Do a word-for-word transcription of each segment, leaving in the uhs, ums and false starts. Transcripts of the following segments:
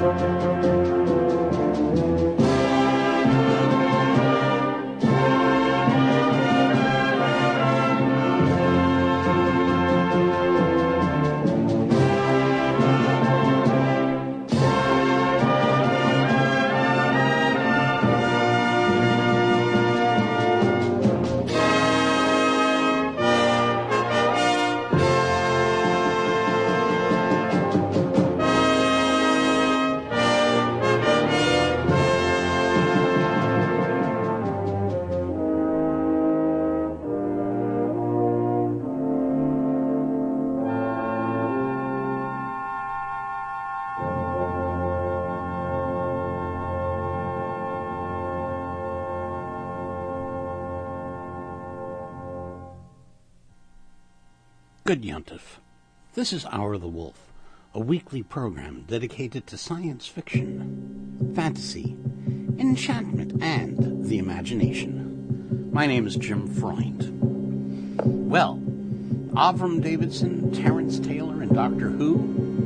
Good Yontif. This is Hour of the Wolf, a weekly program dedicated to science fiction, fantasy, enchantment, and the imagination. My name is Jim Freund. Well, Avram Davidson, Terence Taylor, and Doctor Who.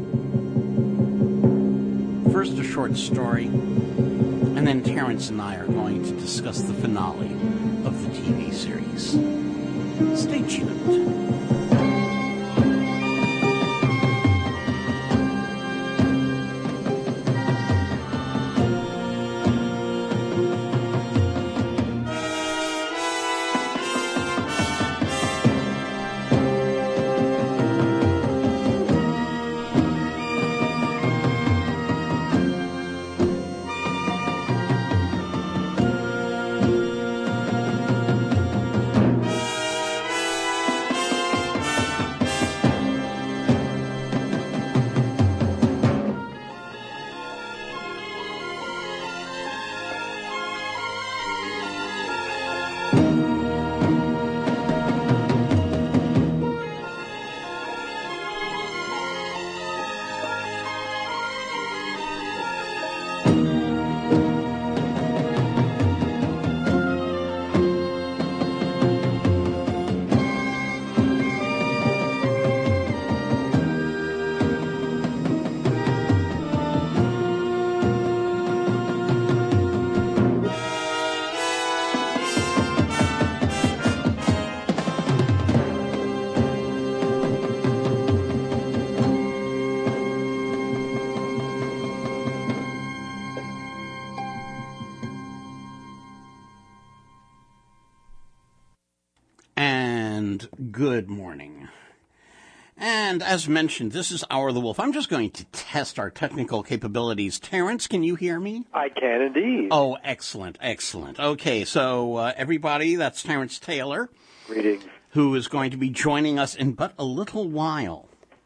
First a short story, and then Terence and I are going to discuss the finale of the T V series. Stay tuned. Good morning. And as mentioned, this is Hour of the Wolf. I'm just going to test our technical capabilities. Terence, can you hear me? I can indeed. Oh, excellent, excellent. Okay, so uh, everybody, that's Terence Taylor. Greetings. Who is going to be joining us in but a little while.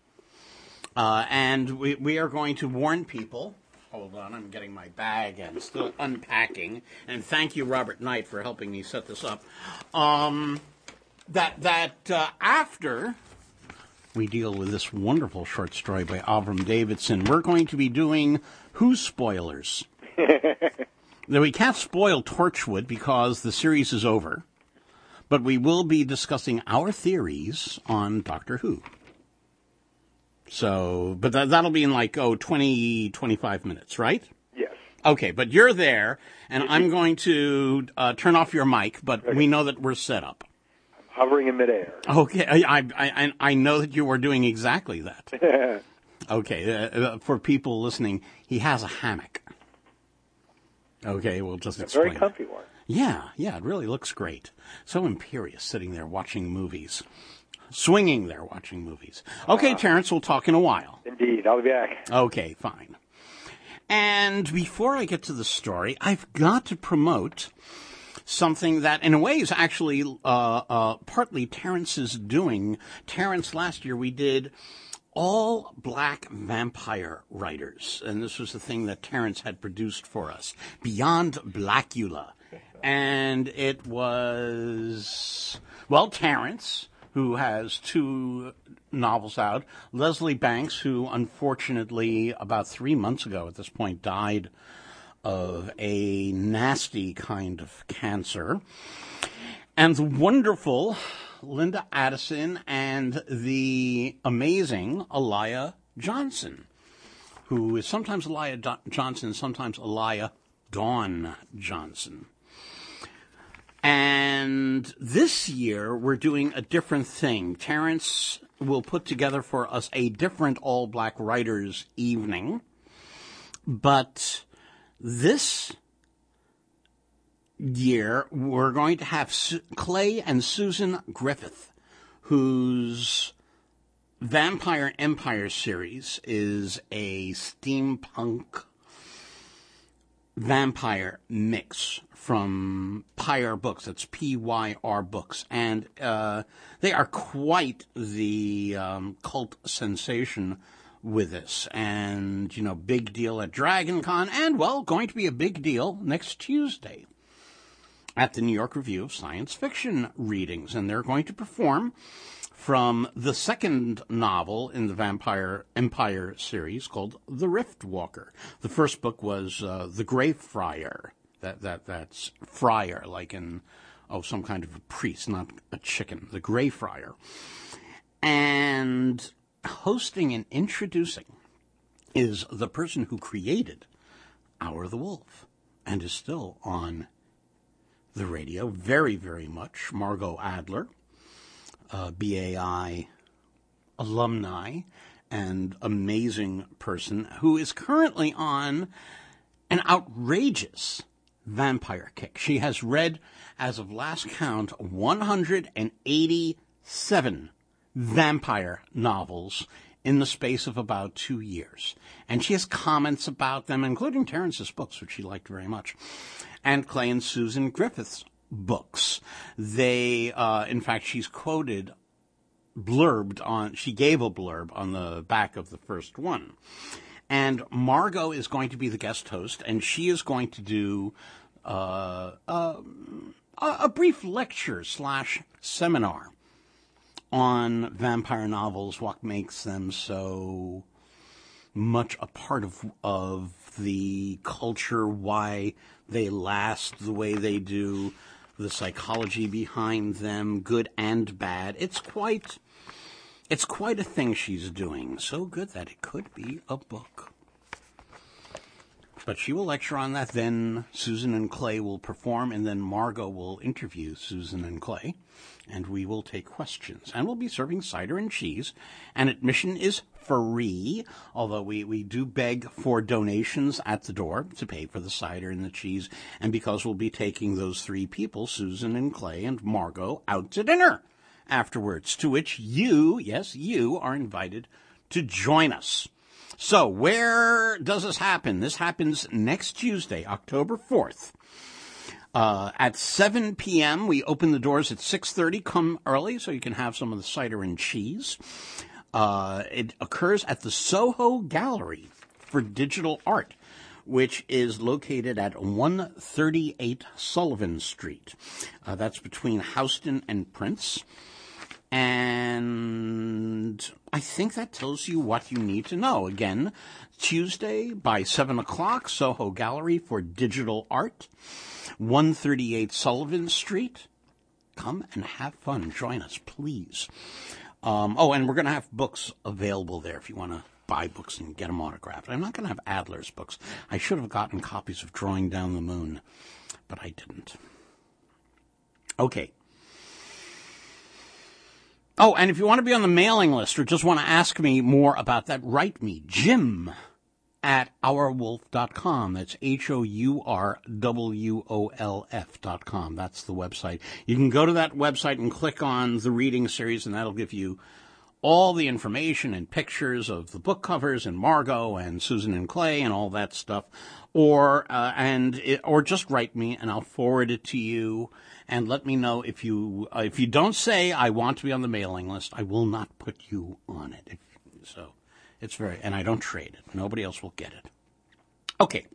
Uh, and we, we are going to warn people. Hold on, I'm getting my bag and still unpacking. And thank you, Robert Knight, for helping me set this up. Um... That that uh, after we deal with this wonderful short story by Avram Davidson, we're going to be doing Who spoilers. Now, we can't spoil Torchwood because the series is over, but we will be discussing our theories on Doctor Who. So, but that, that'll be in like, oh, twenty, twenty-five minutes, right? Yes. Okay, but you're there, and I'm going to uh, turn off your mic, but okay. We know that we're set up. Hovering in midair. Okay, I I I know that you are doing exactly that. Okay, uh, for people listening, he has a hammock. Okay, we'll just it's a explain. very comfy one. Yeah, yeah, it really looks great. So imperious, sitting there watching movies, swinging there watching movies. Okay, uh, Terence, we'll talk in a while. Indeed, I'll be back. Okay, fine. And before I get to the story, I've got to promote something that, in a way, is actually uh, uh, partly Terence's doing. Terence, last year we did all black vampire writers, and this was the thing that Terence had produced for us, Beyond Blackula. And it was, well, Terence, who has two novels out, Leslie Banks, who unfortunately about three months ago at this point died of a nasty kind of cancer, and the wonderful Linda Addison and the amazing Elia Johnson, who is sometimes Elia Do- Johnson, sometimes Elia Dawn Johnson. And this year, we're doing a different thing. Terrence will put together for us a different all-black writers' evening. But this year, we're going to have Su- Clay and Susan Griffith, whose Vampire Empire series is a steampunk vampire mix from Pyre Books. That's P Y R Books. And uh, they are quite the um, cult sensation with this. And, you know, big deal at DragonCon. And, well, going to be a big deal next Tuesday at the New York Review of Science Fiction readings. And they're going to perform from the second novel in the Vampire Empire series called The Rift Walker. The first book was uh, The Grey Friar. That that that's friar, like in oh some kind of a priest, not a chicken. The Grey Friar. And hosting and introducing is the person who created Hour of the Wolf and is still on the radio very, very much, Margot Adler. Uh, B A I alumni and amazing person who is currently on an outrageous vampire kick. She has read, as of last count, one hundred eighty-seven vampire novels in the space of about two years. And she has comments about them, including Terrence's books, which she liked very much, and Clay and Susan Griffith's books. They, uh, in fact, she's quoted, blurbed on, she gave a blurb on the back of the first one. And Margot is going to be the guest host, and she is going to do uh, uh, a brief lecture slash seminar on vampire novels, what makes them so much a part of of the culture, why they last the way they do, the psychology behind them, good and bad. It's quite, it's quite a thing she's doing. So good that it could be a book. But she will lecture on that. Then Susan and Clay will perform, and then Margot will interview Susan and Clay, and we will take questions. And we'll be serving cider and cheese, and admission is free, although we, we do beg for donations at the door to pay for the cider and the cheese, and because we'll be taking those three people, Susan and Clay and Margot, out to dinner afterwards, to which you, yes, you, are invited to join us. So, where does this happen? This happens next Tuesday, October fourth. Uh, at seven p.m., we open the doors at six thirty. Come early so you can have some of the cider and cheese. Uh, it occurs at the Soho Gallery for Digital Art, which is located at one thirty-eight Sullivan Street. Uh, that's between Houston and Prince. And I think that tells you what you need to know. Again, Tuesday by seven o'clock, Soho Gallery for Digital Art, one thirty-eight Sullivan Street. Come and have fun. Join us, please. Um, oh, and we're going to have books available there if you want to buy books and get them autographed. I'm not going to have Adler's books. I should have gotten copies of Drawing Down the Moon, but I didn't. Okay. Oh, and if you want to be on the mailing list or just want to ask me more about that, write me, Jim at our wolf dot com. That's H O U R W O L F dot com. That's the website. You can go to that website and click on the reading series, and that'll give you all the information and pictures of the book covers and Margot and Susan and Clay and all that stuff. Or uh, and it, or just write me, and I'll forward it to you. And let me know if you uh, if you don't say I want to be on the mailing list, I will not put you on it. If, so it's very, and I don't trade it. Nobody else will get it. Okay.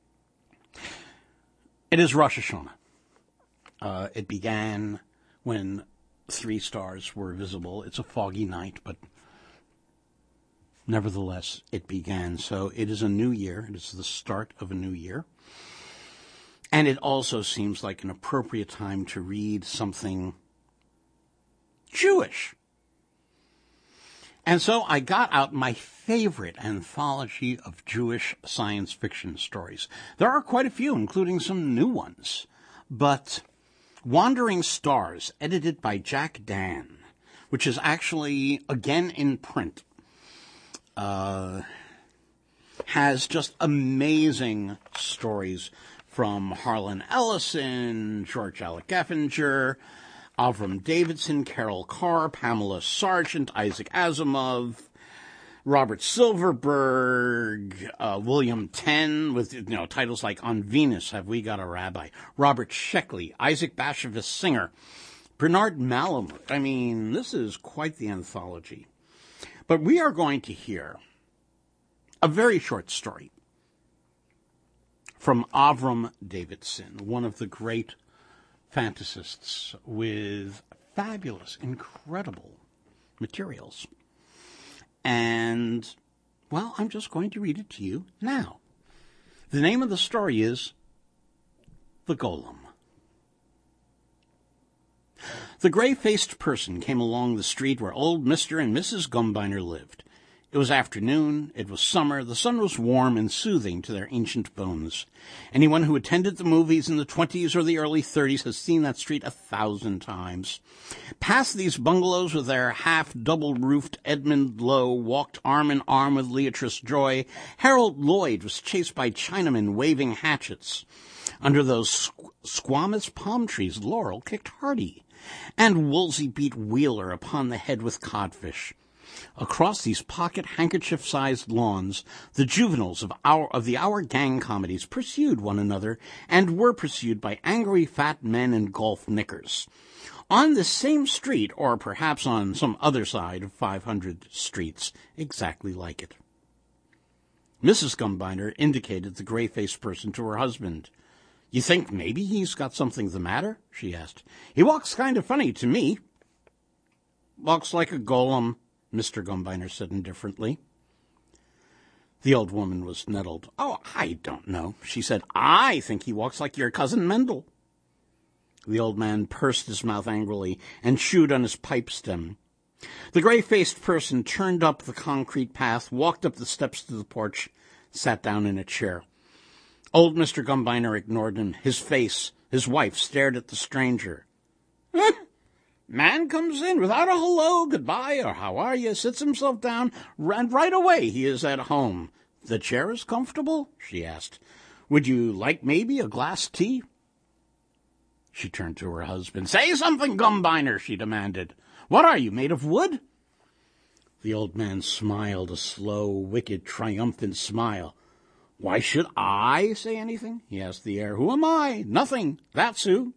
It is Rosh Hashanah. Uh, it began when three stars were visible. It's a foggy night, but nevertheless, it began. So it is a new year. It is the start of a new year. And it also seems like an appropriate time to read something Jewish. And so I got out my favorite anthology of Jewish science fiction stories. There are quite a few, including some new ones. But Wandering Stars, edited by Jack Dan, which is actually, again, in print, uh, has just amazing stories from Harlan Ellison, George Alec Effinger, Avram Davidson, Carol Carr, Pamela Sargent, Isaac Asimov, Robert Silverberg, uh, William Tenn, with you know titles like On Venus Have We Got a Rabbi, Robert Sheckley, Isaac Bashevis Singer, Bernard Malamud. I mean, this is quite the anthology. But we are going to hear a very short story from Avram Davidson, one of the great fantasists with fabulous, incredible materials. And, well, I'm just going to read it to you now. The name of the story is The Golem. The gray-faced person came along the street where old Mister and Missus Gumbiner lived. It was afternoon, it was summer, the sun was warm and soothing to their ancient bones. Anyone who attended the movies in the twenties or the early thirties has seen that street a thousand times. Past these bungalows with their half-double-roofed Edmund Lowe walked arm in arm with Leatrice Joy. Harold Lloyd was chased by Chinamen waving hatchets. Under those squ- squamous palm trees, Laurel kicked Hardy, and Woolsey beat Wheeler upon the head with codfish. Across these pocket-handkerchief-sized lawns, the juveniles of our of the Our Gang comedies pursued one another and were pursued by angry fat men in golf knickers. On this same street, or perhaps on some other side of five hundred streets, exactly like it. Missus Gumbiner indicated the gray-faced person to her husband. "You think maybe he's got something the matter?" she asked. "He walks kind of funny to me." "Walks like a golem," Mister Gumbiner said indifferently. The old woman was nettled. "Oh, I don't know," she said. "I think he walks like your cousin Mendel." The old man pursed his mouth angrily and chewed on his pipe stem. The gray-faced person turned up the concrete path, walked up the steps to the porch, sat down in a chair. Old Mister Gumbiner ignored him. His face, his wife, stared at the stranger. Man comes in without a hello, goodbye, or how are you, sits himself down, and right away he is at home. "The chair is comfortable?" she asked. "Would you like maybe a glass tea?" She turned to her husband. "Say something, Gumbiner," she demanded. "What are you, made of wood?" The old man smiled, a slow, wicked, triumphant smile. "Why should I say anything?" he asked the heir. "Who am I? Nothing. That's who."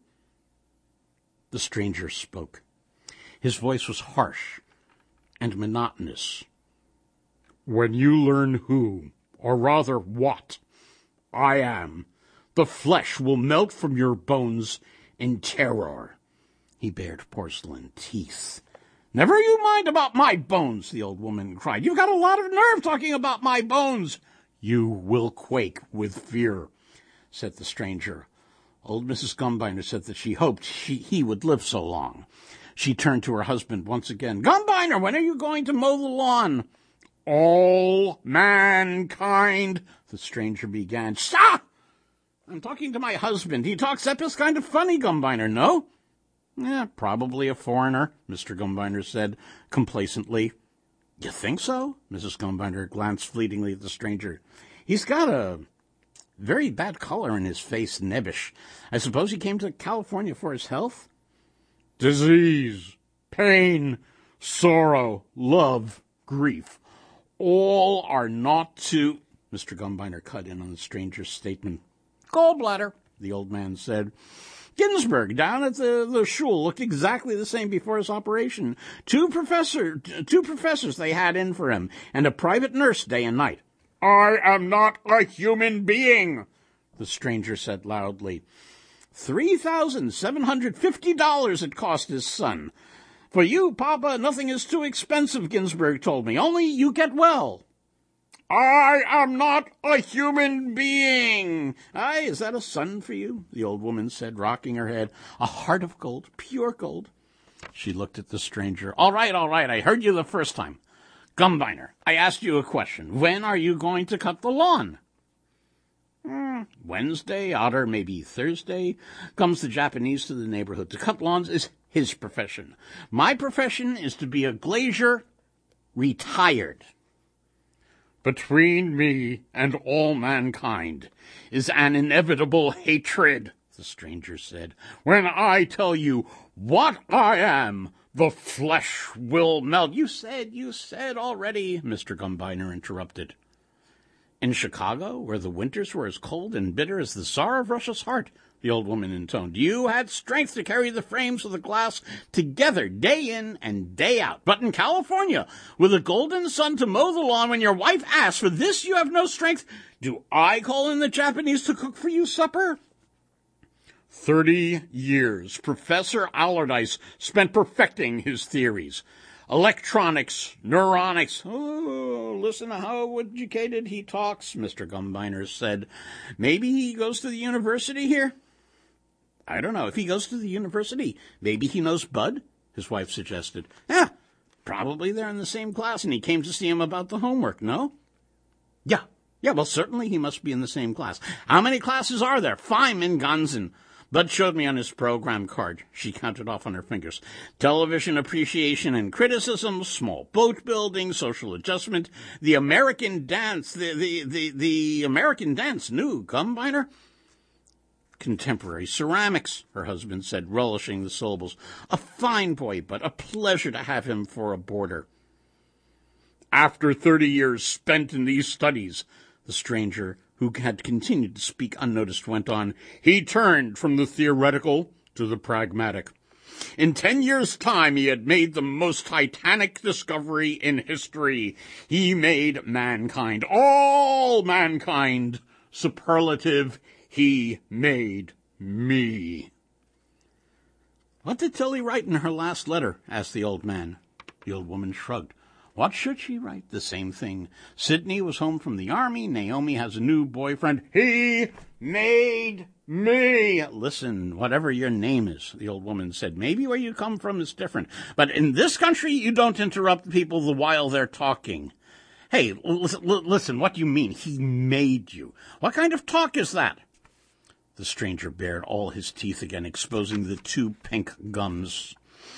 The stranger spoke. His voice was harsh and monotonous. "When you learn who, or rather what, I am, the flesh will melt from your bones in terror." He bared porcelain teeth. "Never you mind about my bones," the old woman cried. "You've got a lot of nerve talking about my bones." "You will quake with fear," said the stranger. Old Missus Gumbiner said that she hoped she, he would live so long. She turned to her husband once again. "Gumbiner, when are you going to mow the lawn?" "All mankind," the stranger began. "Stop! I'm talking to my husband. He talks up as kind of funny, Gumbiner, no?" "Yeah, probably a foreigner," Mister Gumbiner said complacently. "You think so?" Missus Gumbiner glanced fleetingly at the stranger. "He's got a very bad color in his face, nebbish. I suppose he came to California for his health?" "Disease, pain, sorrow, love, grief, all are not to—" Mister Gumbiner cut in on the stranger's statement. "Gallbladder," the old man said. "Ginsburg down at the, the shul looked exactly the same before his operation. Two professor, two professors they had in for him, and a private nurse day and night." "I am not a human being," the stranger said loudly. Three thousand seven hundred fifty dollars it cost his son. "For you, Papa, nothing is too expensive," Ginsburg told me. "Only you get well." "I am not a human being." "Aye, is that a son for you?" the old woman said, rocking her head. "A heart of gold, pure gold." She looked at the stranger. "All right, all right, I heard you the first time. Gumbiner, I asked you a question. When are you going to cut the lawn? Hmm, Wednesday, odder, maybe Thursday. Comes the Japanese to the neighborhood. To cut lawns is his profession. My profession is to be a glazier, retired. Between me and all mankind is an inevitable hatred, the stranger said. When I tell you what I am, the flesh will melt. You said, you said already, Mister Gumbiner interrupted. In Chicago, where the winters were as cold and bitter as the Tsar of Russia's heart, the old woman intoned, you had strength to carry the frames of the glass together day in and day out. But in California, with a golden sun to mow the lawn, when your wife asks for this, you have no strength. Do I call in the Japanese to cook for you supper? Thirty years Professor Allardyce spent perfecting his theories. Electronics, neuronics. Oh, listen to how educated he talks, Mister Gumbiner said. Maybe he goes to the university here? I don't know. If he goes to the university, maybe he knows Bud, his wife suggested. Yeah, probably they're in the same class and he came to see him about the homework, no? Yeah, yeah, well, certainly he must be in the same class. How many classes are there? Feynman, Gunzen. Bud showed me on his program card. She counted off on her fingers. Television appreciation and criticism, small boat building, social adjustment, the American dance, the, the, the, the American dance, new, Gumbiner? Contemporary ceramics, her husband said, relishing the syllables. A fine boy, but a pleasure to have him for a boarder. After thirty years spent in these studies, the stranger, who had continued to speak unnoticed, went on, he turned from the theoretical to the pragmatic. In ten years' time, he had made the most titanic discovery in history. He made mankind, all mankind, superlative. He made me. What did Tilly write in her last letter? Asked the old man. The old woman shrugged. What should she write? The same thing. Sidney was home from the army. Naomi has a new boyfriend. He made me. Listen, whatever your name is, the old woman said, maybe where you come from is different. But in this country, you don't interrupt people the while they're talking. Hey, listen, listen, what do you mean? He made you. What kind of talk is that? The stranger bared all his teeth again, exposing the two pink gums.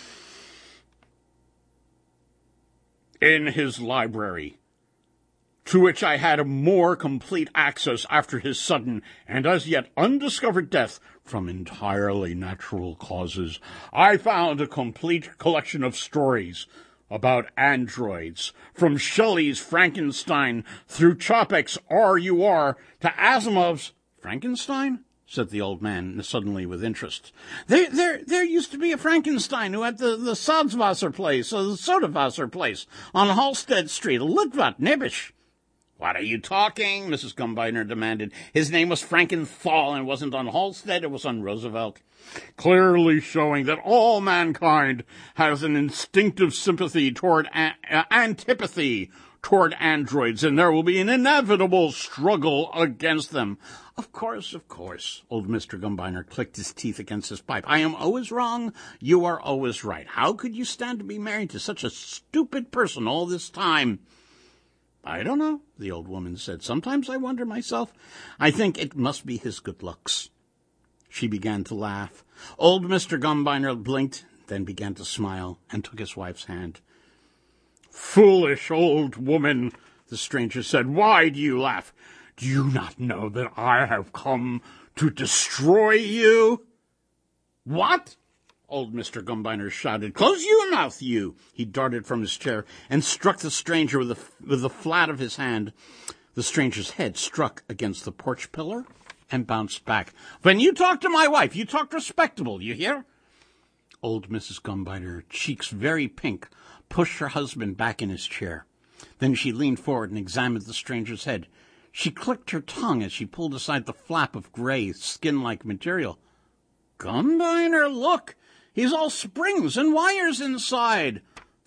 In his library, to which I had more complete access after his sudden and as yet undiscovered death from entirely natural causes, I found a complete collection of stories about androids, from Shelley's Frankenstein through Chopek's R U R to Asimov's Frankenstein? Said the old man suddenly with interest. There, there, there used to be a Frankenstein who had the, the Salzwasser place, or the Sodawasser place, on Halstead Street, Litvat, Nebisch. What are you talking? Missus Gumbiner demanded. His name was Frankenthal, and it wasn't on Halstead, it was on Roosevelt. Clearly showing that all mankind has an instinctive sympathy toward a- uh, antipathy toward androids, and there will be an inevitable struggle against them. Of course, of course, old Mister Gumbiner clicked his teeth against his pipe. I am always wrong, you are always right. How could you stand to be married to such a stupid person all this time? I don't know, the old woman said. Sometimes I wonder myself. I think it must be his good looks. She began to laugh. Old Mister Gumbiner blinked, then began to smile, and took his wife's hand. Foolish old woman, the stranger said. Why do you laugh? Do you not know that I have come to destroy you? What? Old Mister Gumbiner shouted. Close your mouth, you! He darted from his chair and struck the stranger with the, with the flat of his hand. The stranger's head struck against the porch pillar and bounced back. When you talk to my wife, you talk respectable, you hear? Old Missus Gumbiner, cheeks very pink, pushed her husband back in his chair. Then she leaned forward and examined the stranger's head. She clicked her tongue as she pulled aside the flap of gray, skin-like material. Gumbiner, look! He's all springs and wires inside.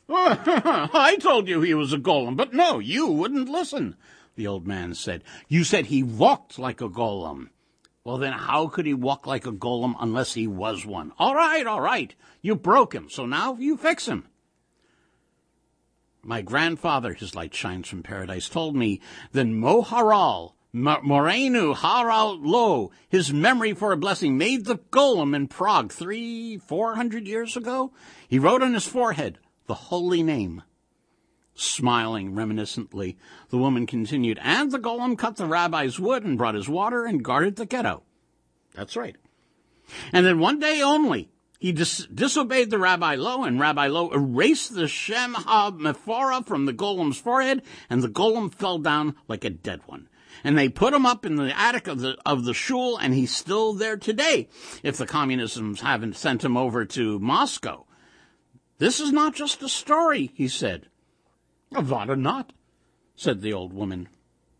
I told you he was a golem, but no, you wouldn't listen, the old man said. You said he walked like a golem. Well, then how could he walk like a golem unless he was one? All right, all right. You broke him, so now you fix him. My grandfather, his light shines from paradise, told me that Moharal, Morenu Haral Lo, his memory for a blessing, made the golem in Prague three, four hundred years ago. He wrote on his forehead the holy name. Smiling reminiscently, the woman continued, and the golem cut the rabbi's wood and brought his water and guarded the ghetto. That's right. And then one day only, he dis- disobeyed the Rabbi Lo, and Rabbi Lo erased the Shem HaMephorah from the golem's forehead, and the golem fell down like a dead one. And they put him up in the attic of the of the shul, and he's still there today, if the communists haven't sent him over to Moscow. This is not just a story, he said. Avada not, said the old woman.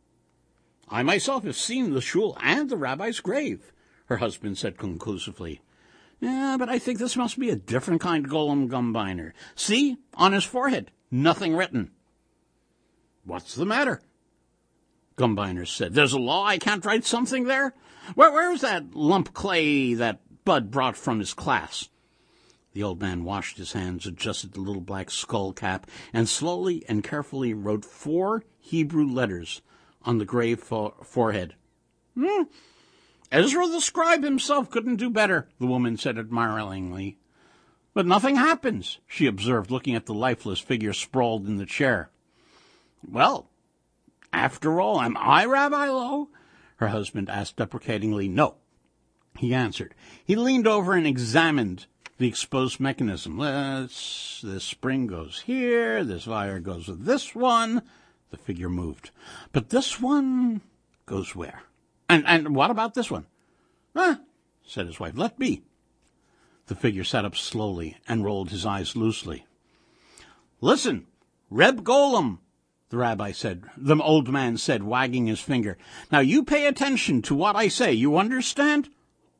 I myself have seen the shul and the rabbi's grave, her husband said conclusively. Yeah, but I think this must be a different kind of golem Gumbiner. See, on his forehead, nothing written. What's the matter? Gumbiner said. There's a law I can't write something there? Where, where's that lump clay that Bud brought from his class? The old man washed his hands, adjusted the little black skull cap, and slowly and carefully wrote four Hebrew letters on the grave fo- forehead. Hmm. Ezra the scribe himself couldn't do better, the woman said admiringly. But nothing happens, she observed, looking at the lifeless figure sprawled in the chair. Well, after all, am I Rabbi Lo? Her husband asked deprecatingly. No, he answered. He leaned over and examined the exposed mechanism. Let's, this spring goes here, this wire goes with this one. The figure moved. But this one goes where? And and what about this one? Ah, said his wife, let be. The figure sat up slowly and rolled his eyes loosely. Listen, Reb Golem, the rabbi said, the old man said, wagging his finger. Now you pay attention to what I say. You understand?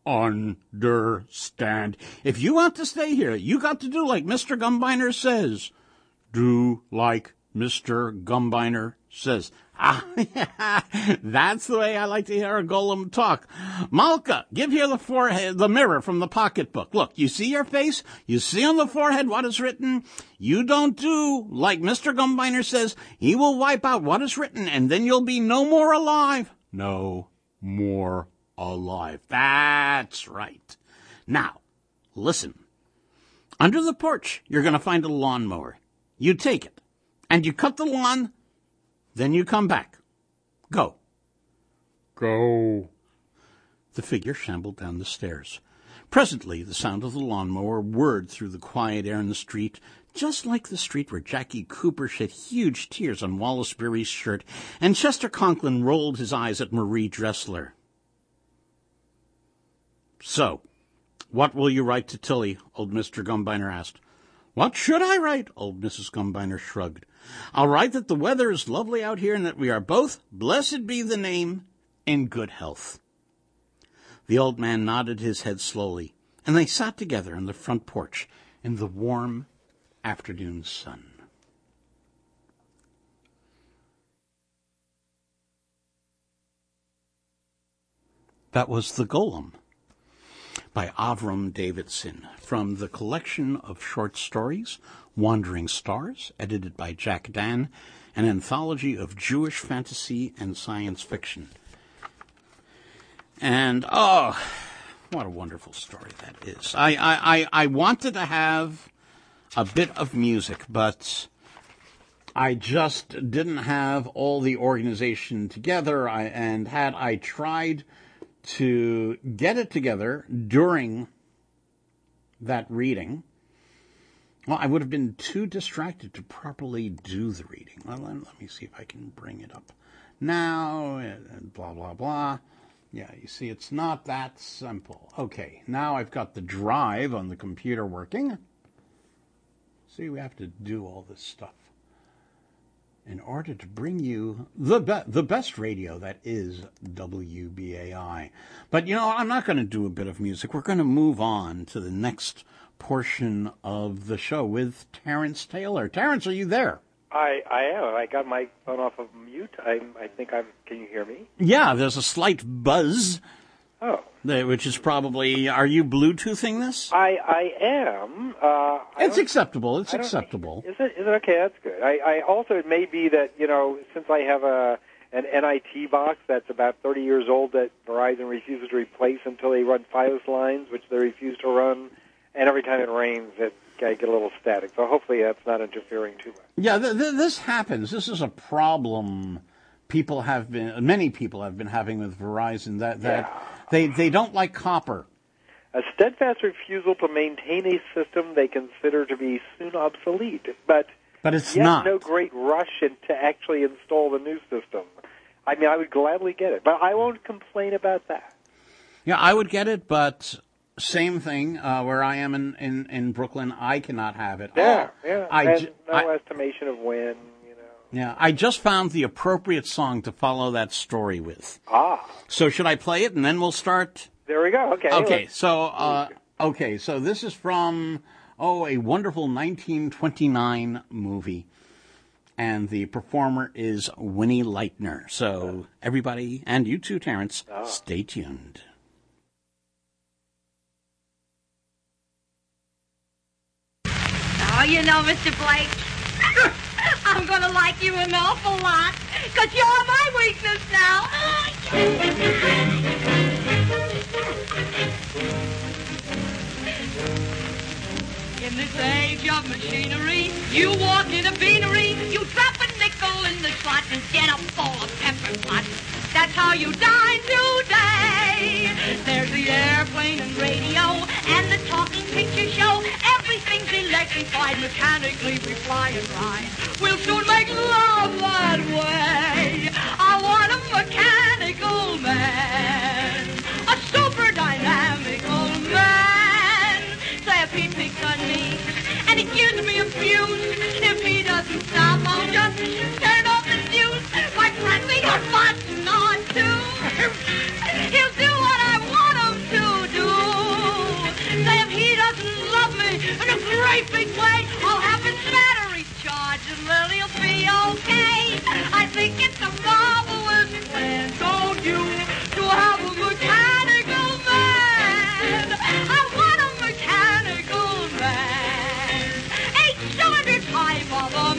Understand. If you want to stay here, you got to do like Mister Gumbiner says. Do like Mister Gumbiner says. Ah, that's the way I like to hear a golem talk. Malka, give here the forehead, the mirror from the pocketbook. Look, you see your face? You see on the forehead what is written? You don't do like Mister Gumbiner says. He will wipe out what is written, and then you'll be no more alive. No more alive. That's right. Now, listen. Under the porch, you're going to find a lawnmower. You take it, and you cut the lawn. Then you come back. Go. Go. The figure shambled down the stairs. Presently, the sound of the lawnmower whirred through the quiet air in the street, just like the street where Jackie Cooper shed huge tears on Wallace Beery's shirt, and Chester Conklin rolled his eyes at Marie Dressler. So, what will you write to Tilly? Old Mister Gumbiner asked. What should I write? Old Missus Gumbiner shrugged. I'll write that the weather is lovely out here and that we are both, blessed be the name, in good health. The old man nodded his head slowly, and they sat together on the front porch in the warm afternoon sun. That was The Golem by Avram Davidson from the collection of short stories Wandering Stars, edited by Jack Dan, an anthology of Jewish fantasy and science fiction. And, oh, what a wonderful story that is. I, I, I, I wanted to have a bit of music, but I just didn't have all the organization together, I, and had I tried to get it together during that reading, well, I would have been too distracted to properly do the reading. Well, let, let me see if I can bring it up now, and blah, blah, blah. Yeah, you see, it's not that simple. Okay, now I've got the drive on the computer working. See, we have to do all this stuff in order to bring you the be- the best radio that is W B A I. But, you know, I'm not going to do a bit of music. We're going to move on to the next portion of the show with Terrence Taylor. Terrence, are you there? I, I am. I got my phone off of mute. I I think I'm. Can you hear me? Yeah, there's a slight buzz. Oh. Which is probably, are you Bluetoothing this? I, I am. Uh, I it's acceptable. It's acceptable. Is it? Is it okay? That's good. I, I also, it may be that, you know, since I have a an N I T box that's about thirty years old that Verizon refuses to replace until they run Fios lines, which they refuse to run, and every time it rains, it, I get a little static. So hopefully that's not interfering too much. Yeah, th- th- this happens. This is a problem people have been, many people have been having with Verizon, that, that yeah. they, they don't like copper. A steadfast refusal to maintain a system they consider to be soon obsolete, but but it's yet not. no great rush in, to actually install the new system. I mean, I would gladly get it, but I won't complain about that. Yeah, I would get it, but same thing uh, where I am in, in, in Brooklyn, I cannot have it. Yeah, oh, yeah, I and ju- no I, estimation of when, you know. Yeah, I just found the appropriate song to follow that story with. Ah. So should I play it, and then we'll start? There we go. Okay. Okay. So, uh, okay. So this is from oh a wonderful nineteen twenty-nine movie, and the performer is Winnie Leitner. So everybody, and you too, Terrence, oh. stay tuned. Oh, you know, Mister Blake, I'm going to like you an awful lot, because you're my weakness now. In this age of machinery, you walk in a beanery, you drop a nickel in the slot and get a bowl of pepper pot. That's how you dine today. There's the airplane and radio and the talking picture show. Everything's electrified, mechanically we fly and ride. We'll soon make love that way. I want a mechanical man, a super dynamical man. Say if he picks on me and he gives me a fuse, if he doesn't stop, I'll just turn off the fuse by pressing a button or two. He'll do what I want him to do. Say if he doesn't love me in a great big way, I'll have his battery charged and then he'll be okay. I think it's a marvelous plan, don't you, to have a mechanical man. I want a mechanical man, a cylinder type of a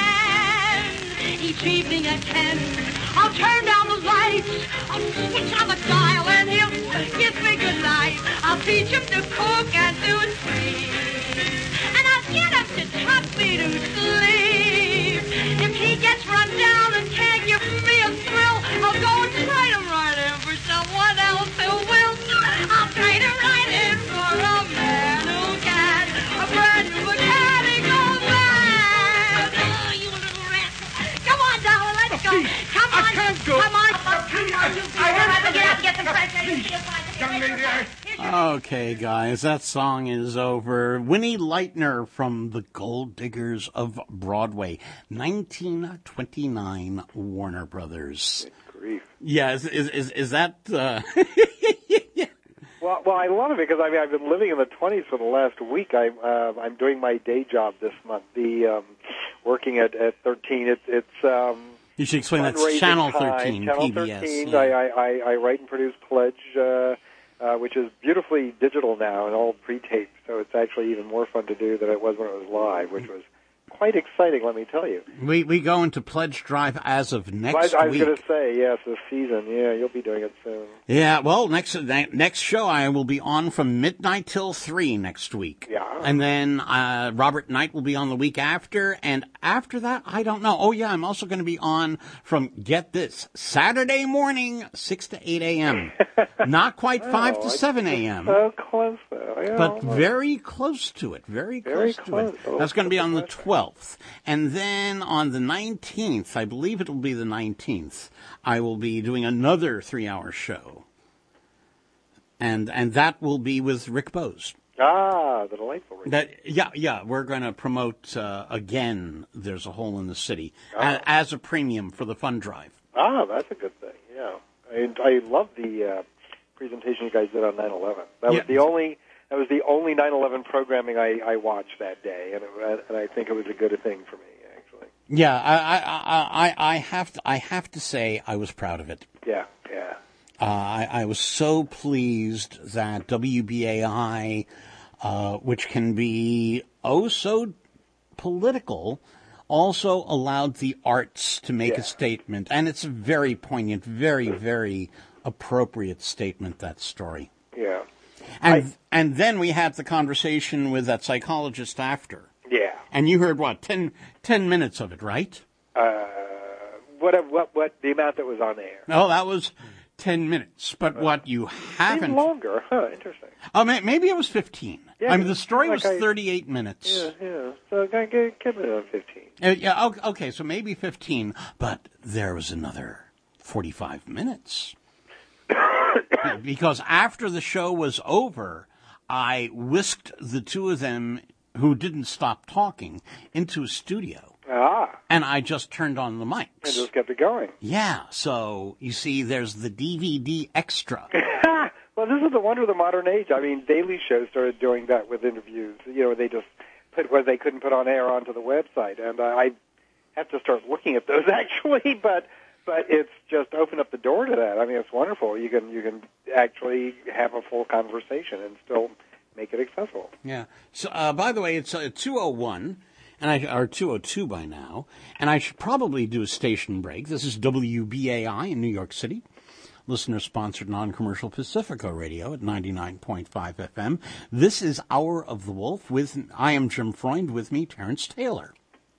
man. Each evening at ten, I'll turn down the lights, I'll switch on the dial and he'll kiss me goodnight. I'll teach him to cook and to sleep, and I'll get him to tuck me to sleep. If he gets run down and can't give me a thrill, I'll go and trade him right in for someone else who will. I'll trade him right in for a man who can, a brand new mechanical man. Oh, you little rascal. Come on, darling, let's go. Come on. I can't go. Come on. Come on. You have to get out and get some fresh air. Young lady, I... Okay, guys, that song is over. Winnie Leitner from The Gold Diggers of Broadway, nineteen twenty-nine, Warner Brothers. Good grief. Yeah, is is is, is that? Uh... well, well, I love it because I mean I've been living in the twenties for the last week. I'm uh, I'm doing my day job this month. The um, working at at thirteen. It's it's. Um, you should explain that's Channel thirteen, Channel P B S. thirteen. Yeah. I, I I write and produce Pledge. Uh, Uh, which is beautifully digital now and all pre-taped, so it's actually even more fun to do than it was when it was live, which was quite exciting, let me tell you. We we go into Pledge Drive as of next I, I was week. going to say, yes, this season. Yeah, you'll be doing it soon. Yeah, well, next next show I will be on from midnight till three next week. Yeah. And then uh, Robert Knight will be on the week after, and after that, I don't know. Oh, yeah, I'm also going to be on from, get this, Saturday morning, six to eight a.m. Not quite oh, five to seven a.m. So close, though. Yeah, but very close to it, very, very close, close to it. That's going to be on the twelfth. And then on the nineteenth, I believe it will be the nineteenth, I will be doing another three-hour show. And and that will be with Rick Bose. Ah, the delightful Rick. That, yeah, yeah, we're going to promote, uh, again, There's a Hole in the City, oh. a, as a premium for the fund drive. Ah, that's a good thing, yeah. I, I love the uh, presentation you guys did on nine eleven. That yeah. was the only... That was the only nine eleven programming I, I watched that day, and, it, and I think it was a good thing for me, actually. Yeah, I, I, I, I have to, I have to say I was proud of it. Yeah, yeah. Uh, I, I was so pleased that W B A I, uh, which can be oh so political, also allowed the arts to make Yeah. a statement. And it's a very poignant, very, very appropriate statement, that story. Yeah. And I- and then we had the conversation with that psychologist after. Yeah. And you heard, what, ten, ten minutes of it, right? Uh, what, what, what, the amount that was on air? Oh, that was ten minutes. But what you haven't... Seemed longer, huh? Interesting. Oh, may- maybe it was fifteen. Yeah, I mean, the story like was I- thirty-eight minutes. Yeah, yeah. So I give give it on fifteen. Uh, yeah, okay, okay, so maybe fifteen. But there was another forty-five minutes. Because after the show was over, I whisked the two of them, who didn't stop talking, into a studio. Ah, And I just turned on the and mics. just kept it going. Yeah, so you see, there's the D V D extra. Well, this is the wonder of the modern age. I mean, Daily Show started doing that with interviews. You know, they just put what they couldn't put on air onto the website, and uh, I have to start looking at those actually. But but it's just opened up the door to that. I mean, it's wonderful. You can you can actually have a full conversation and still make it accessible. Yeah. So, uh, by the way, it's uh, two oh one, and I, or two oh two by now, and I should probably do a station break. This is W B A I in New York City. Listener-sponsored non-commercial Pacifica Radio at ninety-nine point five F M. This is Hour of the Wolf. With I am Jim Freund. With me, Terrence Taylor.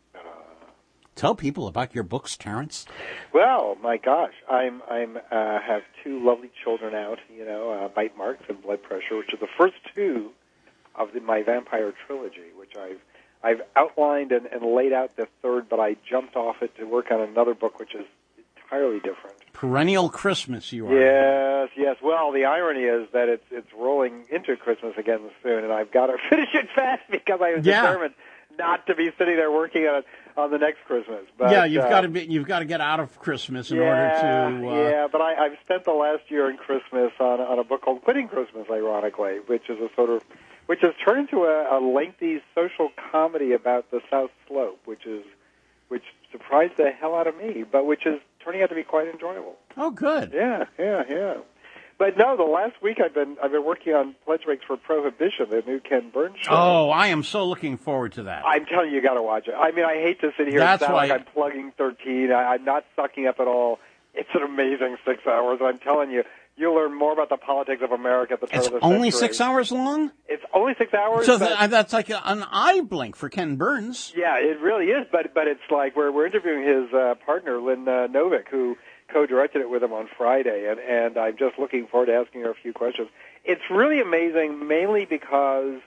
Tell people about your books, Terrence. Well, my gosh, I'm I'm uh, have two lovely children out. You know, uh, Bite Marks and Blood Pressure, which are the first two of the, my vampire trilogy, which I've I've outlined and, and laid out the third, but I jumped off it to work on another book, which is entirely different. Perennial Christmas, you are. Yes, yes. Well, the irony is that it's it's rolling into Christmas again soon, and I've got to finish it fast because I was Yeah. determined not to be sitting there working on it on the next Christmas. But, yeah, you've uh, got to be. You've got to get out of Christmas in yeah, order to. Uh, yeah, but I, I've spent the last year in Christmas on on a book called Quitting Christmas, ironically, which is a sort of which has turned into a, a lengthy social comedy about the South Slope, which is which surprised the hell out of me, but which is turning out to be quite enjoyable. Oh, good. Yeah, yeah, yeah. But no, the last week I've been I've been working on Pledge Breaks for Prohibition, the new Ken Burns show. Oh, I am so looking forward to that. I'm telling you, you got to watch it. I mean, I hate to sit here That's and sound why- like I'm plugging thirteen. I, I'm not sucking up at all. It's an amazing six hours. I'm telling you, you'll learn more about the politics of America at the turn It's of the only century. six hours long? It's only six hours. So but, th- that's like an eye blink for Ken Burns. yeah, it really is. But but it's like we're we're interviewing his uh, partner Lynn uh, Novick, who co-directed it with him on Friday, and and I'm just looking forward to asking her a few questions. It's really amazing, mainly because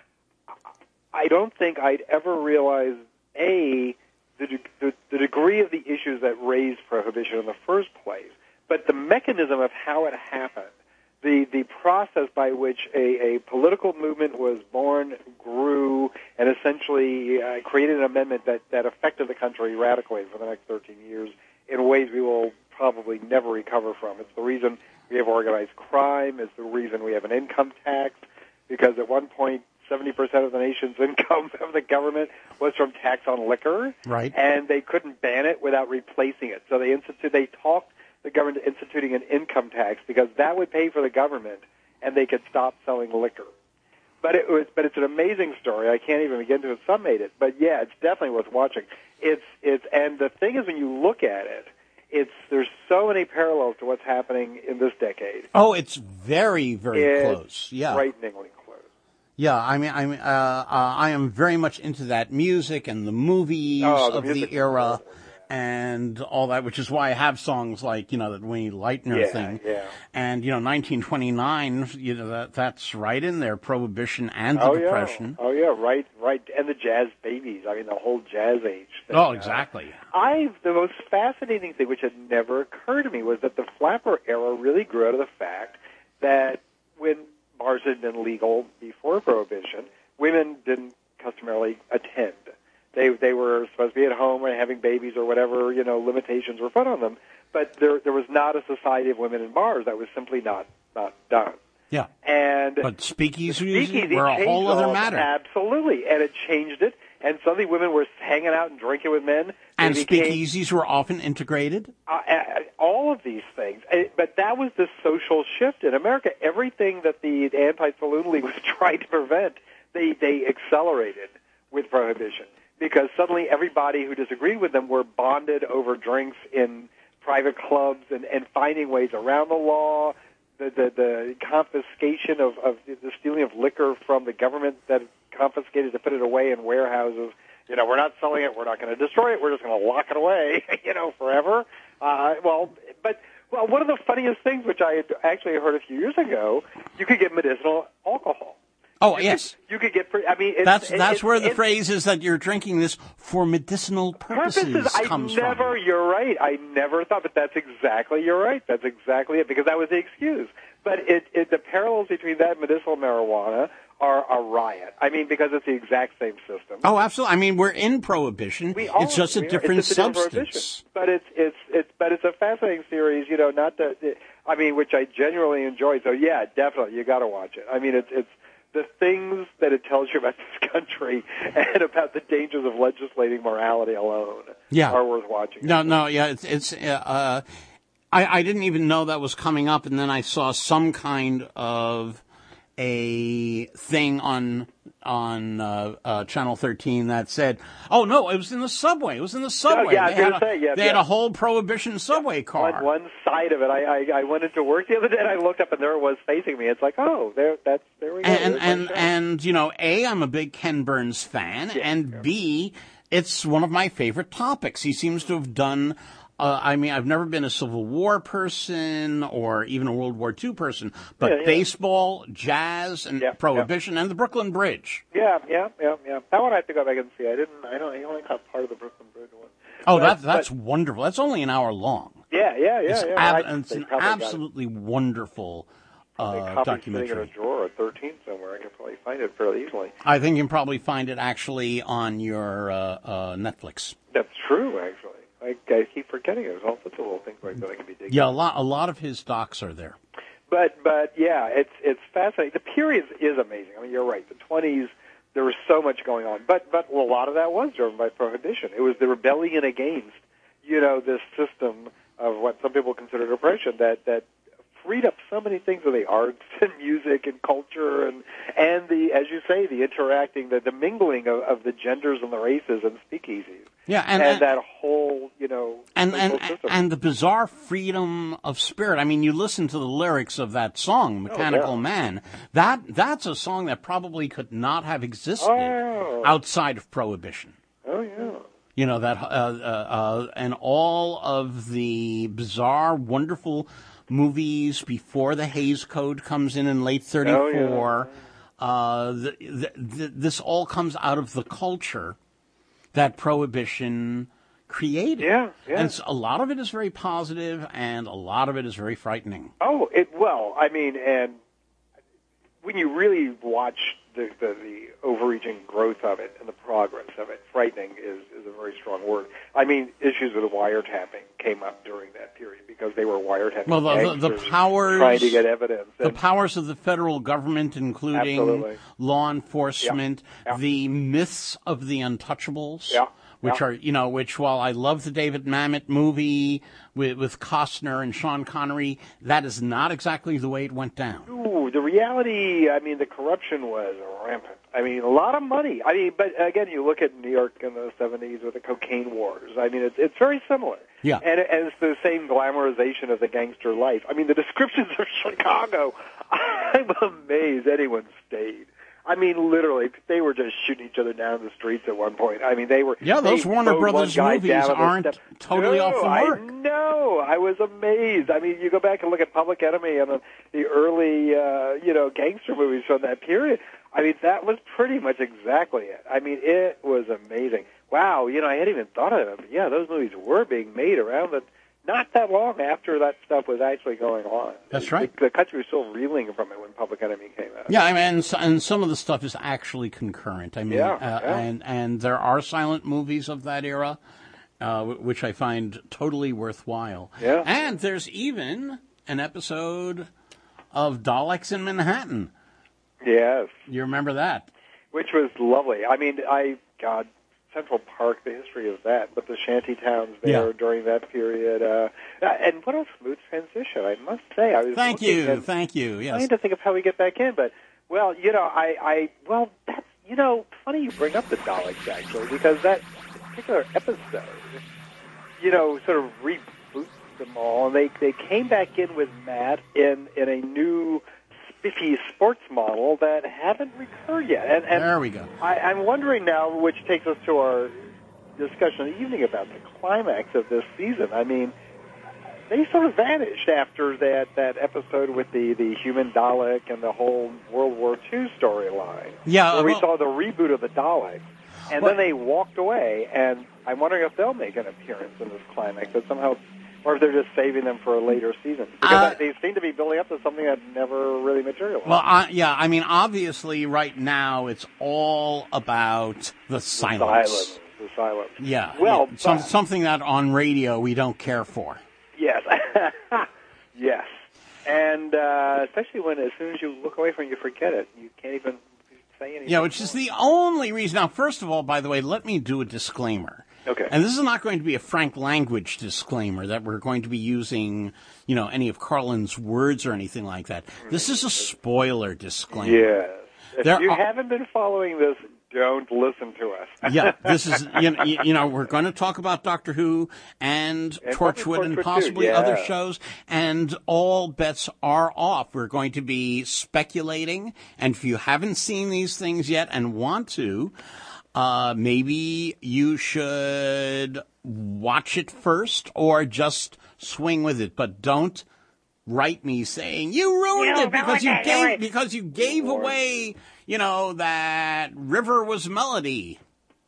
I don't think I'd ever realized a the de- the, the degree of the issues that raised prohibition in the first place, but the mechanism of how it happened. The, the process by which a, a political movement was born, grew, and essentially uh, created an amendment that, that affected the country radically for the next thirteen years in ways we will probably never recover from. It's the reason we have organized crime. It's the reason we have an income tax, because at one point, seventy percent of the nation's income of the government was from tax on liquor. Right. And they couldn't ban it without replacing it. So they institute, they talked the government into instituting an income tax because that would pay for the government, and they could stop selling liquor. But it was, but it's an amazing story. I can't even begin to summate it. But yeah, it's definitely worth watching. It's it's and the thing is, when you look at it, it's there's so many parallels to what's happening in this decade. Oh, it's very, very It's close. Yeah. frighteningly close. Yeah, I mean, I mean, uh, uh, I am very much into that music and the movies Oh, the of music the is era incredible. and all that, which is why I have songs like, you know, that Winnie Leitner Yeah, thing. yeah. And, you know, nineteen twenty-nine, you know, that that's right in there, Prohibition and the Oh Depression. yeah, oh yeah, right, right, and the jazz babies. I mean, the whole jazz age thing. Oh, uh, exactly. I the most fascinating thing, which had never occurred to me, was that the flapper era really grew out of the fact that when bars had been legal before Prohibition, women didn't customarily attend. They they were supposed to be at home and having babies or whatever, you know, limitations were put on them. But there there was not a society of women in bars. That was simply not not done. Yeah. And But speakeasies Speakeasy were a changed whole other all- matter. Absolutely, and it changed it, and suddenly women were hanging out and drinking with men. They And became, speakeasies were often integrated. Uh, uh, all of these things. Uh, But that was the social shift in America. Everything that the Anti-Saloon League was trying to prevent, they, they accelerated with Prohibition. Because suddenly everybody who disagreed with them were bonded over drinks in private clubs and, and finding ways around the law, the, the, the confiscation of, of the stealing of liquor from the government that confiscated to put it away in warehouses. You know, we're not selling it. We're not going to destroy it. We're just going to lock it away, you know, forever. Uh, well, but well, one of the funniest things, which I had actually heard a few years ago, you could get medicinal alcohol. Oh, you yes. Could, you could get, I mean, it's, that's it, that's it, where the it, phrase is that you're drinking this for medicinal purposes, purposes. comes I never, from. You're right. I never thought, but that's exactly, you're right. That's exactly it, because that was the excuse. But it, it the parallels between that and medicinal marijuana are a riot. I mean, because it's the exact same system. Oh, absolutely. I mean, we're in Prohibition. We are, it's just a we are. different It's just a different substance. prohibition. But it's it's it's but it's a fascinating series. You know, not that I mean, which I genuinely enjoyed. So yeah, definitely, you got to watch it. I mean, it's it's the things that it tells you about this country and about the dangers of legislating morality alone. Yeah. Are worth watching. No, no, yeah, it's it's. Uh, I I didn't even know that was coming up, and then I saw some kind of a thing on on uh, uh, Channel thirteen that said, "Oh no, it was in the subway. It was in the subway." Oh, yeah, I was they had gonna a, say, yeah, they yeah. had a whole Prohibition subway car. On one side of it, I, I I went into work the other day and I looked up and there it was facing me. It's like, oh, there that's there we go. And There's and my show. and you know, A, I'm a big Ken Burns fan, Yeah, and yeah. B, it's one of my favorite topics. He seems to have done. Uh, I mean, I've never been a Civil War person or even a World War Two person, but Yeah, yeah. baseball, jazz, and Yeah, Prohibition, and the Brooklyn Bridge. Yeah, yeah, yeah, yeah. That one I have to go back and see. I didn't. I don't. I only caught part of the Brooklyn Bridge one. Oh, But- that that's but- wonderful. That's only an hour long. Yeah, yeah, yeah, It's, yeah. ab- I- it's they an probably got it. absolutely wonderful A uh, copy sitting in a documentary. drawer at thirteen somewhere. I can probably find it fairly easily. I think you can probably find it actually on your uh, uh, Netflix. That's true, actually. I, I keep forgetting it. There's all sorts of little things like that I can be digging. Yeah, a lot a lot of his docs are there. But but yeah, it's it's fascinating. The period is amazing. I mean, you're right. The twenties, there was so much going on. But but a lot of that was driven by Prohibition. It was the rebellion against, you know, this system of what some people considered oppression that that freed up so many things of the arts and music and culture and and the, as you say, the interacting, the, the mingling of, of the genders and the races and speakeasies. Yeah, and, and, and that whole, you know, and social and, system. and the bizarre freedom of spirit. I mean, you listen to the lyrics of that song, "Mechanical Oh, yeah. Man." That that's a song that probably could not have existed Oh. outside of Prohibition. Oh yeah. You know that, uh, uh, uh, and all of the bizarre, wonderful movies before the Hays Code comes in in late thirty-four. Uh, the, the, the, this all comes out of the culture that Prohibition created. Yeah, yeah. And s- a lot of it is very positive, and a lot of it is very frightening. Oh, it well, I mean, and when you really watch the, the, the overreaching growth of it and the progress of it, frightening is, is a very strong word. I mean, issues with wiretapping came up during that period because they were wiretapping Well, the, the, the gangsters powers, trying to get evidence. the And- powers of the federal government, including Absolutely. law enforcement, Yeah, yeah. the myths of the untouchables. Yeah, Which yeah. are, you know, which while I love the David Mamet movie with, with Costner and Sean Connery, that is not exactly the way it went down. Ooh, the reality, I mean, the corruption was rampant. I mean, a lot of money. I mean, but again, you look at New York in the seventies with the cocaine wars. I mean, it's, it's very similar. Yeah. And, it- and it's the same glamorization of the gangster life. I mean, the descriptions of Chicago, I'm amazed anyone stayed. I mean, literally, they were just shooting each other down the streets at one point. I mean, they were. Yeah, those they Warner mowed Brothers one guy movies down on the aren't step. totally no, off the mark. I know. I was amazed. I mean, you go back and look at Public Enemy and the, the early, uh, you know, gangster movies from that period. I mean, that was pretty much exactly it. I mean, it was amazing. Wow, you know, I hadn't even thought of it. But yeah, those movies were being made around the. Not that long after that stuff was actually going on. That's right. The, the country was still reeling from it when Public Enemy came out. Yeah, I mean, and, so- and some of the stuff is actually concurrent. I mean, Yeah, uh, yeah. and and there are silent movies of that era, uh, w- which I find totally worthwhile. Yeah. And there's even an episode of Daleks in Manhattan. Yes. You remember that? Which was lovely. I mean, I God, Central Park, the history of that, but the shanty towns there Yeah. during that period. Uh, and what a smooth transition, I must say. I was Thank looking you, and thank you. Yes. trying to think of how we get back in, but, well, you know, I, I well, that's, you know, funny you bring up the Daleks, actually, because that particular episode, you know, sort of reboots them all, and they, they came back in with Matt in, in a new spiffy sports model that haven't recurred yet. And, and There we go. I, I'm wondering now, which takes us to our discussion of the evening about the climax of this season. I mean, they sort of vanished after that, that episode with the, the human Dalek and the whole World War Two storyline. Yeah, where we well- saw the reboot of the Daleks. And Well- then they walked away, and I'm wondering if they'll make an appearance in this climax, that somehow, or if they're just saving them for a later season. Because Uh, they seem to be building up to something that never really materialized. Well, I, yeah, I mean, obviously, right now it's all about the silence. Silence. The silence. Yeah. Well, yeah, some, but- something that on radio we don't care for. Yes. Yes. And uh, especially when as soon as you look away from it, you forget it. You can't even say anything. Yeah, which is the only reason. Now, first of all, by the way, let me do a disclaimer. Okay. And this is not going to be a frank language disclaimer that we're going to be using, you know, any of Carlin's words or anything like that. This is a spoiler disclaimer. Yes. If There you are- haven't been following this, don't listen to us. Yeah, this is, you know, you know, we're going to talk about Doctor Who and, And Torchwood and Torchwood too, possibly yeah. other shows, and all bets are off. We're going to be speculating, and if you haven't seen these things yet and want to, uh, maybe you should watch it first or just swing with it, but don't write me saying you ruined You it because you ruined it, gave ruined it." because you gave away, you know, that River was Melody.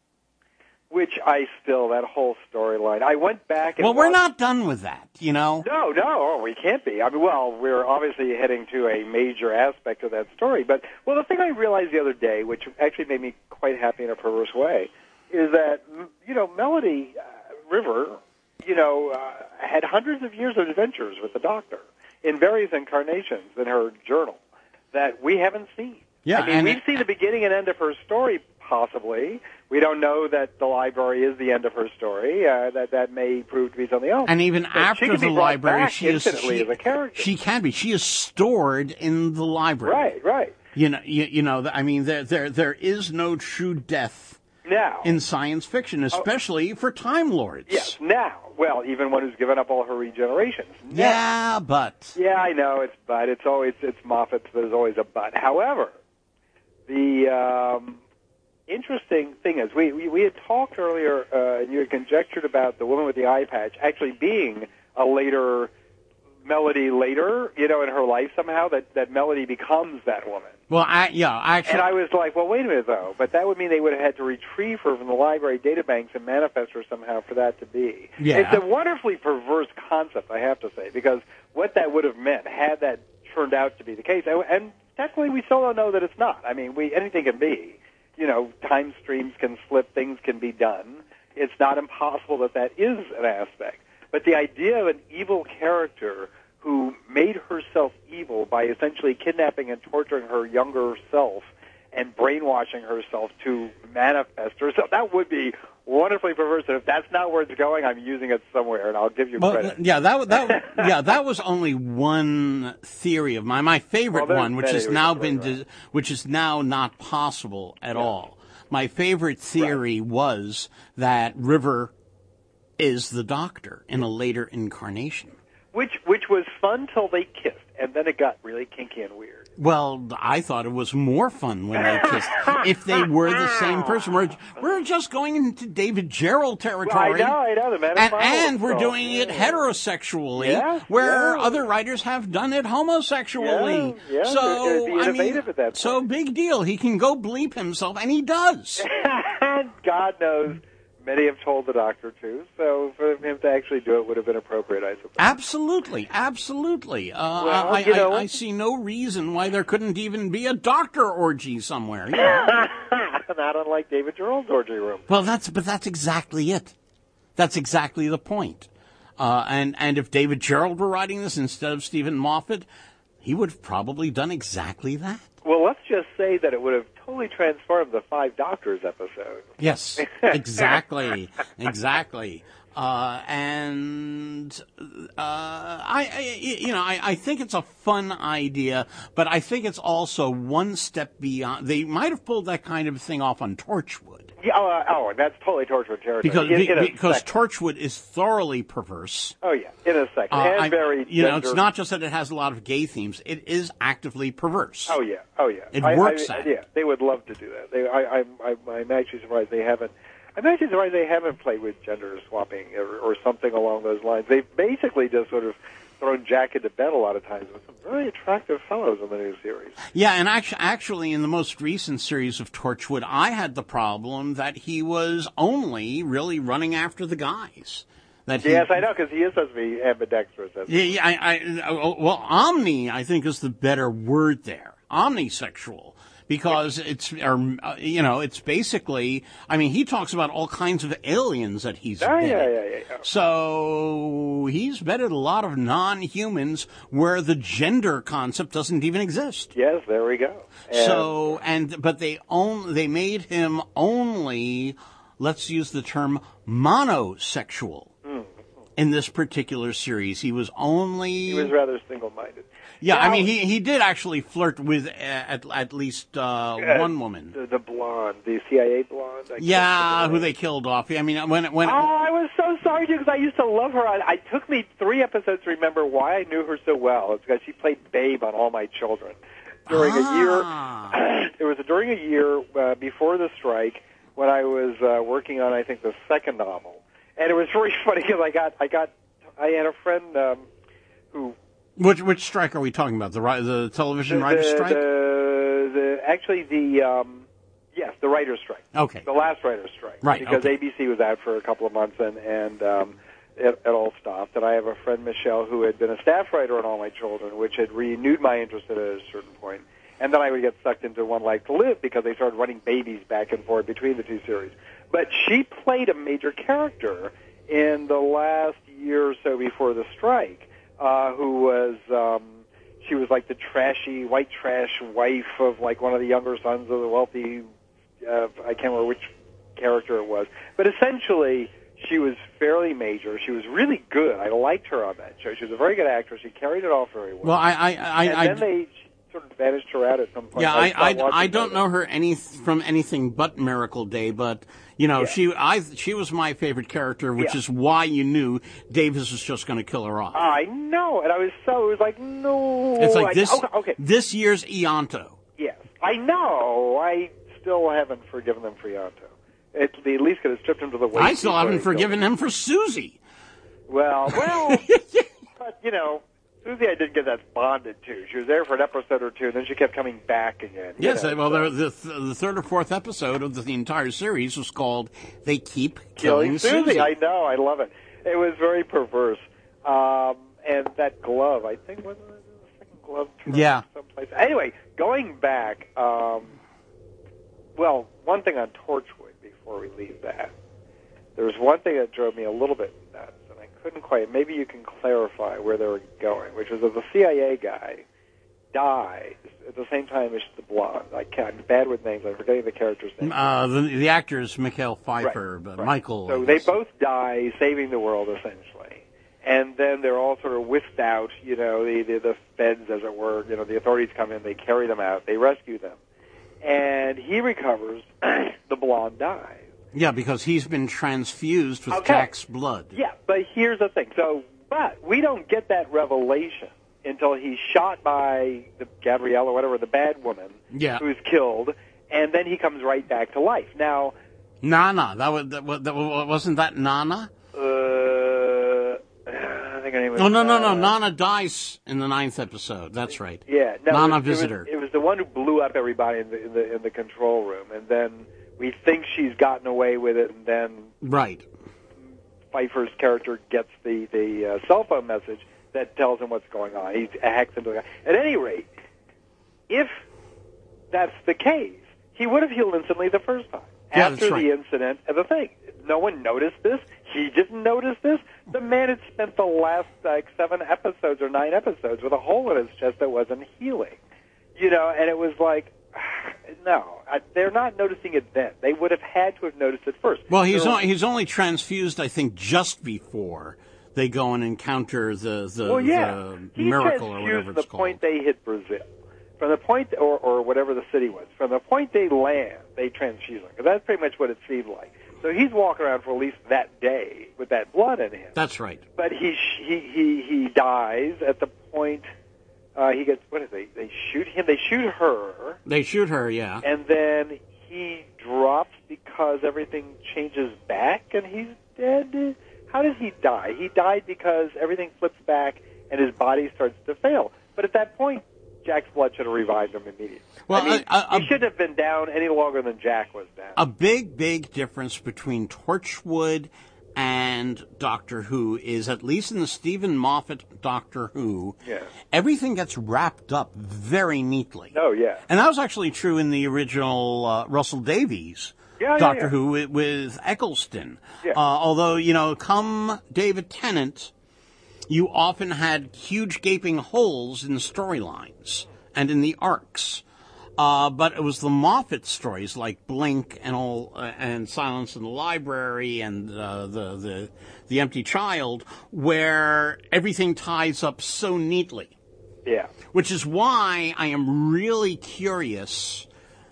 Which I still, that whole storyline. I went back and Well, we're watched- not done with that, you know. No, no, oh, we can't be. I mean, well, we're obviously heading to a major aspect of that story. But, well, the thing I realized the other day, which actually made me quite happy in a perverse way, is that, you know, Melody uh, River, you know, uh, had hundreds of years of adventures with the Doctor in various incarnations in her journal that we haven't seen. Yeah, I mean, and we've it- seen the beginning and end of her story, possibly. We don't know that the library is the end of her story. Uh, that that may prove to be something else. And even But she after can be the brought library, back she is infinitely she, as a character. she can be. She is stored in the library. Right, right. You know, you, you know. I mean, there there there is no true death Now, in science fiction, especially for Time Lords. yes, now. Well, even one who's given up all her regenerations. Now. Yeah, but Yeah, I know it's but. It's always it's Moffat. So there's always a but. However, the um, interesting thing is we, we we had talked earlier, uh, and you had conjectured about the woman with the eye patch actually being a later Melody later, you know, in her life somehow that that Melody becomes that woman. well, I, yeah, actually, And I was like, well, wait a minute, though. But that would mean they would have had to retrieve her from the library databanks and manifest her somehow for that to be. Yeah. It's a wonderfully perverse concept, I have to say, because what that would have meant had that turned out to be the case, and technically we still don't know that it's not. I mean, we anything can be. You know, time streams can slip, things can be done. It's not impossible that that is an aspect. But the idea of an evil character who made herself evil by essentially kidnapping and torturing her younger self and brainwashing herself to manifest herself, that would be wonderfully perverse. And if that's not where it's going, I'm using it somewhere, and I'll give you well, credit. yeah, that that yeah, that was only one theory of mine. My favorite Well, there's one, which many has we now can been, throw di- which is now not possible at all. My favorite theory was that River is the Doctor in a later incarnation. Which which was fun till they kissed, and then it got really kinky and weird. Well, I thought it was more fun when they kissed. If they were the same person, we're we're just going into David Gerald territory. Well, I know, I know, the man of and, Marvel and we're stuff. doing it Yeah. heterosexually, Yeah, where yeah. other writers have done it homosexually. Yeah, yeah, so they're- they're being I mean, innovative at that so point. big deal. He can go bleep himself, and he does. God knows, many have told the Doctor to, so for him to actually do it would have been appropriate, I suppose. Absolutely, absolutely. Uh, Well, I, you know- I, I see no reason why there couldn't even be a Doctor orgy somewhere. You know? Not unlike David Gerald's orgy room. Well, that's but that's exactly it. That's exactly the point. Uh, and and if David Gerald were writing this instead of Stephen Moffat, he would have probably done exactly that. Well, let's just say that it would have totally transformed the Five Doctors episode. Yes, exactly, exactly. Uh, and uh, I, I, you know, I, I think it's a fun idea, but I think it's also one step beyond. They might have pulled that kind of thing off on Torchwood. Yeah, oh, uh, oh that's totally Torchwood territory. Because in, in because second. Torchwood is thoroughly perverse. Oh yeah, in a second, Uh, and I- very. you know, gender- it's not just that it has a lot of gay themes; it is actively perverse. Oh yeah, oh yeah. It I, works I, at yeah, it. they would love to do that. They, I, I, I, I'm actually surprised they haven't. I'm actually surprised they haven't played with gender swapping or, or something along those lines. They've basically just sort of thrown Jack into bed a lot of times with some very attractive fellows in the new series. Yeah, and actually, actually, in the most recent series of Torchwood, I had the problem that he was only really running after the guys. That he, Yes, I know, because he is supposed to be ambidextrous. That's Yeah, yeah, I, I, well, omni, I think, is the better word there. Omnisexual. Because it's, or, uh, you know, it's basically, I mean, he talks about all kinds of aliens that he's Oh, vetted. yeah, yeah, yeah, yeah. So he's vetted a lot of non-humans where the gender concept doesn't even exist. Yes, there we go. And So, and, but they own, they made him only, let's use the term monosexual. In this particular series, he was only. he was rather single-minded. Yeah, I Now- mean, he he did actually flirt with uh, at at least uh, Uh, one woman. The, the blonde, the C I A blonde. I can't Yeah, think who of her they killed off. I mean, when when Oh, I was so sorry too because I used to love her. I, I took me three episodes to remember why I knew her so well. It's because she played Babe on All My Children during Ah. a year. It was during a year uh, before the strike when I was uh, working on, I think, the second novel, and it was very funny because I got I got I had a friend um, who which which strike are we talking about? The ri- the television the, writer's strike. The, the actually the um, yes the writer's strike. Okay. The last writer's strike. Right, Because okay. A B C was out for a couple of months and, and um, it, it all stopped. And I have a friend, Michelle, who had been a staff writer on All My Children, which had renewed my interest at a certain point. And then I would get sucked into One Life to Live because they started running babies back and forth between the two series. But she played a major character in the last year or so before the strike, uh, who was... Um, she was like the trashy, white trash wife of like one of the younger sons of the wealthy, uh, I can't remember which character it was. But essentially, she was fairly major. She was really good. I liked her on that show. She was a very good actress. She carried it off very well. Well, I I I, and I then they sort of banished her out at some point. yeah, I stopped I, watching I don't her. know her any from anything but Miracle Day, but you know Yeah. she I she was my favorite character, which Yeah. is why you knew Davis was just going to kill her off. I know, and I was so, it was like, no. it's like I- this Okay, okay, this year's Ianto. yes. I know. I still haven't forgiven them for Yanto. At, they at least could have stripped him to the waist. I still before haven't they killed forgiven him for Susie. Well, well, but, you know, Susie I did get that bonded to. She was there for an episode or two, and then she kept coming back again. you Yes, know, well, so. the, the the third or fourth episode of the, the entire series was called "They Keep Killing Killing, Susie. I know, I love it. It was very perverse. Um, and that glove, I think, was it the second glove turned Yeah. someplace? Anyway, going back, um, well, one thing on Torchwood before we leave that. There was one thing that drove me a little bit nuts, and I couldn't quite, maybe you can clarify where they were going, which was that the C I A guy dies at the same time as the blonde. I can't, I'm bad with names. I'm forgetting the character's name. Uh, the the actor is Mikhail Pfeiffer, but right. Michael. So I they guess. both die saving the world, essentially. And then they're all sort of whisked out, you know, the, the, the feds, as it were. You know, the authorities come in, they carry them out, they rescue them. And he recovers, the blonde dies. Yeah, because he's been transfused with Okay. Jack's blood. Yeah, but here's the thing. So, but we don't get that revelation until he's shot by the Gabrielle or whatever, the bad woman, Yeah. who's killed, and then he comes right back to life. Now, Nana, that was that, was- that was- wasn't that Nana? uh, I think her name was... Oh no no no! uh, Nana dies in the ninth episode. That's right. Yeah, no, Nana it was, Visitor. It was, it was the one who blew up everybody in the, in the in the control room, and then we think she's gotten away with it, and then Right. Pfeiffer's character gets the the uh, cell phone message that tells him what's going on. He hacks into it. At any rate, if that's the case, he would have healed instantly the first time Yeah, after that's right. the incident and the thing. no one noticed this. He didn't notice this. The man had spent the last like seven episodes or nine episodes with a hole in his chest that wasn't healing. You know, and it was like, no, I, they're not noticing it then. They would have had to have noticed it first. Well, he's so, o- he's only transfused, I think, just before they go and encounter the the, well, yeah. the miracle or whatever the it's called. point they hit Brazil. From the point, or, or whatever the city was, from the point they land, they transfuse him. Because that's pretty much what it seemed like. So he's walking around for at least that day with that blood in him. That's right. But he he he, he dies at the point uh, he gets. What is it? They shoot him. They shoot her. They shoot her, yeah. And then he drops because everything changes back, and he's dead. How did he die? He died because everything flips back and his body starts to fail. But at that point, Jack's blood should have revived him immediately. Well, I mean, I, I, he shouldn't have been down any longer than Jack was down. A big, big difference between Torchwood and Doctor Who is, at least in the Stephen Moffat Doctor Who, yeah. everything gets wrapped up very neatly. Oh, yeah. And that was actually true in the original uh, Russell Davies yeah, yeah, Doctor yeah. Who with, with Eccleston. Yeah. Uh, although, you know, come David Tennant, you often had huge gaping holes in the storylines and in the arcs. Uh, but it was the Moffat stories like Blink and all, uh, and Silence in the Library and uh, the the the Empty Child, where everything ties up so neatly. Yeah. Which is why I am really curious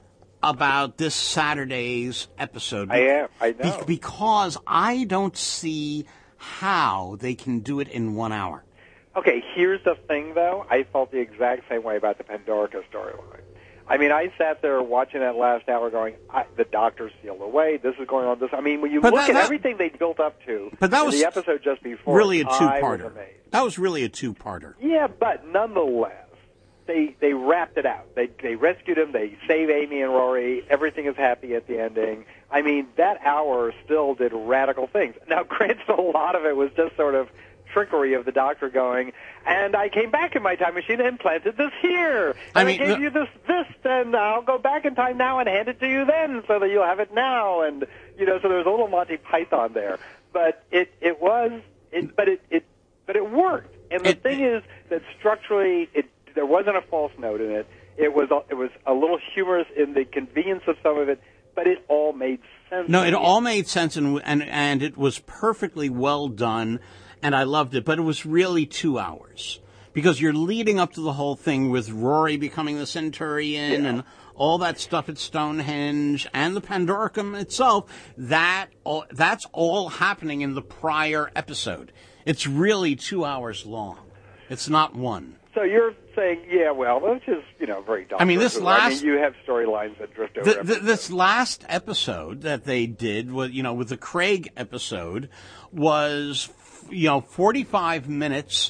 about this Saturday's episode. I am. I know. Be- because I don't see how they can do it in one hour. Okay, here's the thing, though. I felt the exact same way about the Pandorica storyline. I mean, I sat there watching that last hour going, I, the doctor's sealed away, this is going on, this. I mean, when you But look that- at that- everything they built up to But that in was the episode just before, really a I was two-parter. amazed. That was really a two-parter. Yeah, but nonetheless, they they wrapped it out. They they rescued him. They save Amy and Rory. Everything is happy at the ending. I mean, that hour still did radical things. Now, granted, a lot of it was just sort of trickery of the doctor going, and I came back in my time machine and implanted this here. And I I, mean, gave look- you this, this, and I'll go back in time now and hand it to you then so that you'll have it now. And, you know, so there was a little Monty Python there. But it, it was, it, but it, it, but it worked. And the It- thing is that structurally, it, there wasn't a false note in it. It was, a, it was a little humorous in the convenience of some of it, but it all made sense. No, to it me. all made sense, and and and it was perfectly well done, and I loved it. But it was really two hours because you're leading up to the whole thing with Rory becoming the Centurion Yeah. and all that stuff at Stonehenge and the Pandoricum itself. That all, that's all happening in the prior episode. It's really two hours long. It's not one. So you're saying, yeah, well, which is, you know, very dumb. I mean, this I last- mean, you have storylines that drift over. The, the, episodes. this last episode that they did, with, you know, with the Craig episode, was, you know, forty-five minutes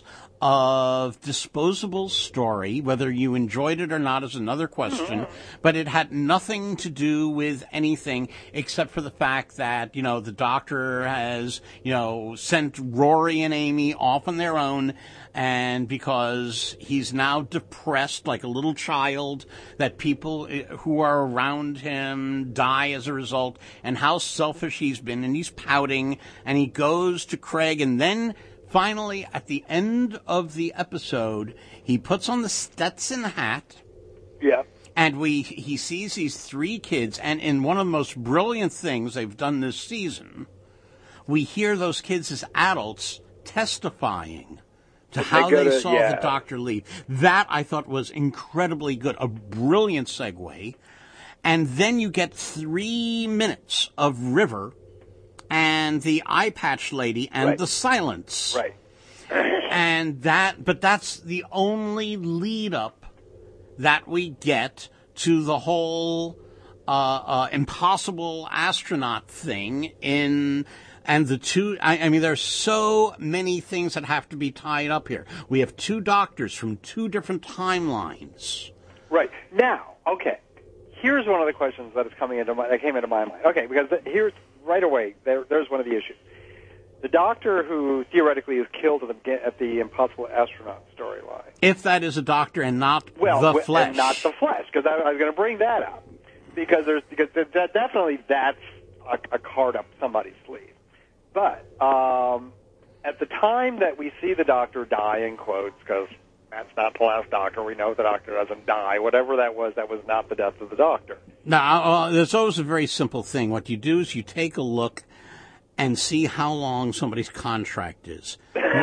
of disposable story. Whether you enjoyed it or not is another question, but it had nothing to do with anything except for the fact that, you know, the doctor has, you know, sent Rory and Amy off on their own, and because he's now depressed like a little child, that people who are around him die as a result, and how selfish he's been, and he's pouting, and he goes to Craig, and then finally, at the end of the episode, he puts on the Stetson hat, yeah. and we he sees these three kids, and in one of the most brilliant things they've done this season, we hear those kids as adults testifying to They how go they to- saw yeah. the doctor leave. That, I thought, was incredibly good, a brilliant segue. And then you get three minutes of River and the eye patch lady and Right. the silence. Right. And that, but that's the only lead up that we get to the whole uh, uh, impossible astronaut thing in, and the two, I, I mean, there's so many things that have to be tied up here. We have two doctors from two different timelines. Right. Now, okay, here's one of the questions that is coming into my, that came into my mind. Okay, because the, here's, right away, there, there's one of the issues. The doctor who theoretically is killed at the, at the Impossible Astronaut storyline. If that is a doctor and not Well, the wi- flesh. and not the flesh, because I, I was going to bring that up. Because there's because that definitely that's a, a card up somebody's sleeve. But um, at the time that we see the Doctor die, in quotes, because that's not the last Doctor. We know the Doctor doesn't die. Whatever that was, that was not the death of the Doctor. Now, uh, there's always a very simple thing. What you do is you take a look and see how long somebody's contract is.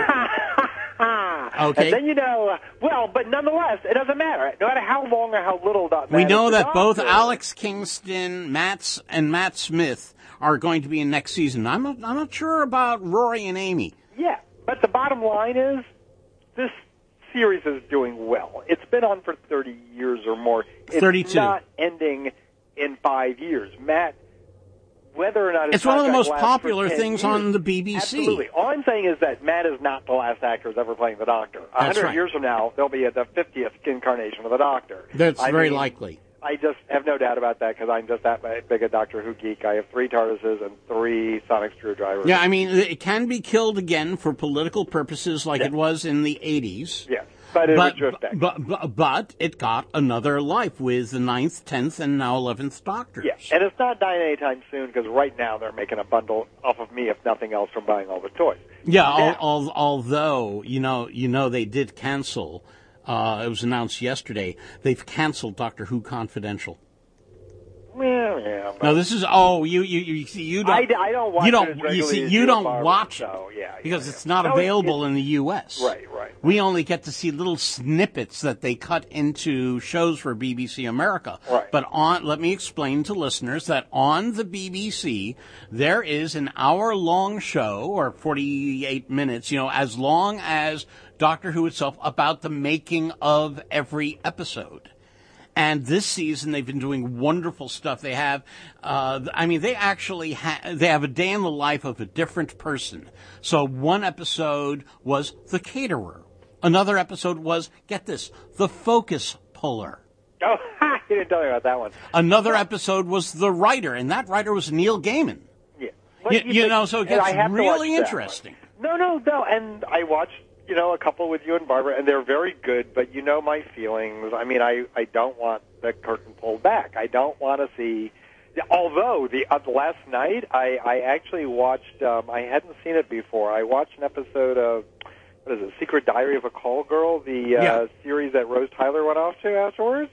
Okay. And then you know, uh, well, but nonetheless, it doesn't matter. No matter how long or how little that We know that Doctor, both Alex Kingston, Matt, and Matt Smith are going to be in next season. I'm not, I'm not sure about Rory and Amy. Yeah, but the bottom line is this series is doing well. It's been on for thirty years or more. It's thirty-two. Not ending in five years. Matt, whether or not it's, it's one of the most lasts popular for things years, on the B B C. Absolutely. All I'm saying is that Matt is not the last actor who's ever playing the Doctor. A That's hundred right. years from now, there'll be the fiftieth incarnation of the Doctor. That's I very mean, likely. I just have no doubt about that because I'm just that big a Doctor Who geek. I have three TARDISes and three sonic screwdrivers. Yeah, I mean, it can be killed again for political purposes like Yeah. it was in the eighties. Yes, but it But, was just that. but, but, but it got another life with the ninth, tenth, and now eleventh Doctors. Yeah, and it's not dying anytime soon because right now they're making a bundle off of me, if nothing else, from buying all the toys. Yeah, al- Now- al- although, you know, you know they did cancel, uh, it was announced yesterday, they've canceled Doctor Who Confidential. Well, yeah. But No, this is, oh, you, you, you see, you don't, I, I don't watch you it don't, as you regularly see, as you do, don't Barbara, watch it. so, yeah, yeah, because yeah. it's not No, available it's- in the U S. Right, right. We only get to see little snippets that they cut into shows for B B C America. Right. But on, let me explain to listeners that on the B B C, there is an hour-long show, or forty-eight minutes, you know, as long as Doctor Who itself, about the making of every episode. And this season, they've been doing wonderful stuff. They have, uh, I mean, they actually ha- they have a day in the life of a different person. So one episode was the caterer. Another episode was, get this, the focus puller. Oh, you didn't tell me about that one. Another episode was the writer, and that writer was Neil Gaiman. Yeah. You, But you think- know, so it and I gets have to really watch that interesting. one. No, no, no. And I watched, you know, a couple with you and Barbara, and they're very good, but you know my feelings. I mean, I, I don't want the curtain pulled back. I don't want to see... Although, the uh, last night, I, I actually watched... Um, I hadn't seen it before. I watched an episode of, what is it, Secret Diary of a Call Girl, the uh, Yeah. series that Rose Tyler went off to afterwards.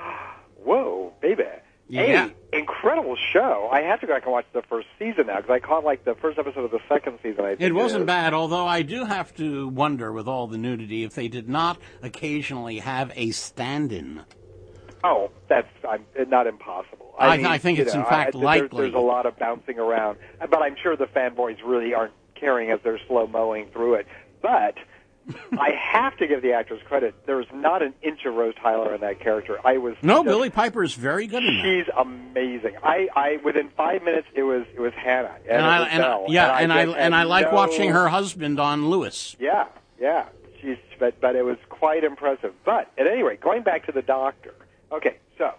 Whoa, baby. Yeah. Hey, incredible show. I have to go back and watch the first season now because I caught like the first episode of the second season. I think It wasn't is. bad, although I do have to wonder, with all the nudity, if they did not occasionally have a stand-in. Oh, that's I'm, not impossible. I- mean, I think you it's know, in fact I, there's, likely. There's a lot of bouncing around, but I'm sure the fanboys really aren't caring as they're slow mowing through it. But I have to give the actors credit. There's not an inch of Rose Tyler in that character. I was No, just, Billy Piper is very good in that. She's amazing. I, I within five minutes it was it was Hannah and, And it I, was and I- Belle, yeah, and I just and I had like no- watching her husband on Lewis. Yeah, yeah. She's but but it was quite impressive. But at any rate, going back to the Doctor. Okay, so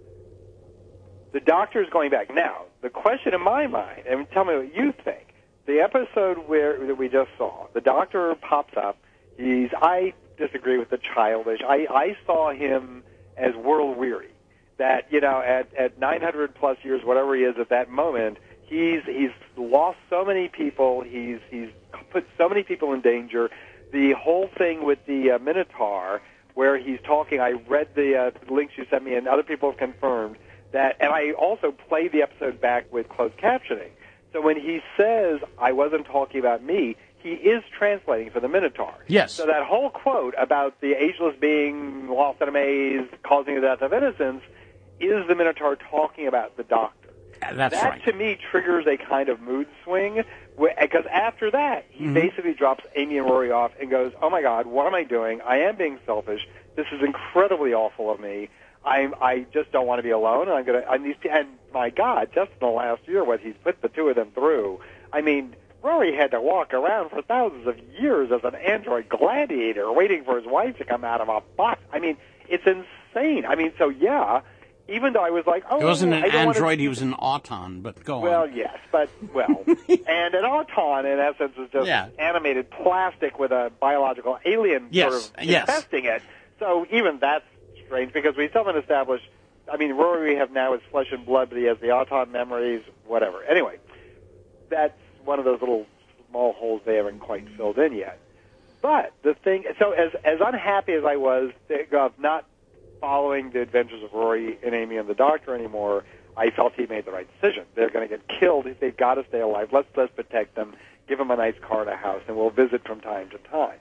the Doctor is going back now. The question in my mind, and tell me what you think. The episode where that we just saw, the Doctor pops up. He's I disagree with the childish. I I saw him as world weary. That you know at at nine hundred plus years, whatever he is at that moment. He's he's lost so many people. He's he's put so many people in danger. The whole thing with the uh, Minotaur, where he's talking. I read the uh, links you sent me, and other people have confirmed that. And I also played the episode back with closed captioning. So when he says, "I wasn't talking about me," he is translating for the Minotaur. Yes. So that whole quote about the ageless being lost in a maze, causing the death of innocence, is the Minotaur talking about the Doctor. That's that, right. to me, triggers a kind of mood swing, because after that, he Mm-hmm. basically drops Amy and Rory off and goes, oh, my God, what am I doing? I am being selfish. This is incredibly awful of me. I'm, I just don't want to be alone, and I'm going to, I'm these, and my God, just in the last year, what he's put the two of them through. I mean, Rory had to walk around for thousands of years as an android gladiator, waiting for his wife to come out of a box. I mean, it's insane. I mean, so, yeah, even though I was like, oh, He wasn't an I don't android, wanna... he was an auton, but go Well, on. yes, but, well, and an auton, in essence, is just Yeah. animated plastic with a biological alien Yes, sort of yes. infesting it. So even that's strange, because we still haven't established I mean, Rory we have now is flesh and blood, but he has the Auton memories, whatever. Anyway, that's one of those little small holes they haven't quite filled in yet. But the thing, so as as unhappy as I was of not following the adventures of Rory and Amy and the Doctor anymore, I felt he made the right decision. They're going to get killed. They've got to stay alive. Let's let's protect them. Give them a nice car and a house, and we'll visit from time to time.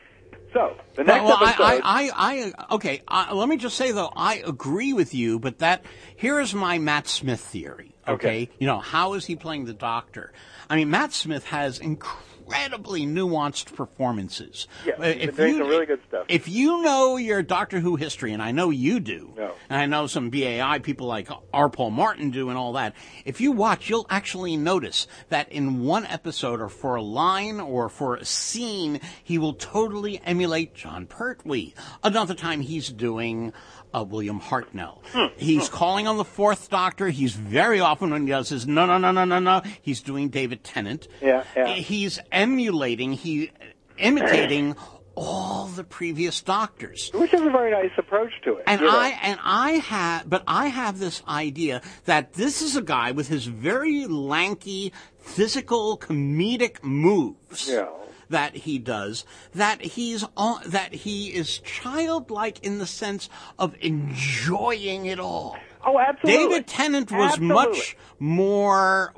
So the next well, well, episode. I, I, I, I okay. Uh, let me just say though, I agree with you, but that here is my Matt Smith theory. Okay? Okay. You know, how is he playing the Doctor? I mean, Matt Smith has incredibly nuanced performances. Yeah, Uh, he's been doing some really good stuff. If you know your Doctor Who history, and I know you do, No. and I know some B A I people like R. Paul Martin do and all that, if you watch, you'll actually notice that in one episode or for a line or for a scene, he will totally emulate John Pertwee. Another time he's doing uh, William Hartnell. Hmm. He's calling on the Fourth Doctor. He's very often, when he does his no, no, no, no, no, no, he's doing David Tennant. Yeah, yeah. He's emulating, he imitating all the previous Doctors. Which is a very nice approach to it. And you know. I and I have, but I have this idea that this is a guy with his very lanky, physical, comedic moves Yeah. that he does. That he's on, that he is childlike in the sense of enjoying it all. Oh, absolutely. David Tennant was Absolutely. much more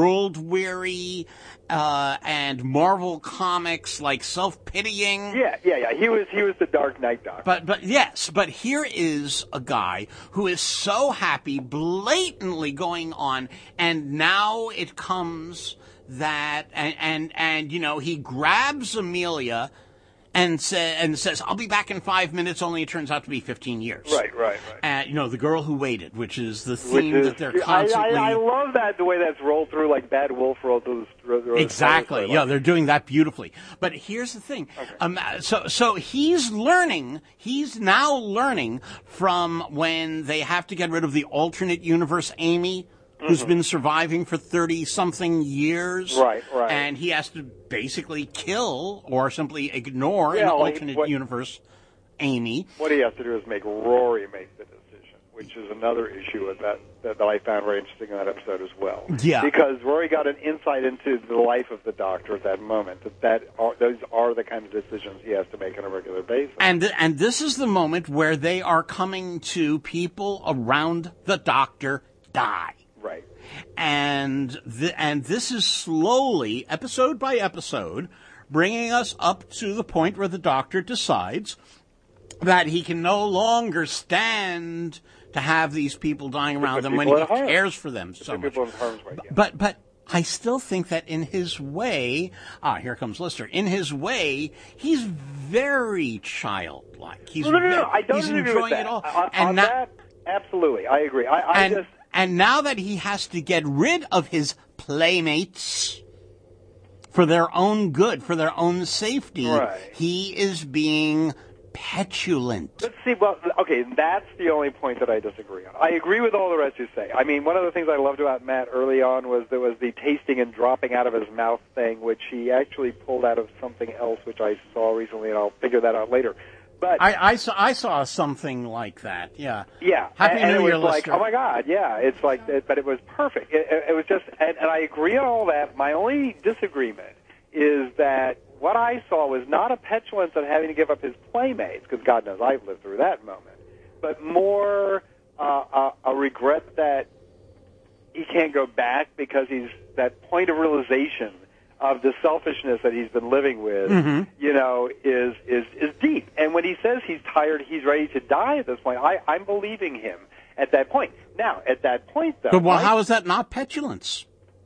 world-weary uh, and Marvel Comics, like self-pitying. Yeah, yeah, yeah. He was he was the Dark Knight Doctor. But but yes, but here is a guy who is so happy, blatantly going on, and now it comes that and and, and you know, he grabs Amelia and say, and says, "I'll be back in five minutes." Only it turns out to be fifteen years. Right, right, right. Uh, you know, the girl who waited, which is the Which theme is, that they're I, constantly. I, I love that the way that's rolled through, like Bad Wolf rolled through. through, through Exactly. through Yeah, they're doing that beautifully. But here's the thing. Okay. Um, so, so he's learning. He's now learning from when they have to get rid of the alternate universe Amy, who's Mm-hmm. been surviving for thirty something years. Right, right. And he has to basically kill or simply ignore Yeah, an like, alternate what- universe Amy. What he has to do is make Rory make the decision, which is another issue with that, that that I found very interesting in that episode as well. Yeah. Because Rory got an insight into the life of the Doctor at that moment. That that are, those are the kind of decisions he has to make on a regular basis. And and this is the moment where they are coming to people around the Doctor die. Right. And th- and this is slowly, episode by episode, bringing us up to the point where the Doctor decides that he can no longer stand to have these people dying around them when people he in harm. cares for them so Put much. people in harm's way, yeah. But but I still think that in his way, ah, here comes Lister. In his way, he's very childlike. He's No, no, no, no. very- I don't he's agree enjoying with that. it all. On, and on now- that, absolutely, I agree. I, I and, just and now that he has to get rid of his playmates for their own good, for their own safety, Right. he is being petulant. Let's see. Well, okay, that's the only point that I disagree on. I agree with all the rest you say. I mean, one of the things I loved about Matt early on was there was the tasting and dropping out of his mouth thing, which he actually pulled out of something else, which I saw recently, and I'll figure that out later. But I, I, saw, I saw something like that, yeah. yeah, Happy and, and New it Year, was like, Lister. oh my God, yeah, it's like, it, but it was perfect. It, it, it was just, and, and I agree on all that. My only disagreement is that what I saw was not a petulance on having to give up his playmates, because God knows I've lived through that moment, but more uh, a, a regret that he can't go back because he's that point of realization of the selfishness that he's been living with, Mm-hmm. you know, is, is is deep. And when he says he's tired, he's ready to die at this point, I, I'm believing him at that point. Now, at that point, though, But well, my- how is that not petulance?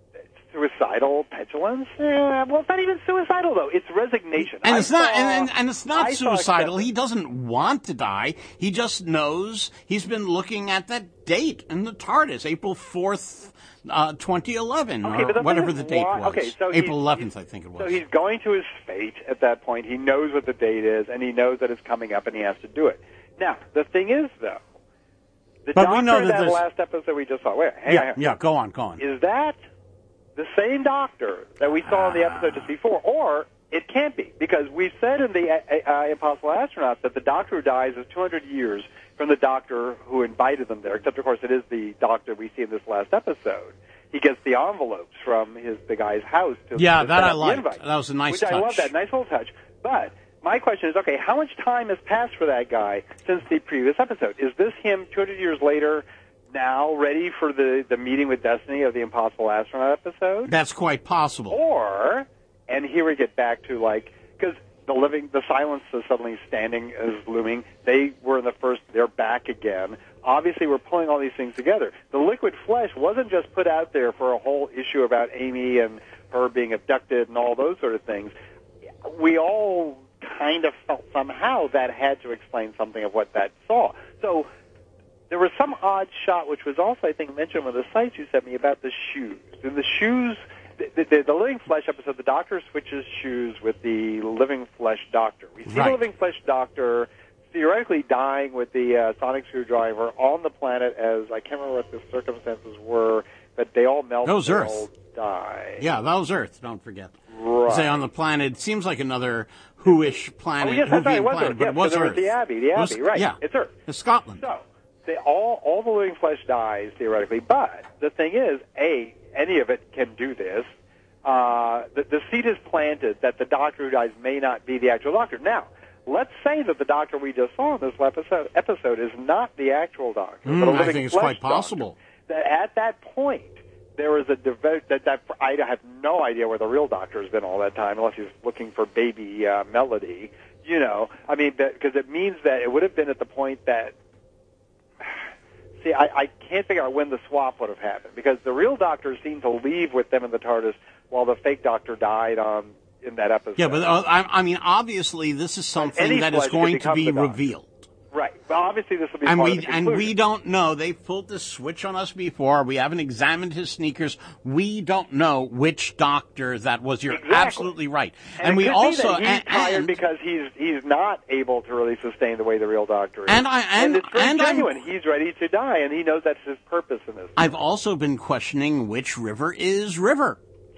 suicidal petulance? Yeah, well, it's not even suicidal, though. It's resignation. And I it's not, saw- and, and, and it's not I saw suicidal. acceptance. He doesn't want to die. He just knows he's been looking at that date in the TARDIS, April fourth, uh, twenty eleven, Okay, but or the whatever thing the is date why- was. okay, so April he's- eleventh, he's- I think it was. So he's going to his fate at that point. He knows what the date is, and he knows that it's coming up, and he has to do it. Now, the thing is, though, the But we doctor know in that that there's- last episode we just saw, wait, hang yeah, on. yeah, go on, go on. Is that the same doctor that we saw in the episode just before? Or it can't be, because we said in the uh, uh, Impossible Astronaut that the doctor who dies is two hundred years from the doctor who invited them there, except, of course, it is the doctor we see in this last episode. He gets the envelopes from his the guy's house. To, yeah, to that I the liked. invite, that was a nice which touch. I love that. Nice little touch. But my question is, okay, how much time has passed for that guy since the previous episode? Is this him two hundred years later now ready for the, the meeting with Destiny of the Impossible Astronaut episode? That's quite possible. Or, and here we get back to, like, because the living, the silence is suddenly standing is looming. They were in the first, they're back again. Obviously, we're pulling all these things together. The liquid flesh wasn't just put out there for a whole issue about Amy and her being abducted and all those sort of things. We all kind of felt somehow that had to explain something of what that saw. So there was some odd shot, which was also, I think, mentioned on the sites you sent me about the shoes. And the shoes, the, the, the Living Flesh episode, the doctor switches shoes with the Living Flesh doctor. We see Right. the Living Flesh doctor theoretically dying with the uh, sonic screwdriver on the planet as, I can't remember what the circumstances were, but they all melt. That was they Earth. all die. Yeah, that was Earth, don't forget. Right. Say on the planet, it seems like another Who-ish planet, Oh, yes, that's right, it Whovian was planet, Earth. but Yes, it was so there Earth. was the Abbey, the It was- Abbey, right. Yeah, It's Earth. it's Scotland. So, they all, all the Living Flesh dies, theoretically, but the thing is, A, any of it can do this. Uh, the, the seed is planted that the doctor who dies may not be the actual doctor. Now, let's say that the doctor we just saw in this episode, episode is not the actual doctor, Mm, but a I Living think it's Flesh quite possible. doctor. That at that point, there is a devote that, that I have no idea where the real doctor has been all that time, unless he's looking for baby uh, Melody. You know, I mean, because it means that it would have been at the point that. See, I, I can't figure out when the swap would have happened, because the real doctor seemed to leave with them in the TARDIS while the fake doctor died on in that episode. Yeah, but uh, I, I mean, obviously, this is something Any that is flesh going could to be become the doctor. revealed. Right. Well, obviously, this will be And part we of the and conclusion. we don't know. They pulled this switch on us before. We haven't examined his sneakers. We don't know which doctor that was. You're Exactly. absolutely right. And, And, it we could also be that he's and, tired and, because he's he's not able to really sustain the way the real doctor is. And I- and- it's very and I'm- genuine. He's ready to die, and he knows that's his purpose in this. I've also been questioning which river is River.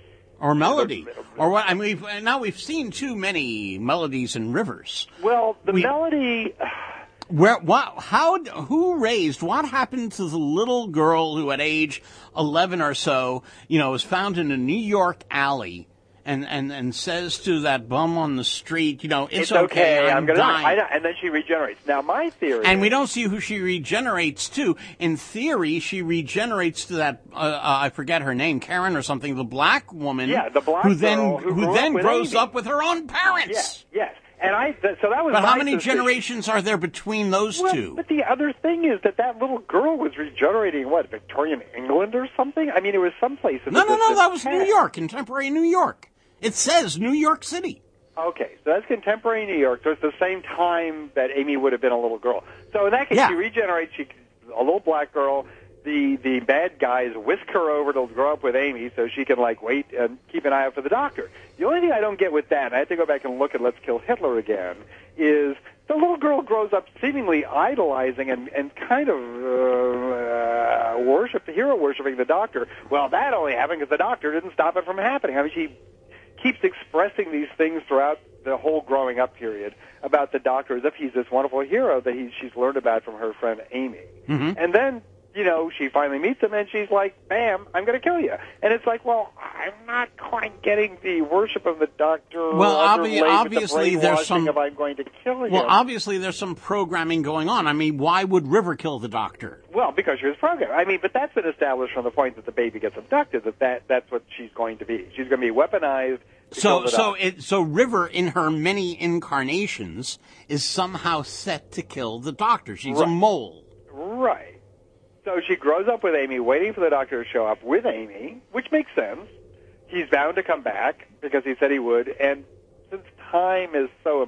Or Melody, or what? I mean, we've, now we've seen too many melodies and rivers. Well, the we- melody. Where, what, how, who raised, what happened to the little girl who at age eleven or so, you know, was found in a New York alley and, and, and says to that bum on the street, you know, it's, It's okay. I'm, I'm, gonna die. dying. I, and then she regenerates. Now, my theory. And we is- don't see who she regenerates to. In theory, she regenerates to that, uh, uh, I forget her name, Karen or something, the black woman. Yeah, the black who then, girl who grew up then with grows Amy. up with her own parents. Yes, yes. And I. Th- so that was. But my how many suspicion. generations are there between those Well, two? but the other thing is that that little girl was regenerating in what, Victorian England or something? I mean, it was someplace in No, the no, no, distant that was past. New York, contemporary New York. It says New York City. Okay, so that's contemporary New York. So it's the same time that Amy would have been a little girl. So in that case, Yeah. she regenerates. She a little black girl. The the bad guys whisk her over to grow up with Amy, so she can like wait and keep an eye out for the doctor. The only thing I don't get with that, and I have to go back and look at Let's Kill Hitler again, is the little girl grows up seemingly idolizing and and kind of uh, uh, worship hero worshiping the doctor. Well, that only happened because the doctor didn't stop it from happening. I mean, she keeps expressing these things throughout the whole growing up period about the doctor as if he's this wonderful hero that he, she's learned about from her friend Amy. Mm-hmm. And then, you know, she finally meets him and she's like, bam, I'm going to kill you. And it's like, well, I'm not quite getting the worship of the doctor. Well, obvi- underlaid with obviously the there's brainwashing some- of I'm going to kill him. Well, obviously there's some programming going on. I mean, why would River kill the doctor? Well, because she was programmed. I mean, but that's been established from the point that the baby gets abducted, that, that that's what she's going to be. She's going to be weaponized. to kill So, the so doctor. it, so River, in her many incarnations, is somehow set to kill the doctor. She's a Right. mole. Right. So she grows up with Amy, waiting for the doctor to show up with Amy, which makes sense. He's bound to come back because he said he would, and since time is so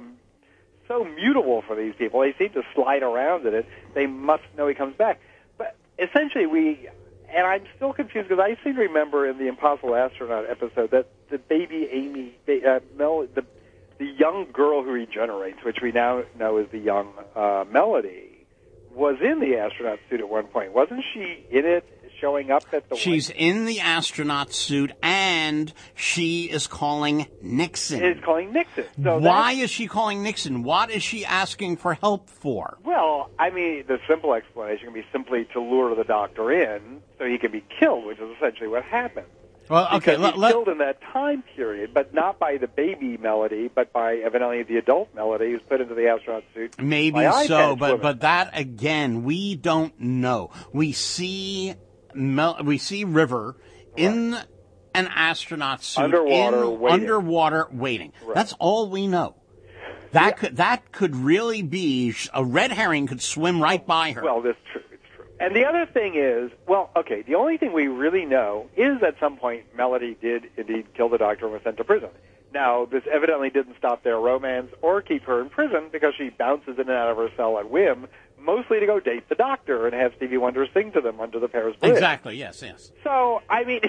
so mutable for these people, they seem to slide around in it. They must know he comes back. But essentially, we, and I'm still confused because I seem to remember in the Impossible Astronaut episode that the baby Amy, uh, Mel, the the young girl who regenerates, which we now know is the young uh, Melody, was in the astronaut suit at one point. Wasn't she in it? showing up at the She's White in the astronaut suit, and she is calling Nixon. Is calling Nixon. So Why is she calling Nixon? What is she asking for help for? Well, I mean, the simple explanation can be simply to lure the doctor in so he can be killed, which is essentially what happened. Well, okay, because let, he's let, killed in that time period, but not by the baby Melody, but by evidently the adult Melody who's put into the astronaut suit. maybe by so, iPad but women. but that again, we don't know. We see Mel, we see River in an astronaut suit, Underwater, in, waiting. underwater waiting. Right. That's all we know. That Yeah. could that could really be a red herring could swim right by her. Well, that's true. It's true. And the other thing is, well, okay, the only thing we really know is at some point Melody did indeed kill the doctor and was sent to prison. Now, this evidently didn't stop their romance or keep her in prison because she bounces in and out of her cell at whim, mostly to go date the doctor and have Stevie Wonder sing to them under the Paris Bridge. Exactly. Yes. Yes. So, I mean,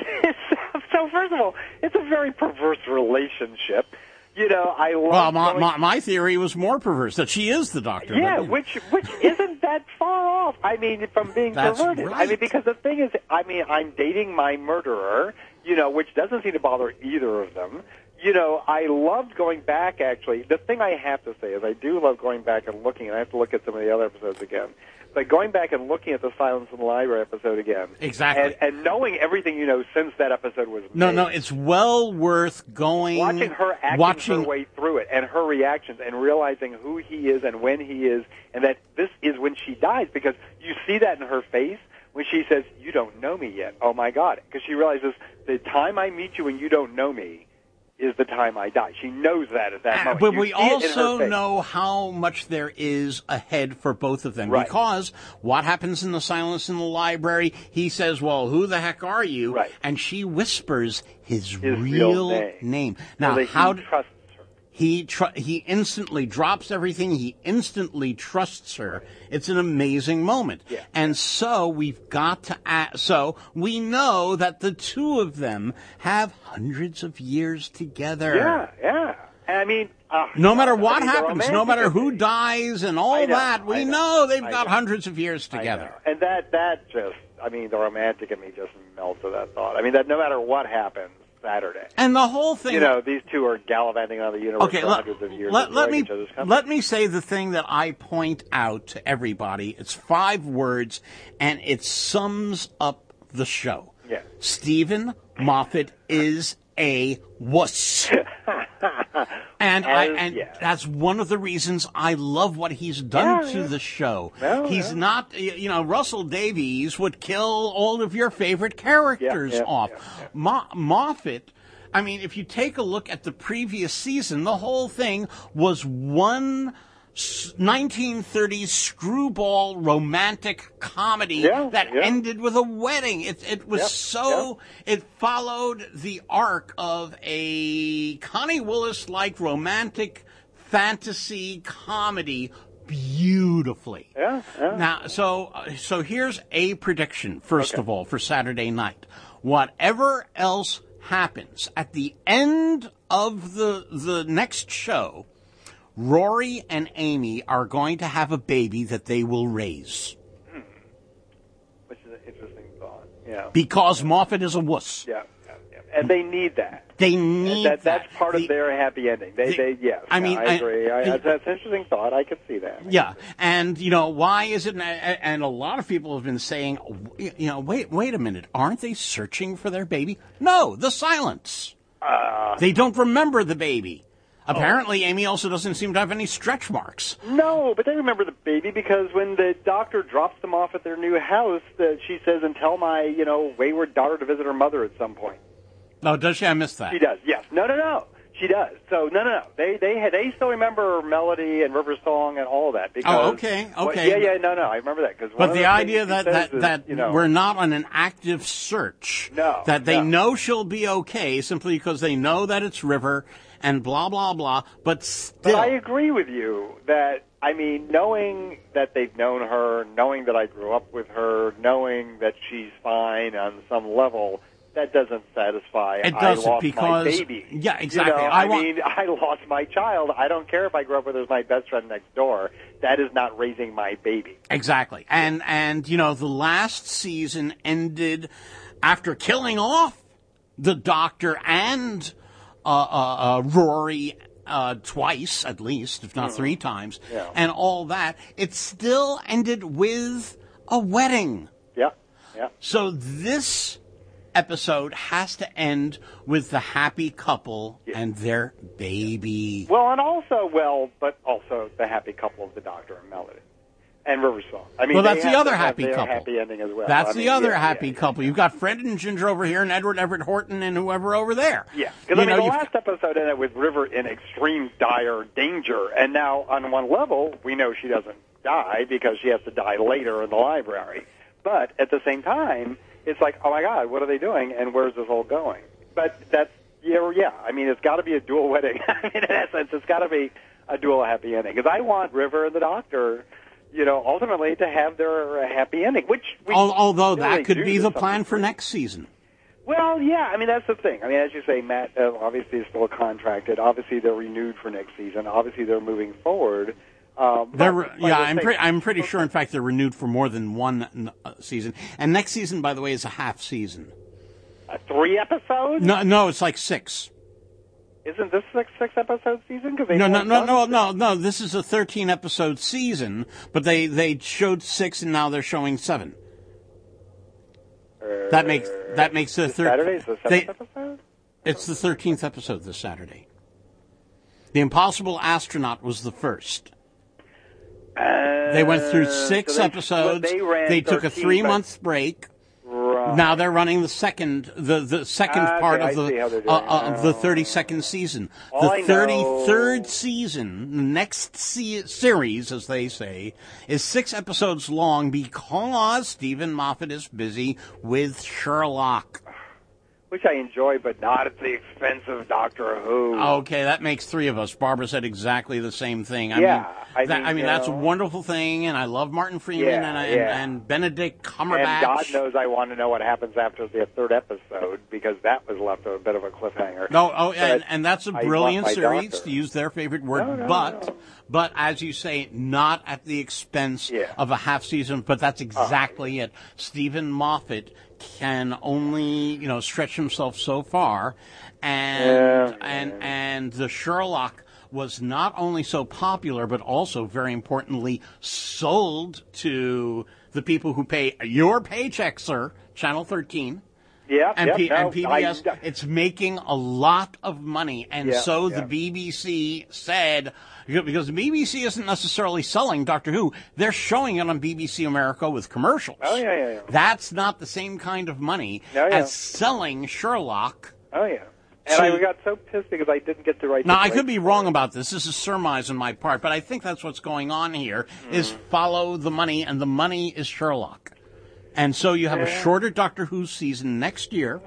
so first of all, it's a very perverse relationship. You know, I love Well, my, going- my my theory was more perverse that she is the doctor. yeah, but- which which isn't that far off. I mean, from being That's perverted. I right. mean, because the thing is, I mean, I'm dating my murderer, you know, which doesn't seem to bother either of them. You know, I loved going back, actually. The thing I have to say is I do love going back and looking, and I have to look at some of the other episodes again. But going back and looking at the Silence in the Library episode again. Exactly. And, and knowing everything you know since that episode was made. No, no, it's well worth going. Watching her acting watching, her way through it and her reactions and realizing who he is and when he is and that this is when she dies because you see that in her face when she says, "You don't know me yet." Oh, my God. Because she realizes the time I meet you and you don't know me is the time I die. She knows that at that moment. But You we see it in her also face. know how much there is ahead for both of them. Right. Because what happens in the Silence in the Library, he says, well, who the heck are you? Right. And she whispers his, His real, real name. Now, so that how he d- trusts her. he tr- he instantly drops everything. He instantly trusts her. It's an amazing moment. Yeah. And so we've got to a- so we know that the two of them have hundreds of years together. Yeah, yeah. And I mean, uh, No matter I what mean, the happens, no romantic matter of who it. dies and all I know, that, we I know, know they've I got know. hundreds of years I together. know. And that that just, I mean, the romantic in me just melts at that thought. I mean, that no matter what happens Saturday, And the whole thing, you know, these two are gallivanting on the universe okay, for let, hundreds of years. let, let enjoying me each other's company. let me say the thing that I point out to everybody. It's five words, and it sums up the show. Yeah. Stephen Moffat is a wuss. And I, As- and yeah. that's one of the reasons I love what he's done Yeah, to yeah. the show. No, he's no. not, y- you know, Russell Davies would kill all of your favorite characters Yeah, yeah, off. yeah, yeah. Mo- Moffat, I mean, if you take a look at the previous season, the whole thing was one s- nineteen thirties screwball romantic comedy Yeah, that yeah. ended with a wedding. It, it was Yep, so, it followed the arc of a Connie Willis-like romantic fantasy comedy beautifully. Yeah, yeah. Now, so uh, so here's a prediction. First Okay. of all, for Saturday night, whatever else happens at the end of the the next show, Rory and Amy are going to have a baby that they will raise Which is an interesting thought. Yeah. because Moffat is a wuss. Yeah. yeah, yeah. And they need that. They need that, that. that's part The- of their happy ending. They, the- they, yes. I yeah, mean, I I- agree. I, the- that's, that's an interesting thought. I could see that. Yeah, and you know why is it? And a lot of people have been saying, you know, wait, wait a minute, aren't they searching for their baby? No, the silence. Uh, They don't remember the baby. Apparently, Amy also doesn't seem to have any stretch marks. No, but they remember the baby because when the doctor drops them off at their new house, uh, she says, "And tell my, you know, wayward daughter to visit her mother at some point." Oh, does she? I missed that. She does. Yes. No, no, no. She does. So no, no, no. They they had, they still remember Melody and River Song and all that. Because, Oh, okay, well, okay. yeah, yeah. No, no. I remember that because. But the idea that that, is, that you know, we're not on an active search, No, that they no. know she'll be okay simply because they know that it's River and blah blah blah. But But still, I agree with you that, I mean, knowing that they've known her, knowing that I grew up with her, knowing that she's fine on some level, that doesn't satisfy. It I doesn't lost because my baby. yeah, exactly. You know, I, I want, mean, I lost my child. I don't care if I grew up with her as my best friend next door. That is not raising my baby. Exactly. And and you know, the last season ended after killing off the Doctor and uh, uh, uh, Rory uh, twice, at least, if not mm. three times, yeah. and all that. It still ended with a wedding. Yeah. Yeah. So this episode has to end with the happy couple yeah. and their baby. Well, and also, well, but also the happy couple of the Doctor and Melody. And River Song. I mean, well, that's the other have happy couple. Happy ending as well. That's I the mean, other yeah, happy yeah, couple. yeah. You've got Fred and Ginger over here, and Edward Everett Horton, and whoever over there. Yeah, because I mean, know, the last episode ended with River in extreme dire danger, and now on one level, we know she doesn't die because she has to die later in the library. But at the same time, it's like, oh my God, what are they doing, and where's this all going? But that's yeah, yeah. I mean, it's got to be a dual wedding. I mean, in essence, it's got to be a dual happy ending because I want River and the Doctor, you know, ultimately to have their uh, happy ending, which we although really that could do be to the some plan for degree. next season. Well, yeah, I mean that's the thing. I mean, as you say, Matt uh, obviously is still contracted. Obviously, they're renewed for next season. Obviously, they're moving forward. Um, they're, but, yeah, like I'm say, pretty. I'm pretty sure. In fact, they're renewed for more than one uh, season. And next season, by the way, is a half season. Uh, three episodes? No, no, it's like six. Isn't this six six episode season? Cause they no, no, no, no, no, no. This is a thirteen episode season, but they they showed six, and now they're showing seven. Uh, that makes that makes the third. Saturday's the seventh episode. It's the thirteenth episode this Saturday. The Impossible Astronaut was the first. Uh, they went through six so they, episodes. Well, they ran they took a three month break. Right. Now they're running the second, the, the second okay, part I of the uh, uh, of the thirty-second season. All the thirty-third season, the next se- series, as they say, is six episodes long because Stephen Moffat is busy with Sherlock. Which I enjoy, but not at the expense of Doctor Who. Okay, that makes three of us. Barbara said exactly the same thing. I yeah, mean, I that, mean, I mean that's know, a wonderful thing, and I love Martin Freeman yeah, and, and, yeah. and Benedict Cumberbatch. And God knows I want to know what happens after the third episode, because that was left a bit of a cliffhanger. No, oh, and, and that's a brilliant series, doctor. to use their favorite word, no, no, but, no. but as you say, not at the expense yeah. of a half season, but that's exactly uh, it. Stephen Moffat can only, you know, stretch himself so far, and yeah, and yeah. and the Sherlock was not only so popular, but also, very importantly, sold to the people who pay your paycheck, sir, Channel thirteen. Yeah, and, yep, P- no, and P B S, I, it's making a lot of money, and yeah, so yeah. the B B C said, because the B B C isn't necessarily selling Doctor Who, they're showing it on B B C America with commercials. Oh, yeah, yeah, yeah. That's not the same kind of money oh, yeah. as selling Sherlock. Oh, yeah. And so, I got so pissed because I didn't get to write. Now, I could be wrong about this. This is surmise on my part, but I think that's what's going on here, mm. is follow the money, and the money is Sherlock. And so you have yeah. a shorter Doctor Who season next year.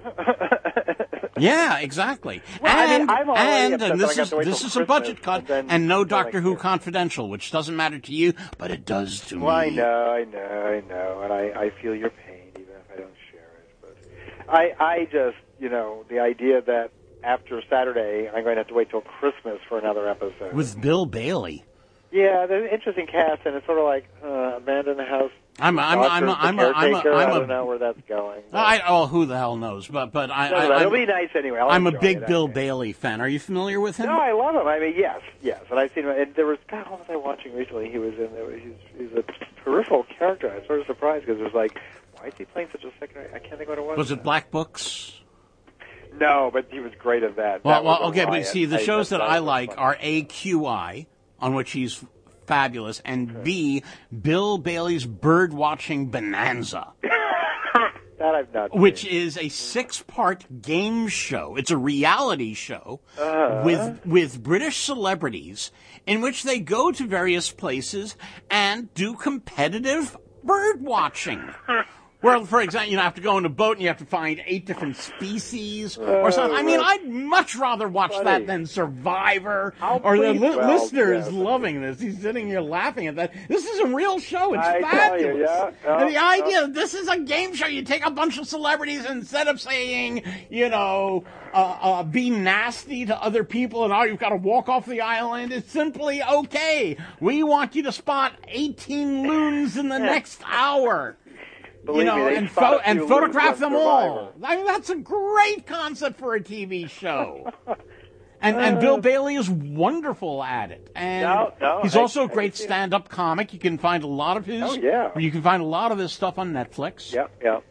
Yeah, exactly. Well, and I mean, and, and this is this is a budget cut, and, and no Doctor Who Confidential, which doesn't matter to you, but it does to well, me. I know, I know, I know, and I, I feel your pain, even if I don't share it. But I, I just, you know, the idea that after Saturday, I'm going to have to wait till Christmas for another episode. With Bill Bailey. Yeah, there's an interesting cast, and it's sort of like uh, Amanda in the House. I'm a, I'm a, I'm a, I'm a, I'm a, I'm a, I don't know where that's going. I, oh, who the hell knows? But but I, no, I, no, it'll I'm, be nice anyway. I'll I'm a big it, Bill okay. Bailey fan. Are you familiar with him? No, I love him. I mean, yes, yes. And I've seen him. And there was God, what was I watching recently? He was in. He's, he's a peripheral character. I was sort of surprised because it was like, why is he playing such a secondary? I can't think what it was. Was it Black Books? No, but he was great at that. Well, that well okay, riot. but see, the I, shows that I like funny. are A Q I, on which he's fabulous, and B, Bill Bailey's Bird-Watching Bonanza. That I've not seen. Which is a six-part game show. It's a reality show uh-huh. with with British celebrities in which they go to various places and do competitive bird watching. Where, for example, you know, have to go in a boat and you have to find eight different species or something. I mean, I'd much rather watch Funny. that than Survivor. I'll or the please- li- well, listener yes. is loving this. He's sitting here laughing at that. This is a real show. It's I tell fabulous. you, yeah. and the Yeah, idea, this is a game show. You take a bunch of celebrities and instead of saying, you know, uh, uh, be nasty to other people and, oh, you've got to walk off the island, it's simply, okay, we want you to spot eighteen loons in the next hour. Believe You know, me, they and, spot pho- a and few photograph loons them on all. I mean, that's a great concept for a T V show. And, and Uh. Bill Bailey is wonderful at it. And No, no, he's I- also a I great see it. stand-up comic. You can find a lot of his. Oh, yeah. You can find a lot of his stuff on Netflix. Yep, yep.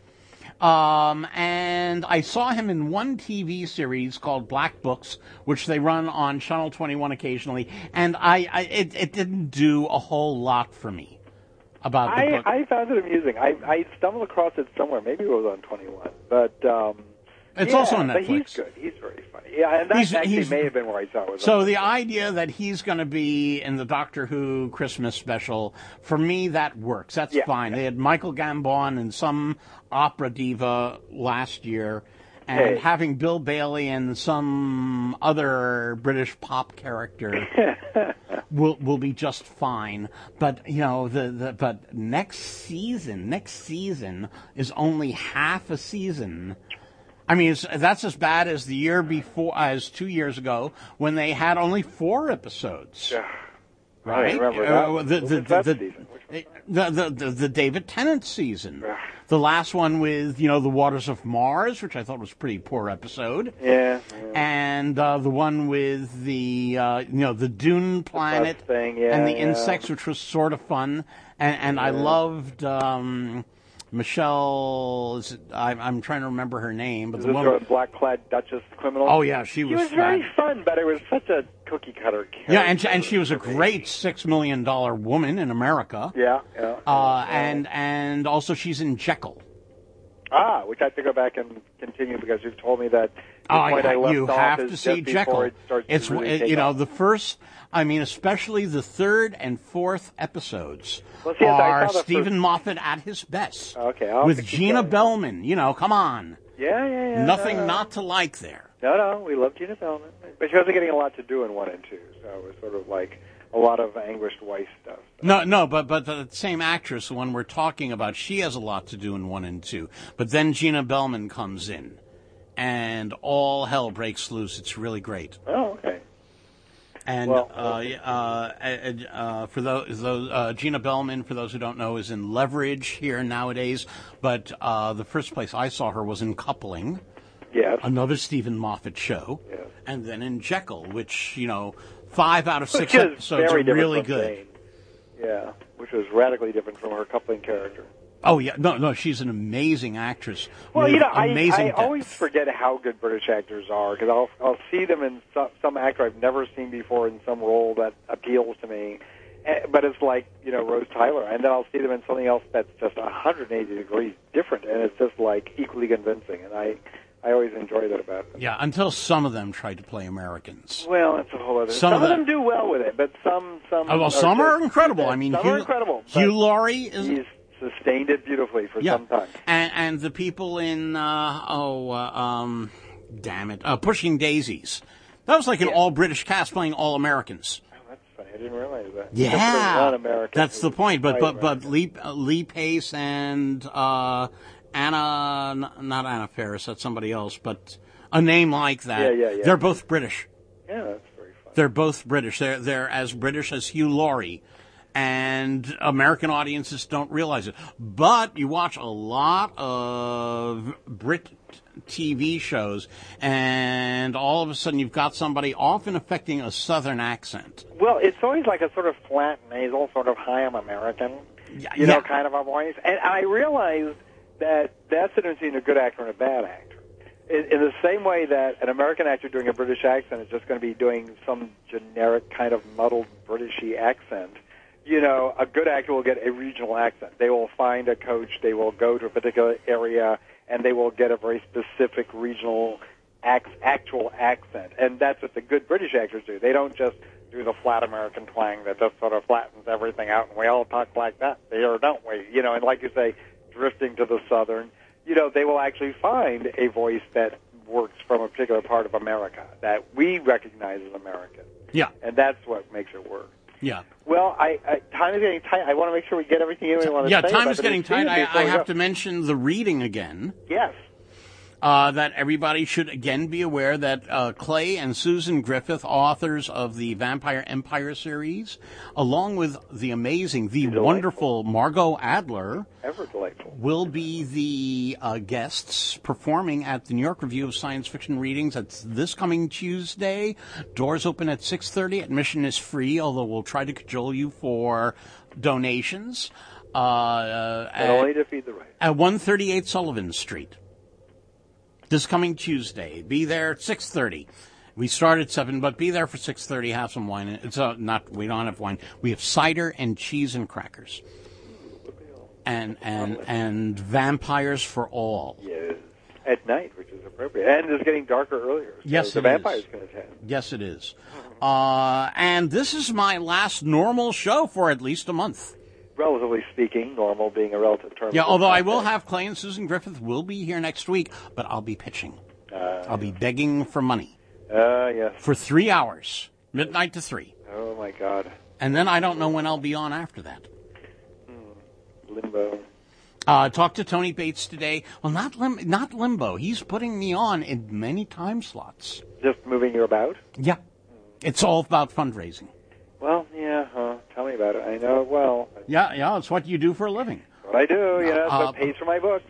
Um, and I saw him in one T V series called Black Books, which they run on Channel twenty-one occasionally. And I, I it, it didn't do a whole lot for me about the I, book. I found it amusing. I, I stumbled across it somewhere. Maybe it was on twenty-one. But um, It's yeah, also on But he's Netflix. good. He's very funny. Yeah, and that He's- actually he's- may have been where I saw it. Was So on the idea that he's going to be in the Doctor Who Christmas special, for me, that works. That's Yeah. fine. They had Michael Gambon and some opera diva last year, and Hey. having Bill Bailey and some other British pop character will will be just fine. But you know, the, the but next season, next season is only half a season. I mean, it's, that's as bad as the year before, as two years ago, when they had only four episodes. Yeah. Right? I remember that. Uh, one. the, What the, was that the, season? Which one? the, the, the, the David Tennant season. The last one with, you know, The Waters of Mars, which I thought was a pretty poor episode. Yeah. yeah. And uh, the one with the, uh, you know, the Dune planet bus thing, yeah, and the yeah. insects, which was sort of fun. And, and I loved um, Michelle, is it, I, I'm trying to remember her name. but Is the this woman. sort of black-clad Duchess criminal? Oh, yeah, she She was, was very fab- fun, but it was such a cookie-cutter character. Yeah, and, and she was a great six million dollar woman in America. Yeah, yeah. Uh, and and also she's in Jekyll. Ah, which I have to go back and continue because you've told me that the Oh, point yeah, I left you off have is to see just before Jekyll. it starts It's to really it- take you know off. the first. I mean, especially the third and fourth episodes Well, see, I saw are the first- Stephen Moffat at his best. Okay, I'll have with to keep Gina going. Bellman. You know, come on, Yeah, yeah, yeah. nothing no, no. not to like there. No, no, we love Gina Bellman. But she wasn't getting a lot to do in one and two, so it was sort of like a lot of anguished wife stuff. No, no, but but the same actress, the one we're talking about, she has a lot to do in one and two. But then Gina Bellman comes in, and all hell breaks loose. It's really great. Oh, okay. And Well, uh, uh, uh, uh, for those, those uh, Gina Bellman, for those who don't know, is in Leverage here nowadays. But uh, the first place I saw her was in Coupling, Yes. another Stephen Moffat show, Yes. and then in Jekyll, which you know, five out of six Which is episodes very are different really from good. Jane. Yeah, which was radically different from her coupling character. Oh yeah, no, no, she's an amazing actress. Well, with you know, I, amazing I depth. always forget how good British actors are because I'll I'll see them in some, some actor I've never seen before in some role that appeals to me, eh, but it's like you know Rose Tyler, and then I'll see them in something else that's just one hundred eighty degrees different, and it's just like equally convincing, and I I always enjoy that about them. Yeah, until some of them tried to play Americans. Well, that's a whole other. Some Some, of of them- them do well with it, but some some. Oh, well, some are just- incredible. I mean, some Hugh, are incredible. but Hugh Laurie is. he's sustained it beautifully for Yeah, some time. and and the people in uh, oh uh, um, damn it, uh, Pushing Daisies. That was like an Yeah. all British cast playing all Americans. Oh, that's funny. I didn't realize that. Yeah, Except for one American that's who the point. But was but but American. Lee uh, Lee Pace and uh, Anna, n- not Anna Faris, that's somebody else, but a name like that. Yeah, yeah, yeah. They're both British. Yeah, that's very fun. They're both British. They're they're as British as Hugh Laurie, and American audiences don't realize it. But you watch a lot of Brit T V shows, and all of a sudden you've got somebody often affecting a Southern accent. Well, it's always like a sort of flat nasal, sort of "Hi, I'm American," Yeah, you know, yeah. kind of a voice. And I realized that that's the difference between a good actor and a bad actor. In, in the same way that an American actor doing a British accent is just going to be doing some generic kind of muddled Britishy accent, you know, a good actor will get a regional accent. They will find a coach, they will go to a particular area, and they will get a very specific regional ac- actual accent. And that's what the good British actors do. They don't just do the flat American twang that just sort of flattens everything out, and we all talk like that, or don't we? You know, and like you say, drifting to the southern, you know, they will actually find a voice that works from a particular part of America that we recognize as American. Yeah. And that's what makes it work. Yeah. Well, I, I time is getting tight. I want to make sure we get everything in we want to Yeah, say. time about is the getting tight. museum I, before I we have go. to mention the reading again. Yes. Uh, that everybody should again be aware that uh, Clay and Susan Griffith, authors of the Vampire Empire series, along with the amazing, the Delightful. wonderful Margot Adler, Ever delightful. will be the uh, guests performing at the New York Review of Science Fiction Readings. That's this coming Tuesday. Doors open at six thirty. Admission is free, although we'll try to cajole you for donations. Uh, uh, And only to feed the right. at one thirty-eight Sullivan Street. This coming Tuesday. Be there at six thirty. We start at seven, but be there for six thirty. Have some wine. It's uh, not. We don't have wine. We have cider and cheese and crackers. And and and vampires for all. Yes. At night, which is appropriate. And it's getting darker earlier. So Yes, the it vampires is. can attend. Yes, it is. Uh, and this is my last normal show for at least a month. Relatively speaking, normal being a relative term. Yeah, although I will have Clay and Susan Griffith will be here next week, but I'll be pitching. Uh, I'll be begging for money Uh, yes. for three hours, midnight to three. Oh, my God. And then I don't know when I'll be on after that. Limbo. Uh, talked to Tony Bates today. Well, not lim- not Limbo. He's putting me on in many time slots. Just moving you about? Yeah. It's all about fundraising. Well, yeah, huh. Tell me about it. I know it well. Yeah, yeah, it's what you do for a living. What I do, you know, Uh, so it pays for my books.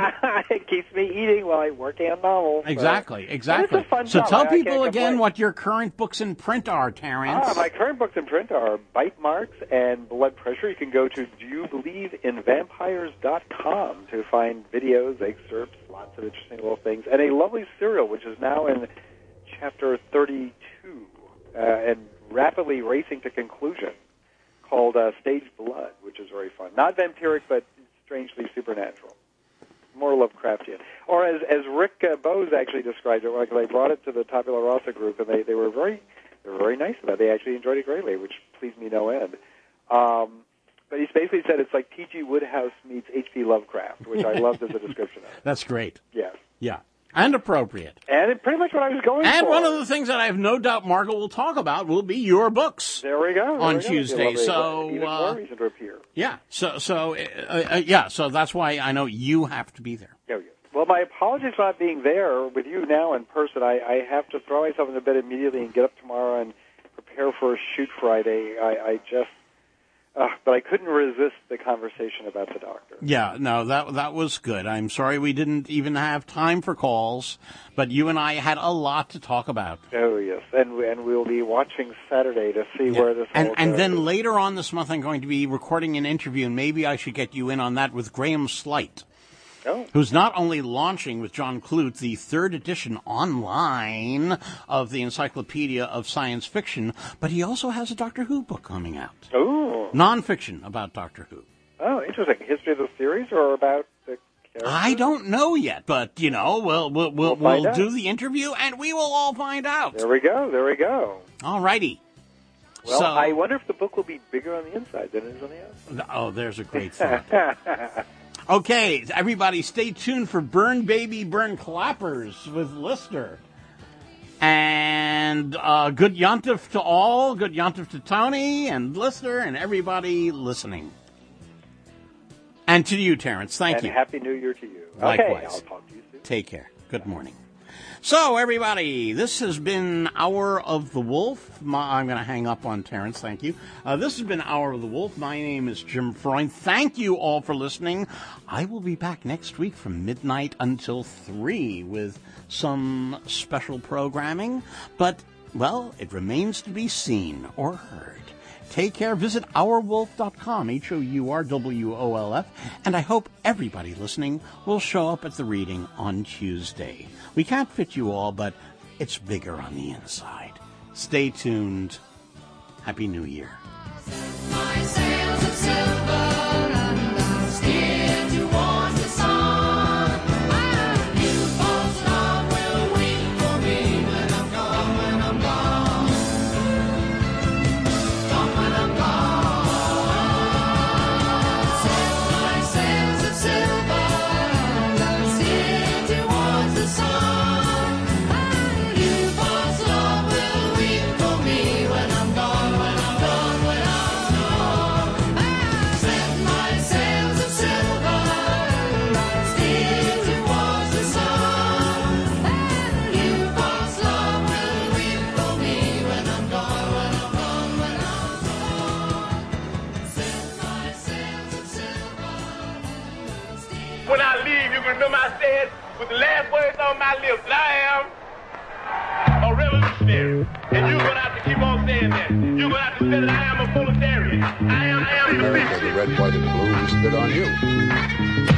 It keeps me eating while I'm working on novels. so- Exactly, exactly. But it's a fun So job. tell I- I people can't again complain. what your current books in print are, Terrence. Ah, my current books in print are Bite Marks and Blood Pressure. You can go to do you believe in vampires dot com to find videos, excerpts, lots of interesting little things, and a lovely serial, which is now in chapter thirty-two uh, and rapidly racing to conclusion, called uh, Stage Blood, which is very fun. Not vampiric, but strangely supernatural. More Lovecraftian. Or as as Rick uh, Bowes actually described it, like they brought it to the Tabula Rasa group, and they, they were very they were very nice about it. They actually enjoyed it greatly, which pleased me no end. Um, but he's basically said it's like T G Woodhouse meets H P Lovecraft, which I loved as a description of it. That's great. Yes. Yeah. And appropriate. And it, pretty much what I was going And for. one of the things that I have no doubt Margot will talk about will be your books. There we go. There on we go. Tuesday, Lovely. so, Even uh, more reason to appear. Yeah. So, so, uh, uh, yeah. So that's why I know you have to be there. There we go. Well, my apologies for not being there with you now in person. I, I have to throw myself into bed immediately and get up tomorrow and prepare for a shoot Friday. I, I just, uh, but I couldn't resist the conversation about the doctor. Yeah. No, that that was good. I'm sorry we didn't even have time for calls, but you and I had a lot to talk about. Oh yes, and and we'll be watching Saturday to see Yeah. where this and all and goes. then later on this month, I'm going to be recording an interview, and maybe I should get you in on that with Graham Slight, Oh. who's not only launching with John Clute the third edition online of the Encyclopedia of Science Fiction, but he also has a Doctor Who book coming out, Oh, nonfiction about Doctor Who. oh, interesting. History of the series or about the characters? I don't know yet, but you know, we'll we'll we'll, We'll find we'll out. do the interview, and we will all find out. There we go. There we go. All righty. Well, so, I wonder if the book will be bigger on the inside than it is on the outside. oh, there's a great thought. Okay, everybody, stay tuned for Burn Baby Burn Clappers with Lister. And uh, good yontif to all, good yontif to Tony and Lister and everybody listening. And to you, Terrence. Thank and you. Happy New Year to you. Likewise. Okay, I'll talk to you soon. Take care. Good morning. So, everybody, this has been Hour of the Wolf. My, I'm going to hang up on Terrence. Thank you. Uh, this has been Hour of the Wolf. My name is Jim Freund. Thank you all for listening. I will be back next week from midnight until three with some special programming. But, well, it remains to be seen or heard. Take care. Visit our wolf dot com, H O U R W O L F, and I hope everybody listening will show up at the reading on Tuesday. We can't fit you all, but it's bigger on the inside. Stay tuned. Happy New Year. My sails of silver and I'm steered towards the sun. And you false love will weep for me when I'm gone, when I'm gone. Gone when I'm gone. Set my sails of silver. when I leave, you can remember I said with the last words on my lips that I am a revolutionary. And you're going to have to keep on saying that. You're going to have to say that I am a proletarian. I am, I am the America, the red, white, and blue, we spit on you.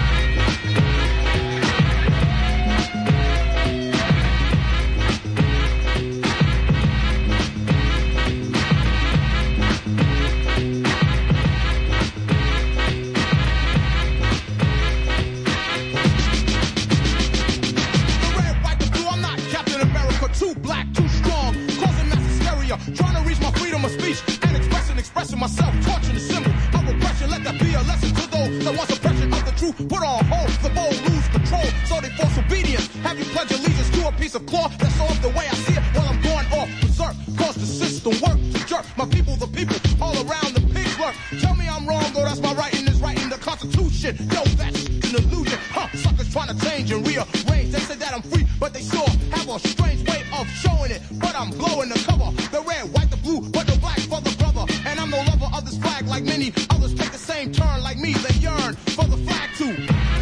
Too black, too strong, causing mass hysteria, trying to reach my freedom of speech and expressing, expressing myself, torching the symbol of oppression. Let that be a lesson to those that want suppression of the truth. Put on hold, the bold lose control, so they force obedience. Have you pledge allegiance to a piece of cloth that's off the way I see it while I'm going off berserk? Cause the system work to jerk my people, the people all around the pigs lurk. Tell me I'm wrong, though that's my writing is writing the Constitution. Yo, that's an illusion, huh? Suckers trying to change and rearrange. They say that I'm free, but they sure have a strange way of showing it. But I'm blowing the cover, the red, white, the blue, but the black for the brother. And I'm no lover of this flag like many others take the same turn like me. They yearn for the flag too.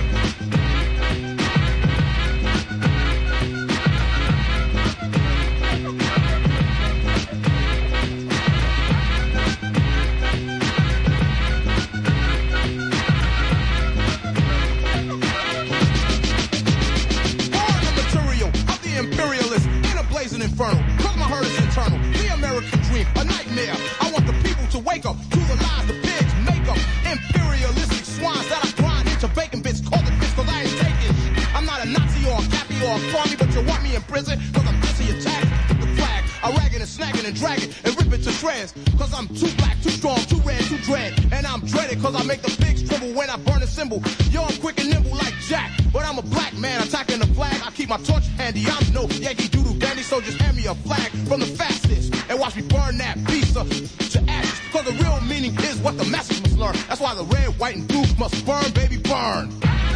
Inferno, cause my hurt is internal. The American dream, a nightmare. I want the people to wake up to the lies the pigs make up. Imperialistic swines that I grind into bacon bits. Call it bits cause I ain't taking shit. I'm not a Nazi or a Cappy or a Farmy, but you want me in prison cause I'm busy attacking the flag. I ragging and snagging and dragging and rip it to shreds. Cause I'm too black, too strong, too red, too dread. And I'm dreaded cause I make the pigs tremble when I burn a symbol. Yo, I'm quick and nimble like Jack, but I'm a black man attacking the flag. I keep my torch handy. I'm no Yankee Doodle Dandy, so just hand me a flag from the fastest and watch me burn that piece of to ashes. Cause the real meaning is what the masses must learn. That's why the red, white, and blue must burn, baby, burn.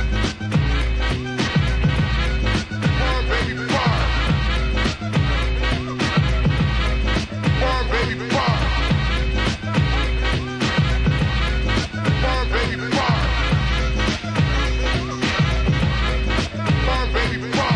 Burn, baby, burn. Burn, baby, burn. Burn, baby, burn. Burn, baby, burn.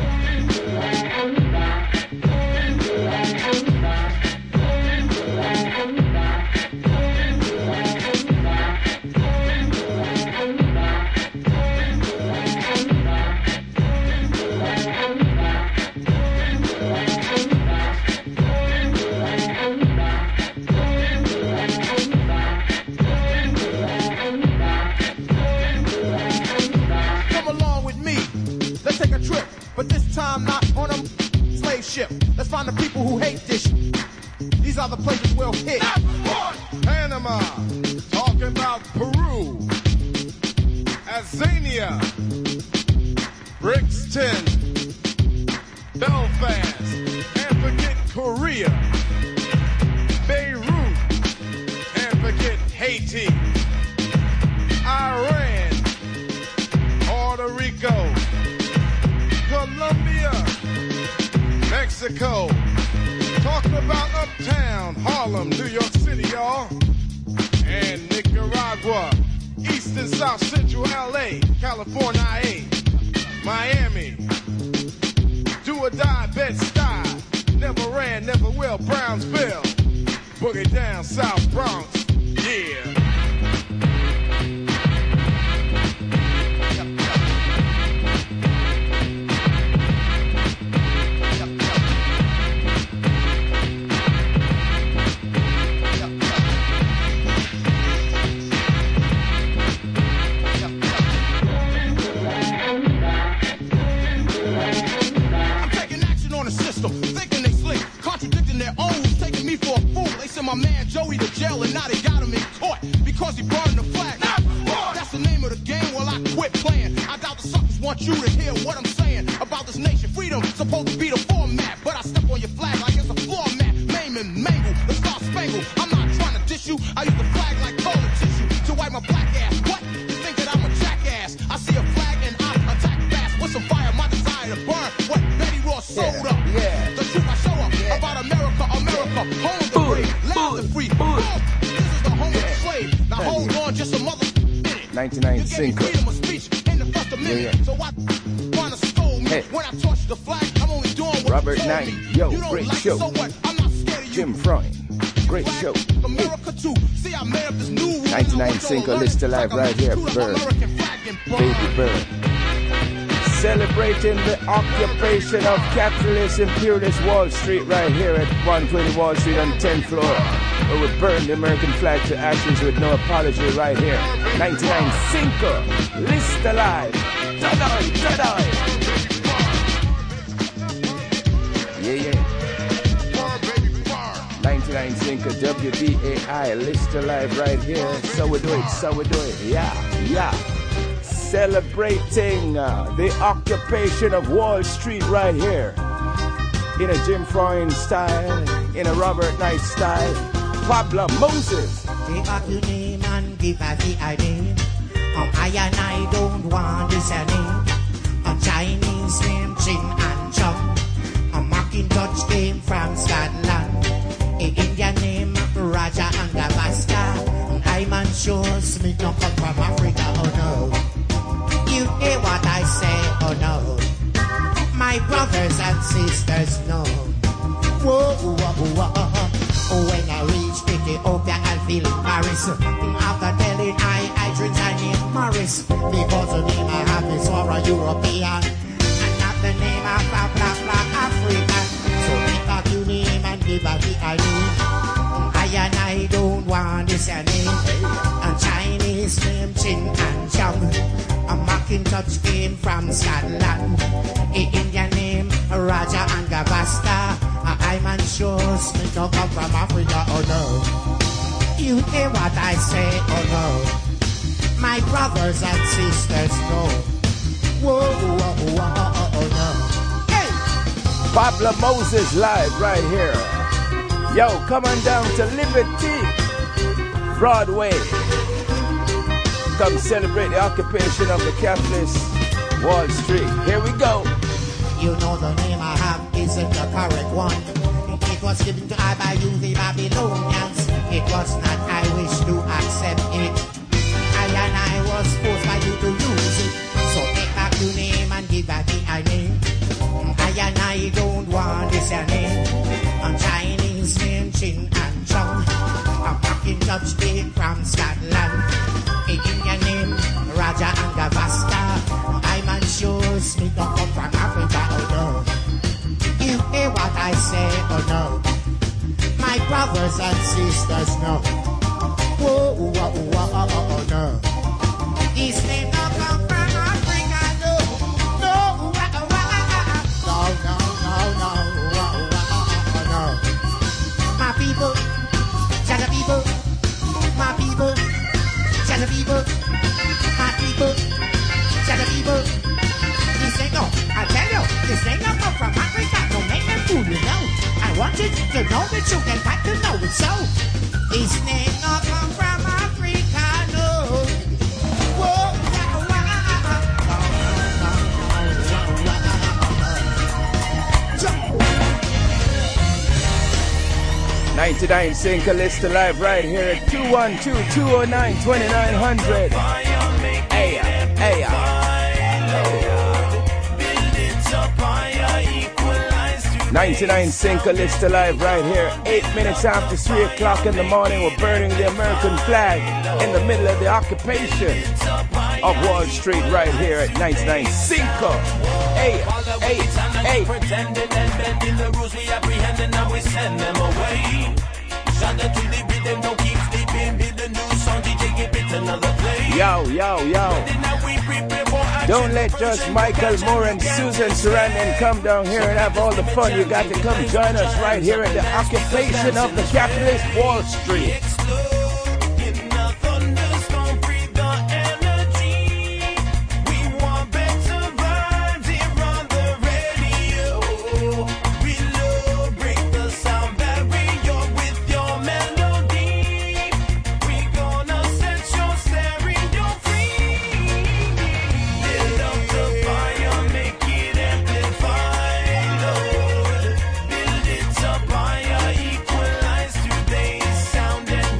But this time not on a slave ship. Let's find the people who hate this shit. These are the places we'll hit. Panama, talking about Peru, Azania, Brixton, Belfast, and forget Korea, Beirut, and forget Haiti, Iran, Puerto Rico, Colombia, Mexico, talking about Uptown, Harlem, New York City, y'all, and Nicaragua, East and South Central L A, California, I A, Miami, do or die, Bed-Stuy, never ran, never will, Brownsville, boogie down, South Bronx, yeah. Thinking they slick, contradicting their own, taking me for a fool. They sent my man Joey to jail and now they got him in court because he burned the flag. That's the name of the game. Well, I quit playing. I doubt the suckers want you to hear what I'm saying about this nation. Freedom supposed to be the format, but I step on your flag like it's a floor mat. Maim and mangle the Star Spangled. I'm not trying to diss you. I use the flag like toilet tissue to wipe my black ass. What? You think that I'm a jackass? I see a flag and I attack fast with some fire. My desire to burn what Betty Ross sold up. Yeah. The truth I show up yeah. about America, America, home of the brave, land of the free. This is the home yeah. of the slave. Now hold on, just a mother minute. ninety-nine you gave me freedom of speech in the first standing. So I wanna scold me Hey. when I touch the flag. I'm only doing what Robert you told Knight, me. yo, You don't great like it, show. so what? I'm not scared of you. Jim Freund, great show. America too. See, I made up this new rule. ninety-nine Cinco List Alive right here, Bird. Baby Bird. Celebrating the occupation of capitalist imperialist Wall Street right here at one twenty Wall Street on the tenth floor. Where we burn the American flag to ashes with no apology right here. ninety-nine Cinco List Alive. Jedi, Jedi. Yeah, yeah. ninety-nine Cinco W B A I List Alive right here. So we do it, so we do it. Yeah, yeah. Celebrating uh, the occupation of Wall Street right here. In a Jim Freund style, in a Robert Knight style. Pablo Moses. Give up your name and give us the name. Um, I and I don't want this name. A Chinese name, Chin and Chong. A Macintosh came from Scotland. A Indian name, Raja Angavaska. And I'm unsure Smith no come from Africa, oh no. You hear what I say, oh no. My brothers and sisters know. Whoa, whoa, whoa, whoa. When I reach Ethiopia, I'll feel Paris. After telling I, I drink I name Morris. Because the name I have is for a European. And not the name of a black, black African. So pick up your name and give us the I name. I and I don't want this name. A Chinese name, Chin and Chong. A Macintosh came from Scotland. A Indian name, Raja Angavaska. I'm unsure Smith don't come from Africa, oh no. You hear what I say, oh no. My brothers and sisters know. Whoa, whoa, whoa, whoa, oh no. Hey! Pablo Moses live right here. Yo, come on down to Liberty Broadway. Come celebrate the occupation of the capitalist Wall Street. Here we go. You know the name I have isn't the correct one. It was given to I by you, the Babylonians. It was not I wish to accept it. I and I was forced by you to use it. So take back your name and give back the I name. I and I don't want this name. A Chinese name, Chin and Chong. A Macintosh came from Scotland. A Indian name, Raja Angavaska. I'm unsure Smith don't come from Africa, oh no. You hear what I say, oh no. My brothers and sisters know. Whoa, whoa, whoa, whoa, oh, oh no. His name don't come from Africa, no. No, whoa, whoa, whoa, no, no, no, no, whoa, whoa, no. My people, China people, my people, China people, my people, China people. This ain't no, I tell you, this ain't no come from Africa. Don't make me fool, you know. I want you to know the truth and got to know it so. This ain't no come from Africa, no. Whoa, wah, wah, ninety-nine Cinco List Alive right here at two one two, two oh nine, two nine hundred. Hey, hey, ninety-nine Cinco List Alive right here. Eight minutes after three o'clock in the morning, we're burning the American flag in the middle of the occupation of Wall Street right here at ninety-nine Cinco. Hey, hey, hey. Pretending and bending the rules we apprehending, now we send them away. Shout out to the rhythm, don't keep sleeping. Build a new song, D J give it another play. Yo, yo, yo. Don't let just Michael Moore and Susan Sarandon come down here and have all the fun. You got to come join us right here at the occupation of the capitalist Wall Street. Build it up higher, equalize today's sound and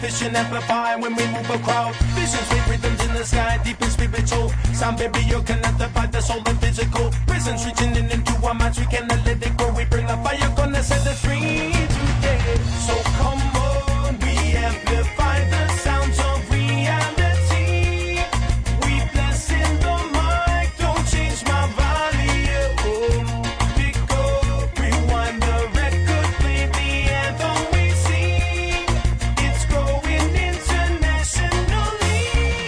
vision amplified when we move a crowd. Visions with rhythms in the sky, deep and spiritual. Sound baby, you're connected by the soul and physical. Presence reaching in into our minds, we cannot let it go. We bring a fire, gonna set us free today. So come on, we amplify the sounds of reality. We bless in the mic, don't change my volume. Pick up, rewind the record, play the anthem we sing. It's growing internationally.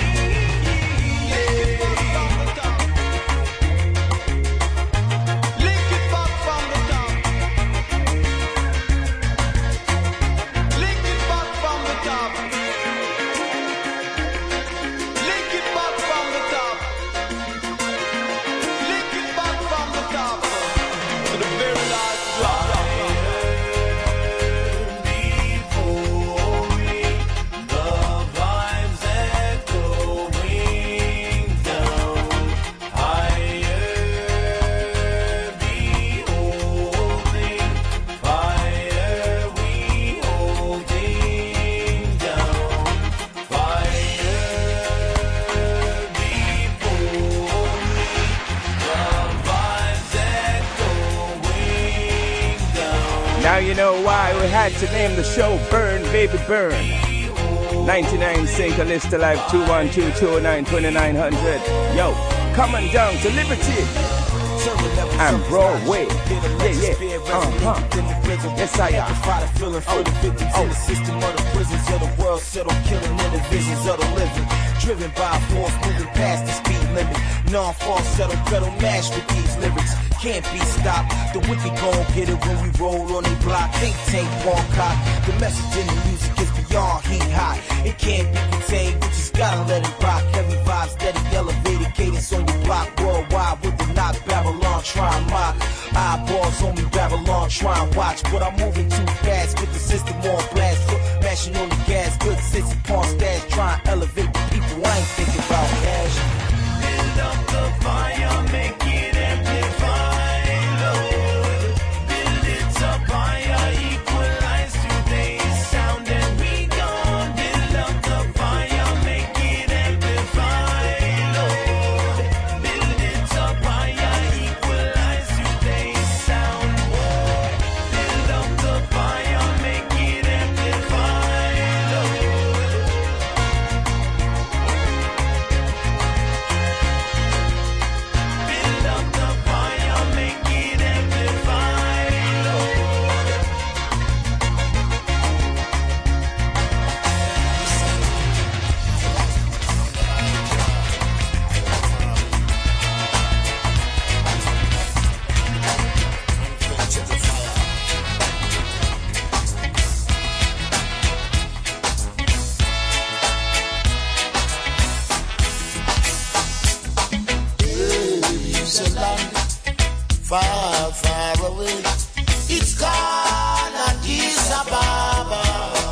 Link it back from the top. Link it back from the top. Link it back from the top. Link it back from the top. To the very last drop. The vibes echoing down higher, beholding fire, we holding down fire, beholding the vibes echoing down. Now you know why we had to name the show Burn Baby Burn. ninety-nine Sinker List Alive two one two, two oh nine, two nine hundred. Yo, coming down to Liberty and Broadway. Yeah, yeah. Uh-huh. Yes, I am. Feeling for the victims in the system of the prisons of the world, settle killing in the visions of the living. Driven by a force moving past the speed limit. Non-false, settle, pedal, mash with these lyrics. Can't be stopped. The wicked gon' get it when we roll on they block. Think tank, one cop. The message in the music is beyond heat hot. It can't be contained, we just gotta let it rock. Heavy vibes, steady, elevated cadence on your block. Worldwide with the knock, Babylon, try and mock. Eyeballs on me, Babylon, try and watch. But I'm moving too fast, with the system on blast. Foot mashing on the gas, good sissy pawn stash. Try and elevate the people, I ain't thinking about cash. Build up the fire, make it amplify, Lord. Build it up higher, equalize today's sound, and we gon' build up the fire, make it amplify, Lord. Build it up higher, equalize today's sound, boy. Build up the fire, make it amplify, Lord. Build up the fire, make it amplify, Lord. It's a land far, far away. It's called Addis Ababa.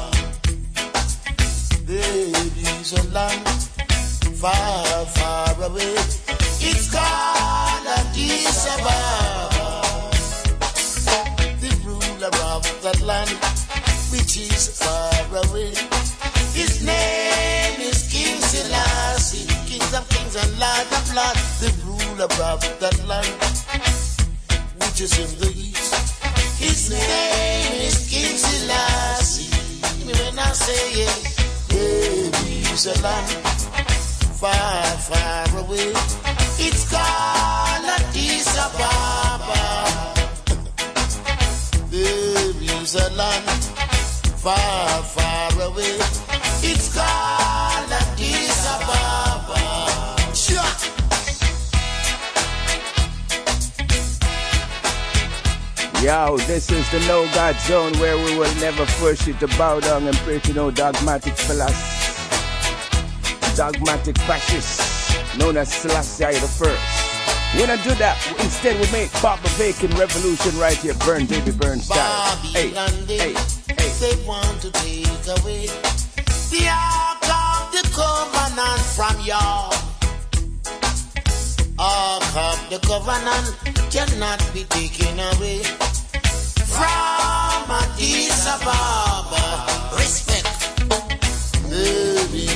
Baby's a land far, far away. It's called Addis Ababa. The ruler of that land, which is far away. His name is King Selassie, King of Kings and Lord of Lords. The ruler of that land, which is in the east. His name is King Selassie. When I say it, baby's a land far, far away. It's called Addis Ababa. Baby's a land far, far away. It's called Addis Ababa. Sure. Yo, this is the No God Zone where we will never force you to bow down and pray to no dogmatic philosophy. Dogmatic fascists known as Selassie the First. We don't do that. Instead, we make Baba Bacon revolution right here. Burn, baby, burn style. Hey, hey, hey. They want to take away the Ark of the Covenant from y'all. Ark of the Covenant cannot be taken away from Addis Ababa. Respect.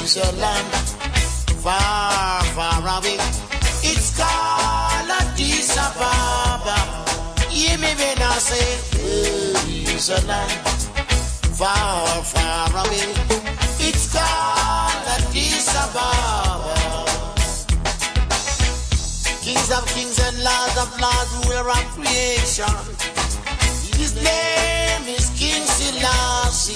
is a land far, far away. It's called Addis Ababa. Hear me when I say, there is a land far, far away. It's called Addis Ababa. Kings of kings and lords of lords, ruler of creation. His name is King Selassie.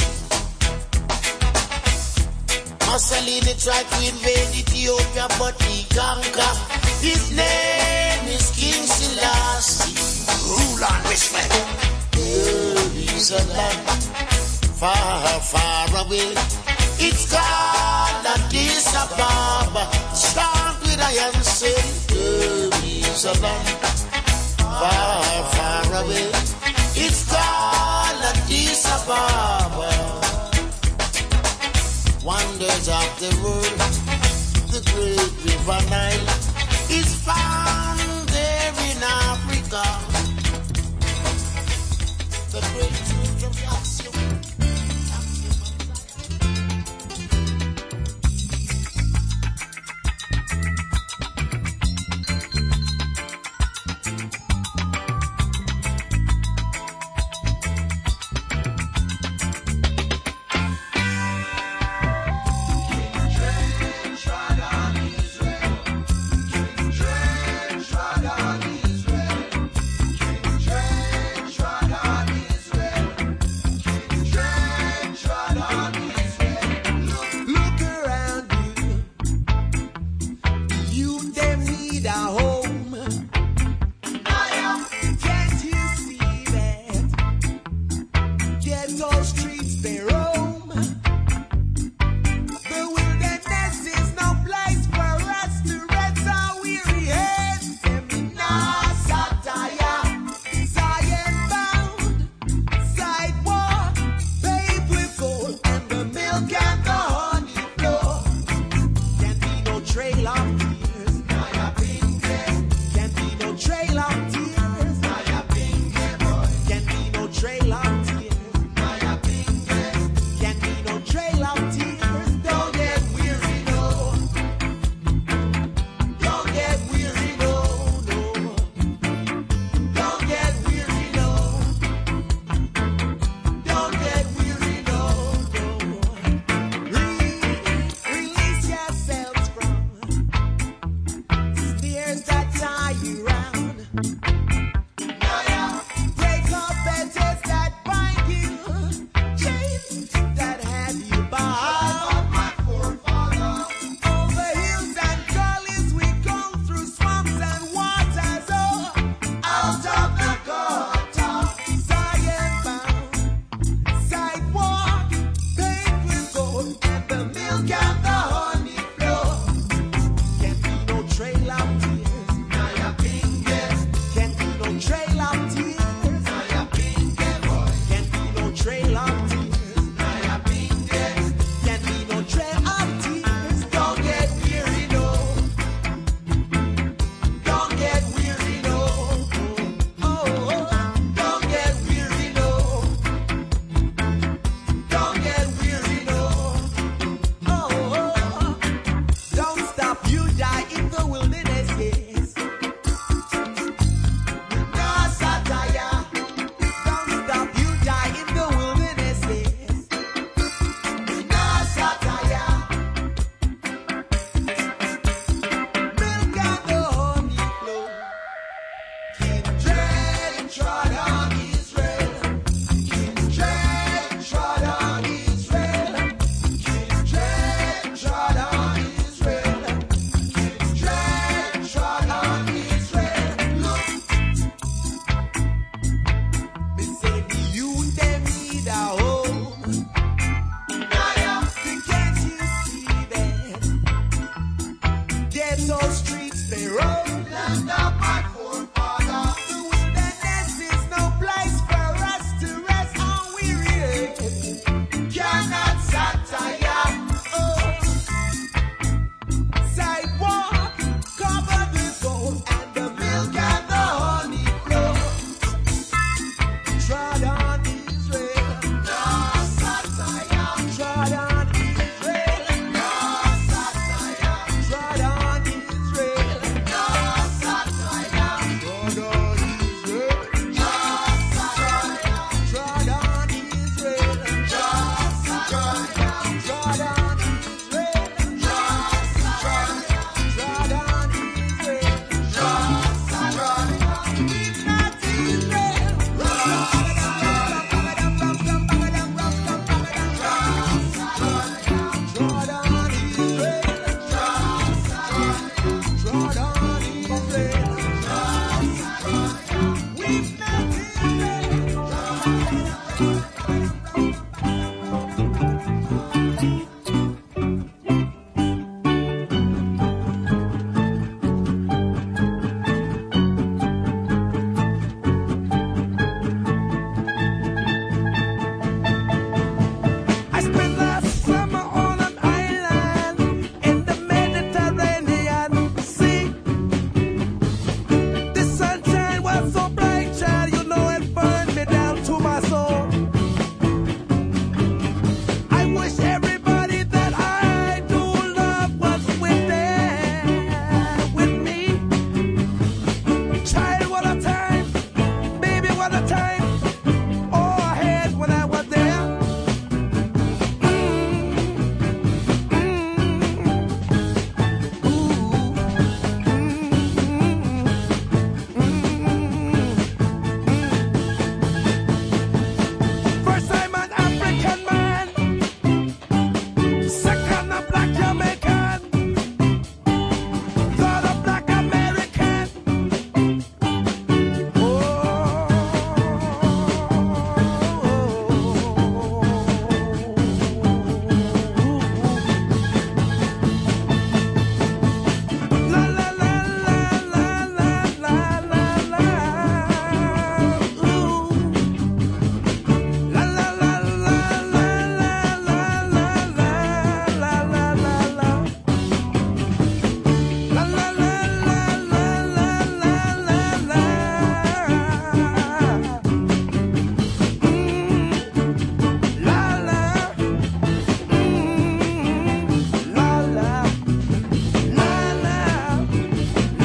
Mussolini tried to invade Ethiopia, but he conquered. His name is King Selassie. Rule and respect. There is a land far, far away. It's called Addis Ababa. Start with I am saying, there is a land far, far away. It's called Addis Ababa. Wonders of the world, the great river Nile is found there in Africa. The great truth of axiom. King James, right on Israel. King James.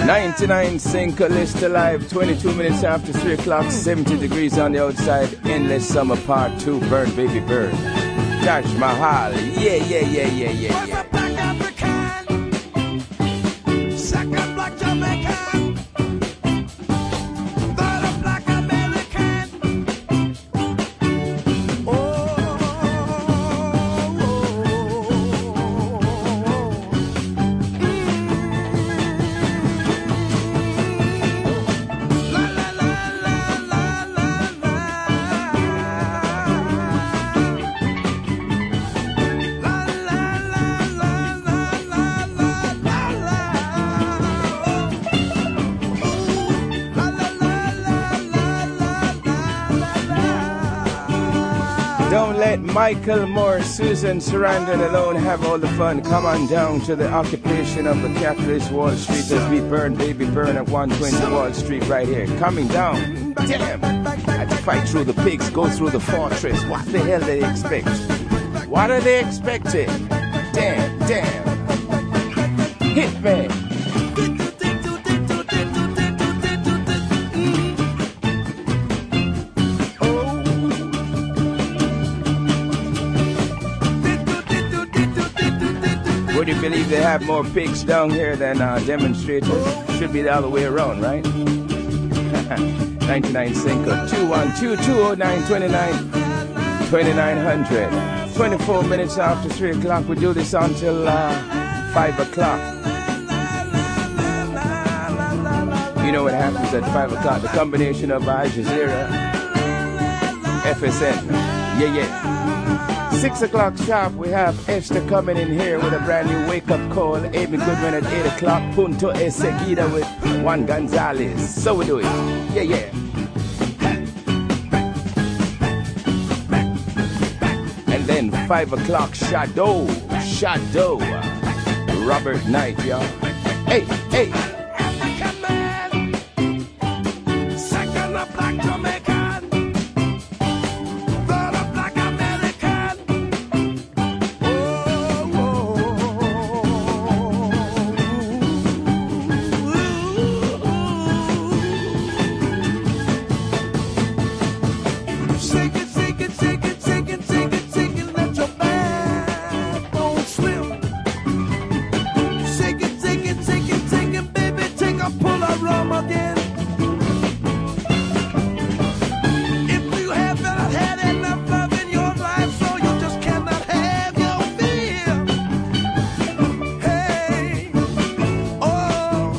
ninety-nine Cinco List Alive, twenty-two minutes after three o'clock, seventy degrees on the outside, Endless Summer Part two, Burn Baby Burn. Taj Mahal, yeah, yeah, yeah, yeah, yeah, yeah. Second black Jamaican, third black American. Oh, oh, la la la la la la la. La la la la la la la la la. Don't let Michael Moore, Susan Sarandon alone have all the fun. Come on down to the occupation of the capitalist Wall Street as we burn, baby, burn at one twenty Wall Street right here. Coming down. Damn. Had to fight through the pigs, go through the fortress. What the hell they expect? What are they expecting? Damn, damn. Hit me. Would you believe they have more pigs down here than uh, demonstrators? Should be the other way around, right? ninety-nine Cinco, two one two, two oh nine, twenty-nine, twenty-nine hundred. twenty-four minutes after three o'clock. We do this until uh, five o'clock. You know what happens at five o'clock? The combination of Al Jazeera, F S N. Yeah, yeah. Six o'clock sharp, we have Esther coming in here with a brand new wake-up call. Amy Goodman at eight o'clock. Punto Eseguida with Juan Gonzalez. So we do it. Yeah, yeah. And then five o'clock, Shadow. Shadow. Robert Knight, y'all. Hey, hey. Second a black Jamaican, third a black American. Oh, oh, oh. Shake it, shake it, shake it, shake it, shake it, shake it, let your backbone slip. Shake it, shake it, shake it, shake it, baby, take a pull of rum again. If you have not had enough love in your life, so you just cannot have your feel. Hey, oh,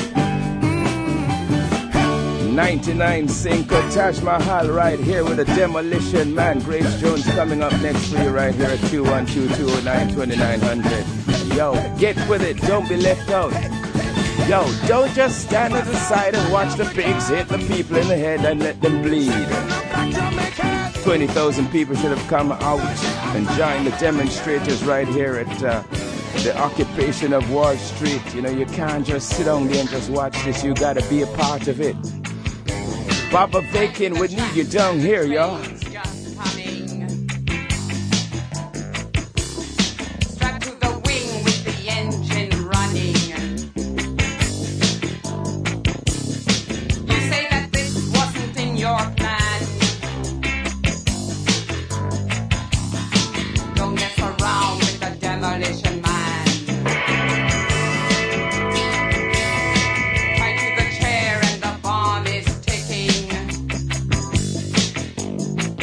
ninety-nine Cinco, Taj Mahal right here with a Demolition Man. Grace Jones coming up next for you right here at two one two, two oh nine, twenty-nine hundred. Yo, get with it. Don't be left out. Yo, don't just stand at the side and watch the pigs hit the people in the head and let them bleed. twenty thousand people should have come out and joined the demonstrators right here at uh, the occupation of Wall Street. You know, you can't just sit down there and just watch this. You gotta be a part of it. Papa Bacon, we need you down here, y'all. Strapped to the wing with the engine running. You say that this wasn't in your plan. Don't mess around with the demolition man. Tied to the chair and the bomb is ticking.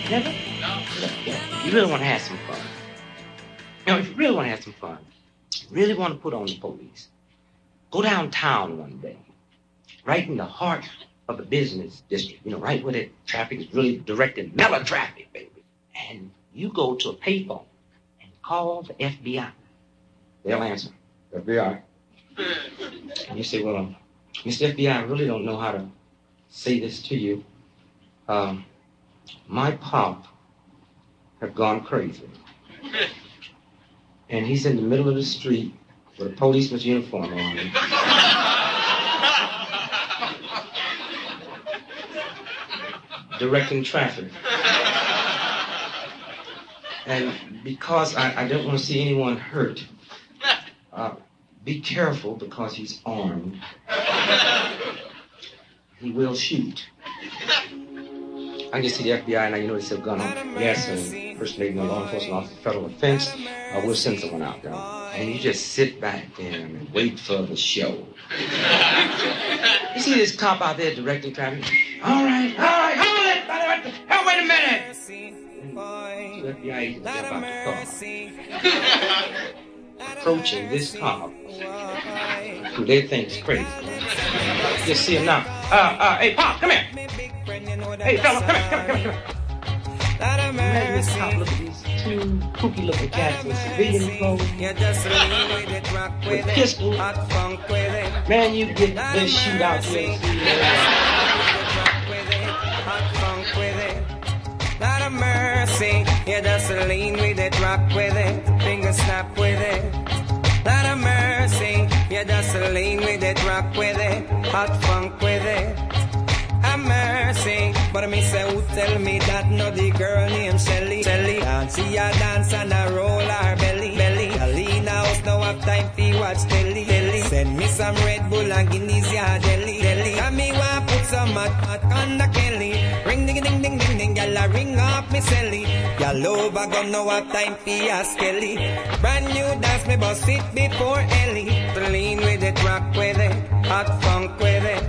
Never? Look, if you really want to have some fun, you know, if you really want to have some fun, really want to put on the police, go downtown one day, right in the heart of the business district, you know, right where the traffic is really directed, mellow traffic, baby. And you go to a payphone and call the F B I. They'll answer, F B I. And you say, well, Mister F B I, I really don't know how to say this to you. Um, my pop have gone crazy. And he's in the middle of the street with a policeman's uniform on him. Directing traffic. And because I, I don't want to see anyone hurt, uh, be careful because he's armed. He will shoot. I just see the F B I now, you know, they still gun on. Yes, and impersonating a law enforcement officer, federal offense. Uh, we'll send someone out there. And you just sit back there and wait for the show. You see this cop out there directing traffic? All right, all right, hold it! Hey, wait a minute! And the F B I agents get about the car. Approaching this cop, who they think is crazy. Just see him now. Uh, uh, hey, Pop, come here. Hey, fella, come here, come here, come here, come here. Imagine this cop look at these two kooky looking cats in civilian clothes with pistols. Man, you get this shootout here. Lot of mercy, yeah, just lean with it, rock with it, finger snap with it. Lot of mercy, yeah, just lean with it, rock with it, hot funk with it. Have mercy, but me say who tell me that no the girl named Shelly, Shelly, and she a dance and a roll her belly, belly. I lean house now have time fi watch telly, telly. Send me some Red Bull and Guinness, yeah, jelly, jelly. And me want put some hot, hot on the Kelly. Ring ding ding ding ding ding, y'all a ring up me celly. Y'all over gun now have time fi a skelly. Brand new dance me bust it before Ellie. To lean with it, rock with it, hot funk with it.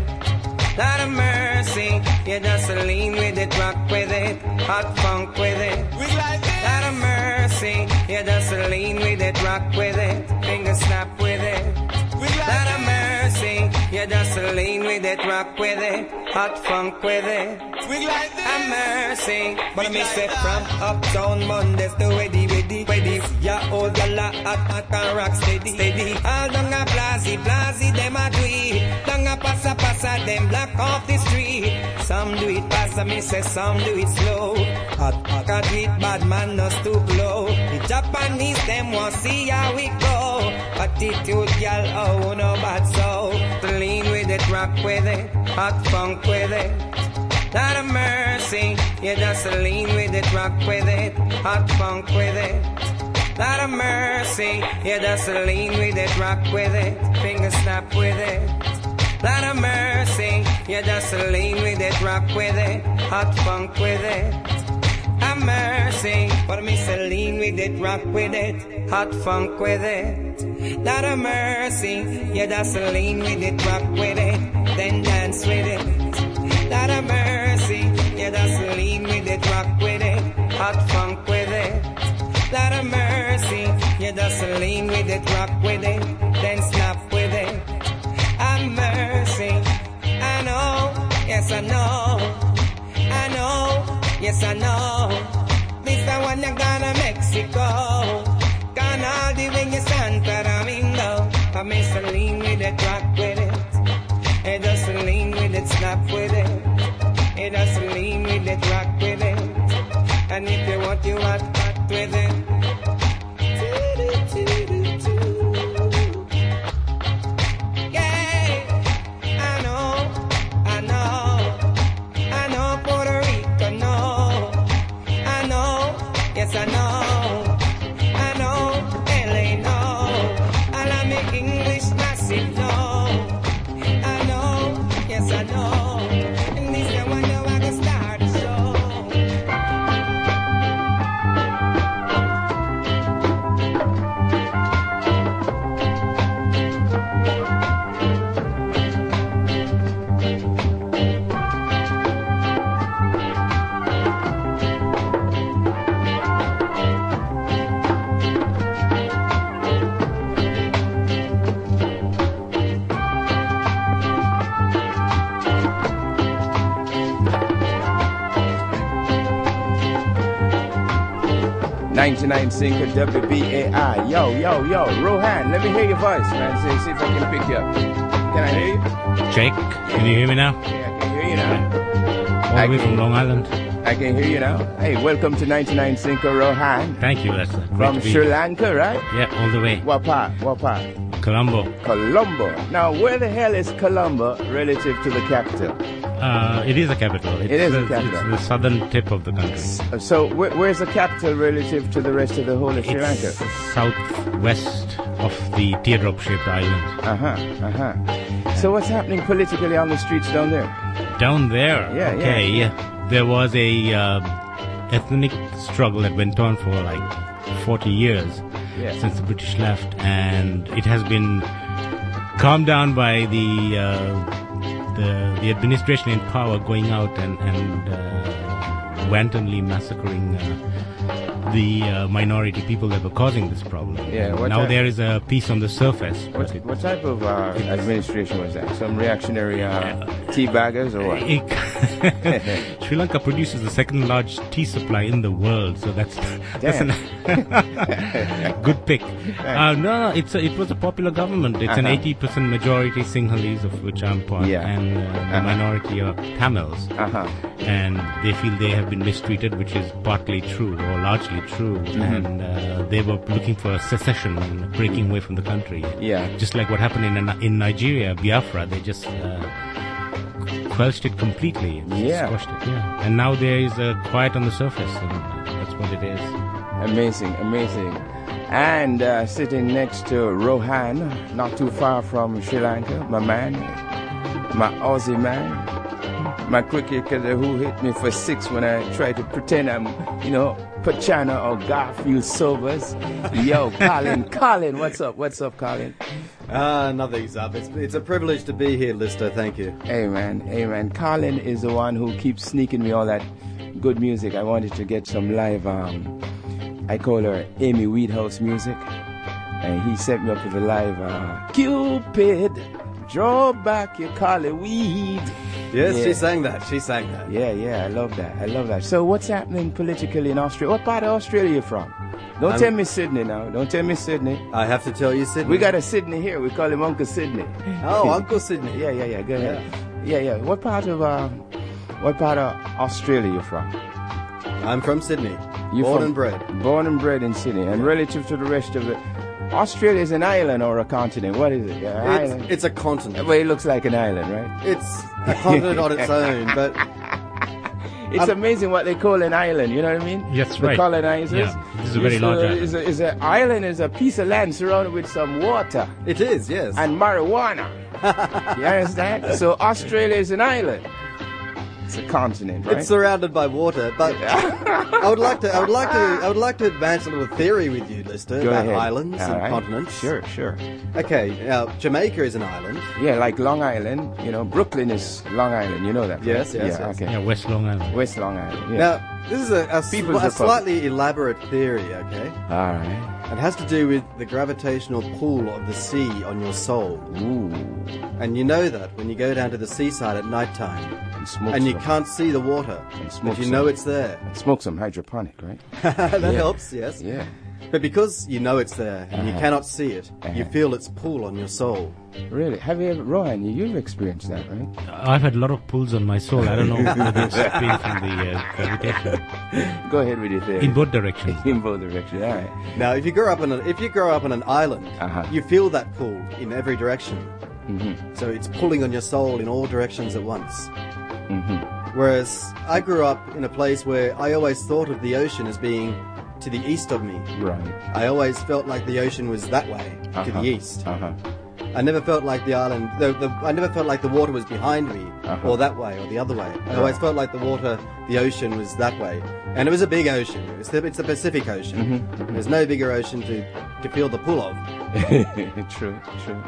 Lot of mercy, yeah, just lean with it, rock with it, hot funk with it. We like it. Lot of mercy, yeah, just lean with it, rock with it, finger snap with it. We like Lot of mercy, yeah, just lean with it, rock with it, hot funk with it. We like it. Have mercy, but me say from uptown Mondays to Weddy, Weddy, Weddy. Yeah, old gala hot, hot and rock steady, steady. All down a blazy, blazy, them a do it. Down a passa, passa, them black off the street. Some do it fast, and me say some do it slow. Hot, hot, can't do it bad, man, no stoop low. The Japanese, them want see how we go. Attitude, y'all, oh, no bad so. To lean with it, rock with it, hot funk with it. Lot of mercy, yeah, just lean with it, rock with it, hot funk with it. Lot of mercy, yeah, just lean with it, rock with it, finger snap with it. Lot of mercy, yeah, just lean with it, rock with it, hot funk with it. Have mercy, but me say lean with it, rock with it, hot funk with it. Lot of mercy, yeah, just lean with it, rock with it, then dance with it. Lot of mercy, yeah, just lean with it, rock with it, hot funk with it. Lot of mercy, yeah, just lean with it, rock with it, then snap with it. Have mercy, I know, yes I know, I know, yes I know. This the one you gonna Mexico, gone all the way you Santo Domingo. But me so lean with it, rock with it. It just lean with it, snap with it. It just lean with it, rock with it. And if you want, you want hot with it. Yeah, I know, I know, I know Puerto Rico, no. I know, yes I know, I know L A, no. I love me English massive, no. Yes, I know. And this the one now I can start the show. ninety-nine Sinker W B A I. Yo, yo, yo, Rohan, let me hear your voice, man. See, see if I can pick you up. Can I hear you? Check. Can you hear me now? Yeah, I can hear you now. All the way from Long Island. I can hear you now. Hey, welcome to ninety-nine Sinker, Rohan. Thank you, Lester. Great From to be Sri here. Lanka, right? Yeah, all the way. What part? What part? Colombo. Colombo. Now, where the hell is Colombo relative to the capital? Uh, it is a capital. It's It is a the, capital. It's the southern tip of the country. So, where, where's the capital relative to the rest of the whole of Sri Lanka? It's southwest of the teardrop-shaped island. Uh-huh, uh-huh. So what's happening politically on the streets down there? Down there? Yeah, okay. yeah. There was a uh, ethnic struggle that went on for like forty years Yeah. since the British left, and it has been calmed down by the uh, the, the administration in power going out and, and uh, wantonly massacring uh, the uh, minority people that were causing this problem. Yeah, what now type- there is a peace on the surface. What, but it- what type of uh, administration was that? Some reactionary uh, tea baggers or what? It- Sri Lanka produces the second largest tea supply in the world, so that's that's a good pick. Uh, no, it's a, it was a popular government. It's an Uh-huh. eighty percent majority Sinhalese, of which I'm part, Yeah. and uh, the Uh-huh. minority are Tamils. Uh-huh. And they feel they have been mistreated, which is partly true or largely true. Mhm. And uh, they were looking for a secession and breaking away from the country. Yeah. Just like what happened in in Nigeria, Biafra, they just uh, quelched it completely. Just Yeah. squashed it, yeah. And now there is a quiet on the surface, and that's what it is. Amazing, amazing. And uh, sitting next to Rohan, not too far from Sri Lanka, my man, my Aussie man, my cricketer who hit me for six when I tried to pretend I'm, you know, Pachana or Garfield Sobers. Yo, Colin, Colin, what's up? What's up, Colin? Ah, nothing's up. It's, it's a privilege to be here, Lister. Thank you. Hey, man, hey, man. Colin is the one who keeps sneaking me all that good music. I wanted to get some live, um, I call her Amy Weedhouse music. And he set me up with a live, uh, Cupid, draw back your collie weed. Yes, Yeah. she sang that. She sang that. Yeah, yeah, I love that. I love that. So what's happening politically in Australia? What part of Australia you from? Don't I'm- tell me Sydney now. Don't tell me Sydney. I have to tell you, Sydney. We got a Sydney here. We call him Uncle Sydney. Oh, Uncle Sydney. Yeah, yeah, yeah. Go ahead. Yeah, yeah. What part of uh, what part of Australia you from? I'm from Sydney. You Born from- and bred. Born and bred in Sydney. And relative to the rest of it, Australia is an island or a continent? What is it? Yeah, It's, island. it's a continent. Well, it looks like an island, right? It's a continent on its own, but It's I'm- amazing what they call an island. You know what I mean? Yes, the right. colonizers. Yeah, this is a very It's large a, island. Is a, is a island is a piece of land surrounded with some water. It is, yes. And marijuana. You understand? So Australia is an island. It's a continent, right? It's surrounded by water, but I would like to, I would like to, I would like to advance a little theory with you, Lister, Go about ahead. islands All and right. continents. Sure, sure. Okay, now Jamaica is an island. Yeah, like Long Island. You know, Brooklyn is Long Island. You know that, right? Yes, yes, yeah, yes. Okay. Yeah, West Long Island. West Long Island. Yeah. Now, this is a, a, sli- People's a Republic. slightly elaborate theory, okay? All right. It has to do with the gravitational pull of the sea on your soul. Ooh. And you know that when you go down to the seaside at night time And smoke and you some. can't see the water, And smoke but you some. know it's there. And smoke some hydroponic, right? That Yeah. helps, yes. Yeah. But because you know it's there and you Uh-huh. cannot see it, you Uh-huh. feel its pull on your soul. Really? Have you ever, Rohan, you- you've experienced that, right? I've had a lot of pulls on my soul. I don't know whether it's been from the uh, gravitation. Go ahead with your theory. In both directions. In both directions, all right. Now, if you grow up on an if you grow up on an island, Uh-huh. you feel that pull in every direction. Mm-hmm. So it's pulling on your soul in all directions at once. Mm-hmm. Whereas I grew up in a place where I always thought of the ocean as being to the east of me. Right. I always felt like the ocean was that way, to Uh-huh. the east. Uh-huh. I never felt like the island, the, the, I never felt like the water was behind me, Uh-huh. or that way, or the other way. I always felt like the water, the ocean was that way. And it was a big ocean. It's the, it's the Pacific Ocean. Mhm. There's no bigger ocean to, to feel the pull of. True, true.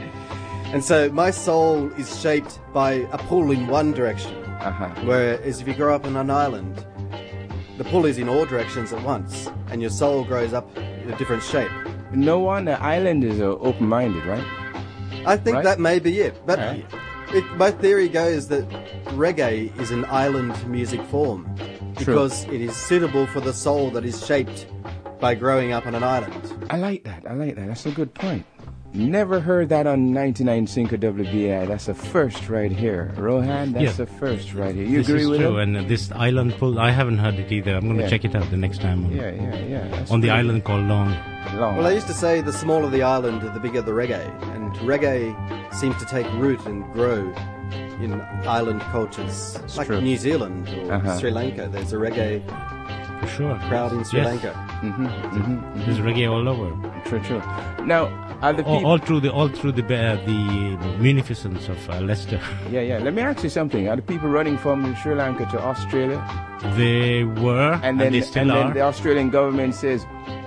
And so my soul is shaped by a pull in one direction. Uh-huh. Whereas if you grow up on an island, the pull is in all directions at once, and your soul grows up in a different shape. No wonder islanders are open-minded, right? I think Right? that may be it. But Right. it, my theory goes that reggae is an island music form because it is suitable for the soul that is shaped by growing up on an island. I like that. I like that. That's a good point. Never heard that on ninety-nine Cinco W B I. That's a first right here. Rohan, that's Yeah. a first right here. You this agree is with true, him? and uh, this island pull, I haven't heard it either. I'm going to Yeah. check it out the next time. I'm- Yeah, yeah, yeah. That's on the really- island called Long. Long. Well, they used to say the smaller the island, the bigger the reggae. And reggae seems to take root and grow in island cultures. It's like true. New Zealand or Uh-huh. Sri Lanka. There's a reggae For sure. crowd in Sri Yes. Lanka. Mm-hmm, mm-hmm. There's reggae all over. True, true. Now, are the all, people... all through the all through the uh, the munificence of uh, Leicester. Yeah, yeah. Let me ask you something. Are the people running from Sri Lanka to Australia? They were, And then, they still and are. then the Australian government says,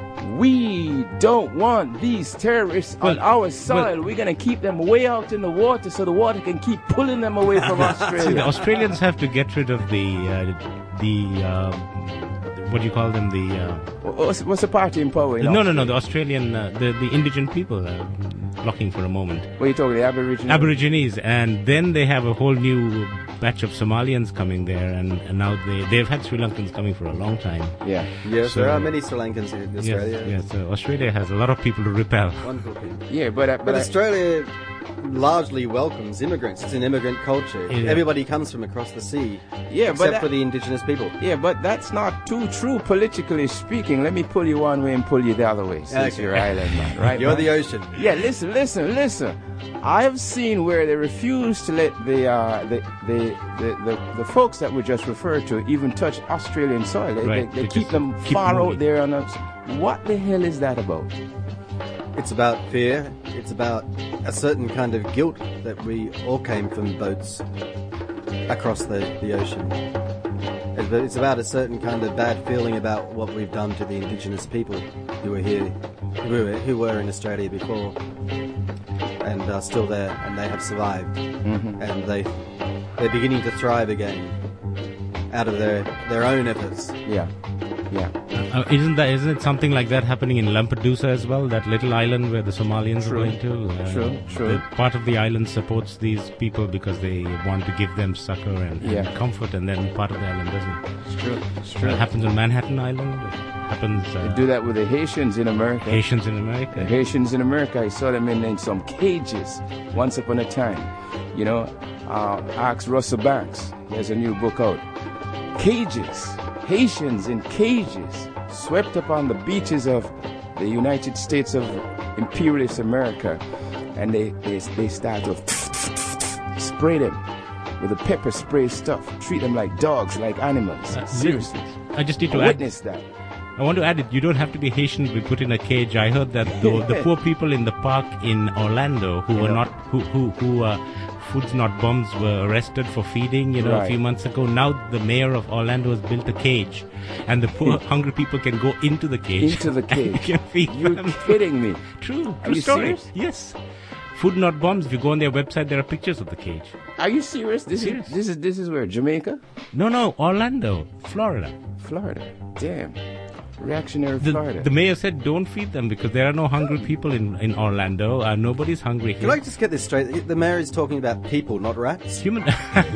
we don't want these terrorists on Well, our soil. We're going to keep them way out in the water so the water can keep pulling them away from See, Australia. the Australians have to get rid of the uh, the uh, what do you call them? The uh, What's, what's the party in power? in no, no, no. Australia? The Australian, uh, the the indigent people. Uh, blocking for a moment. What are you talking? The Aborigines. Aborigines, and then they have a whole new batch of Somalians coming there, and, and now they they've had Sri Lankans coming for a long time. Yeah. Yes, So- there are many Sri Lankans in Australia. Yes, yes. So Australia has a lot of people to repel. Wonderful people. Yeah, but uh, But, but I- Australia largely welcomes immigrants. It's an immigrant culture. Yeah. Everybody comes from across the sea, Yeah, but except that- for the indigenous people. Yeah, but that's not too true politically speaking. Let me pull you one way and pull you the other way, since Okay. you're island man, right? You're man? the ocean. Yeah, listen, listen, listen. I've seen where they refuse to let the uh, the, the, the, the the folks that we just referred to even touch Australian soil. They, Right, they, they they keep just them keep far moving. out there on us. What the hell is that about? It's about fear. It's about a certain kind of guilt that we all came from boats across the, the ocean. It's about- It's about a certain kind of bad feeling about what we've done to the indigenous people who were here, who were, who were in Australia before, and are still there, and they have survived, Mhm. and they they're beginning to thrive again out of their their own efforts. Yeah, yeah. Uh, isn't that isn't it something like that happening in Lampedusa as well? That little island where the Somalians True. are going to. Uh, True, true. the part of the island supports these people because they want to give them succor and, and Yeah. comfort, and then part of the island doesn't. It's true. It's It true. happens on Manhattan Island. It happens. Uh, They do that with the Haitians in America. Haitians in America. The Haitians in America, I saw them in, in some cages once upon a time. You know, uh, ask Russell Banks. He has a new book out. Cages. Haitians in cages. Swept up on the beaches of the United States of imperialist America. And they, they, they start to spray them with the pepper spray stuff. Treat them like dogs, like animals. Uh, Seriously. I just need to I add- witness that. I want to add it. You don't have to be Haitian to be put in a cage. I heard that the, the poor people in the park in Orlando who You were know. not who who who uh, Foods Not Bums were arrested for feeding. You know, a Right. few months ago. Now the mayor of Orlando has built a cage, and the poor hungry people can go into the cage. Into the and cage. can feed You're them. kidding me. True. Are True you story. serious? Yes. Food Not Bombs. If you go on their website, there are pictures of the cage. Are you serious? This Serious. is this is this is where Jamaica, No, no, Orlando, Florida. Florida. Damn, reactionary The, Florida. the mayor said, "Don't feed them because there are no hungry people in in Orlando. Uh, nobody's hungry here." Can I just get this straight? The mayor is talking about people, not rats. Human.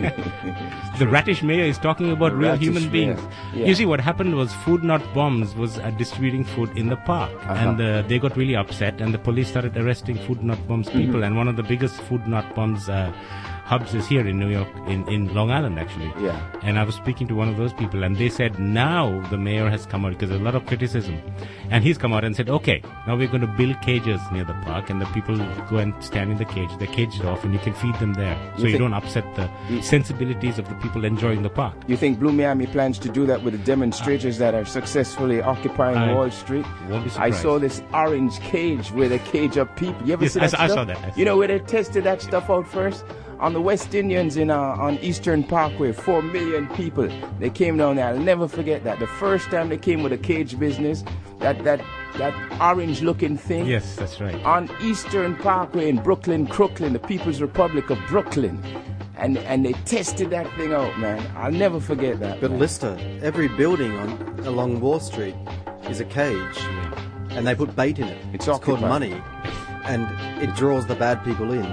The ratish mayor is talking about The real ratish human beings. mayor, yeah. You see, what happened was Food Not Bombs was uh, distributing food in the park, Uh-huh. and uh, they got really upset, and the police started arresting Food Not Bombs Mm-hmm. people. And one of the biggest Food Not Bombs uh, hubs is here in New York, in, in Long Island, actually. Yeah. And I was speaking to one of those people, and they said now the mayor has come out because there's a lot of criticism, and he's come out and said, okay, now we're going to build cages near the park, and the people go and stand in the cage. They're caged off, and you can feed them there, so You you, think- don't upset the sensibilities of the people enjoying the park. You think Blue Miami plans to do that with the demonstrators that are successfully occupying I Wall Street? won't be I surprised. saw this orange cage where they cage up people. You ever Yes, see I that saw- I stuff? saw that, I saw You know where they tested that stuff out first? On the West Indians in uh, on Eastern Parkway, four million people. They came down there. I'll never forget that. The first time they came with a cage business, that that that orange-looking thing. Yes, that's right. On Eastern Parkway in Brooklyn, Crooklyn, the People's Republic of Brooklyn. And and they tested that thing out, man. I'll never forget that. But man. Lister, every building on along Wall Street is a cage, and they put bait in it. It's called occupied. money, and it draws the bad people in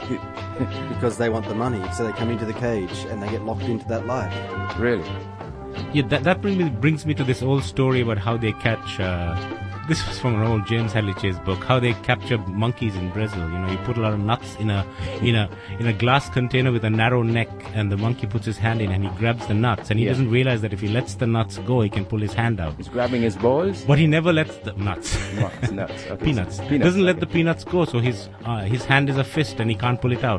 because they want the money. So they come into the cage and they get locked into that life. Really? Yeah, that, that brings me, brings me to this old story about how they catch, uh, this was from an old James Hadley Chase book, how they capture monkeys in Brazil. You know, you put a lot of nuts in a, in a, in a glass container with a narrow neck, and the monkey puts his hand in and he grabs the nuts, and he Yeah. doesn't realize that if he lets the nuts go, he can pull his hand out. He's grabbing his balls? But he never lets the nuts. Nuts, nuts. Okay. Peanuts. Peanuts, Doesn't let okay. the peanuts go, so his, uh, his hand is a fist and he can't pull it out.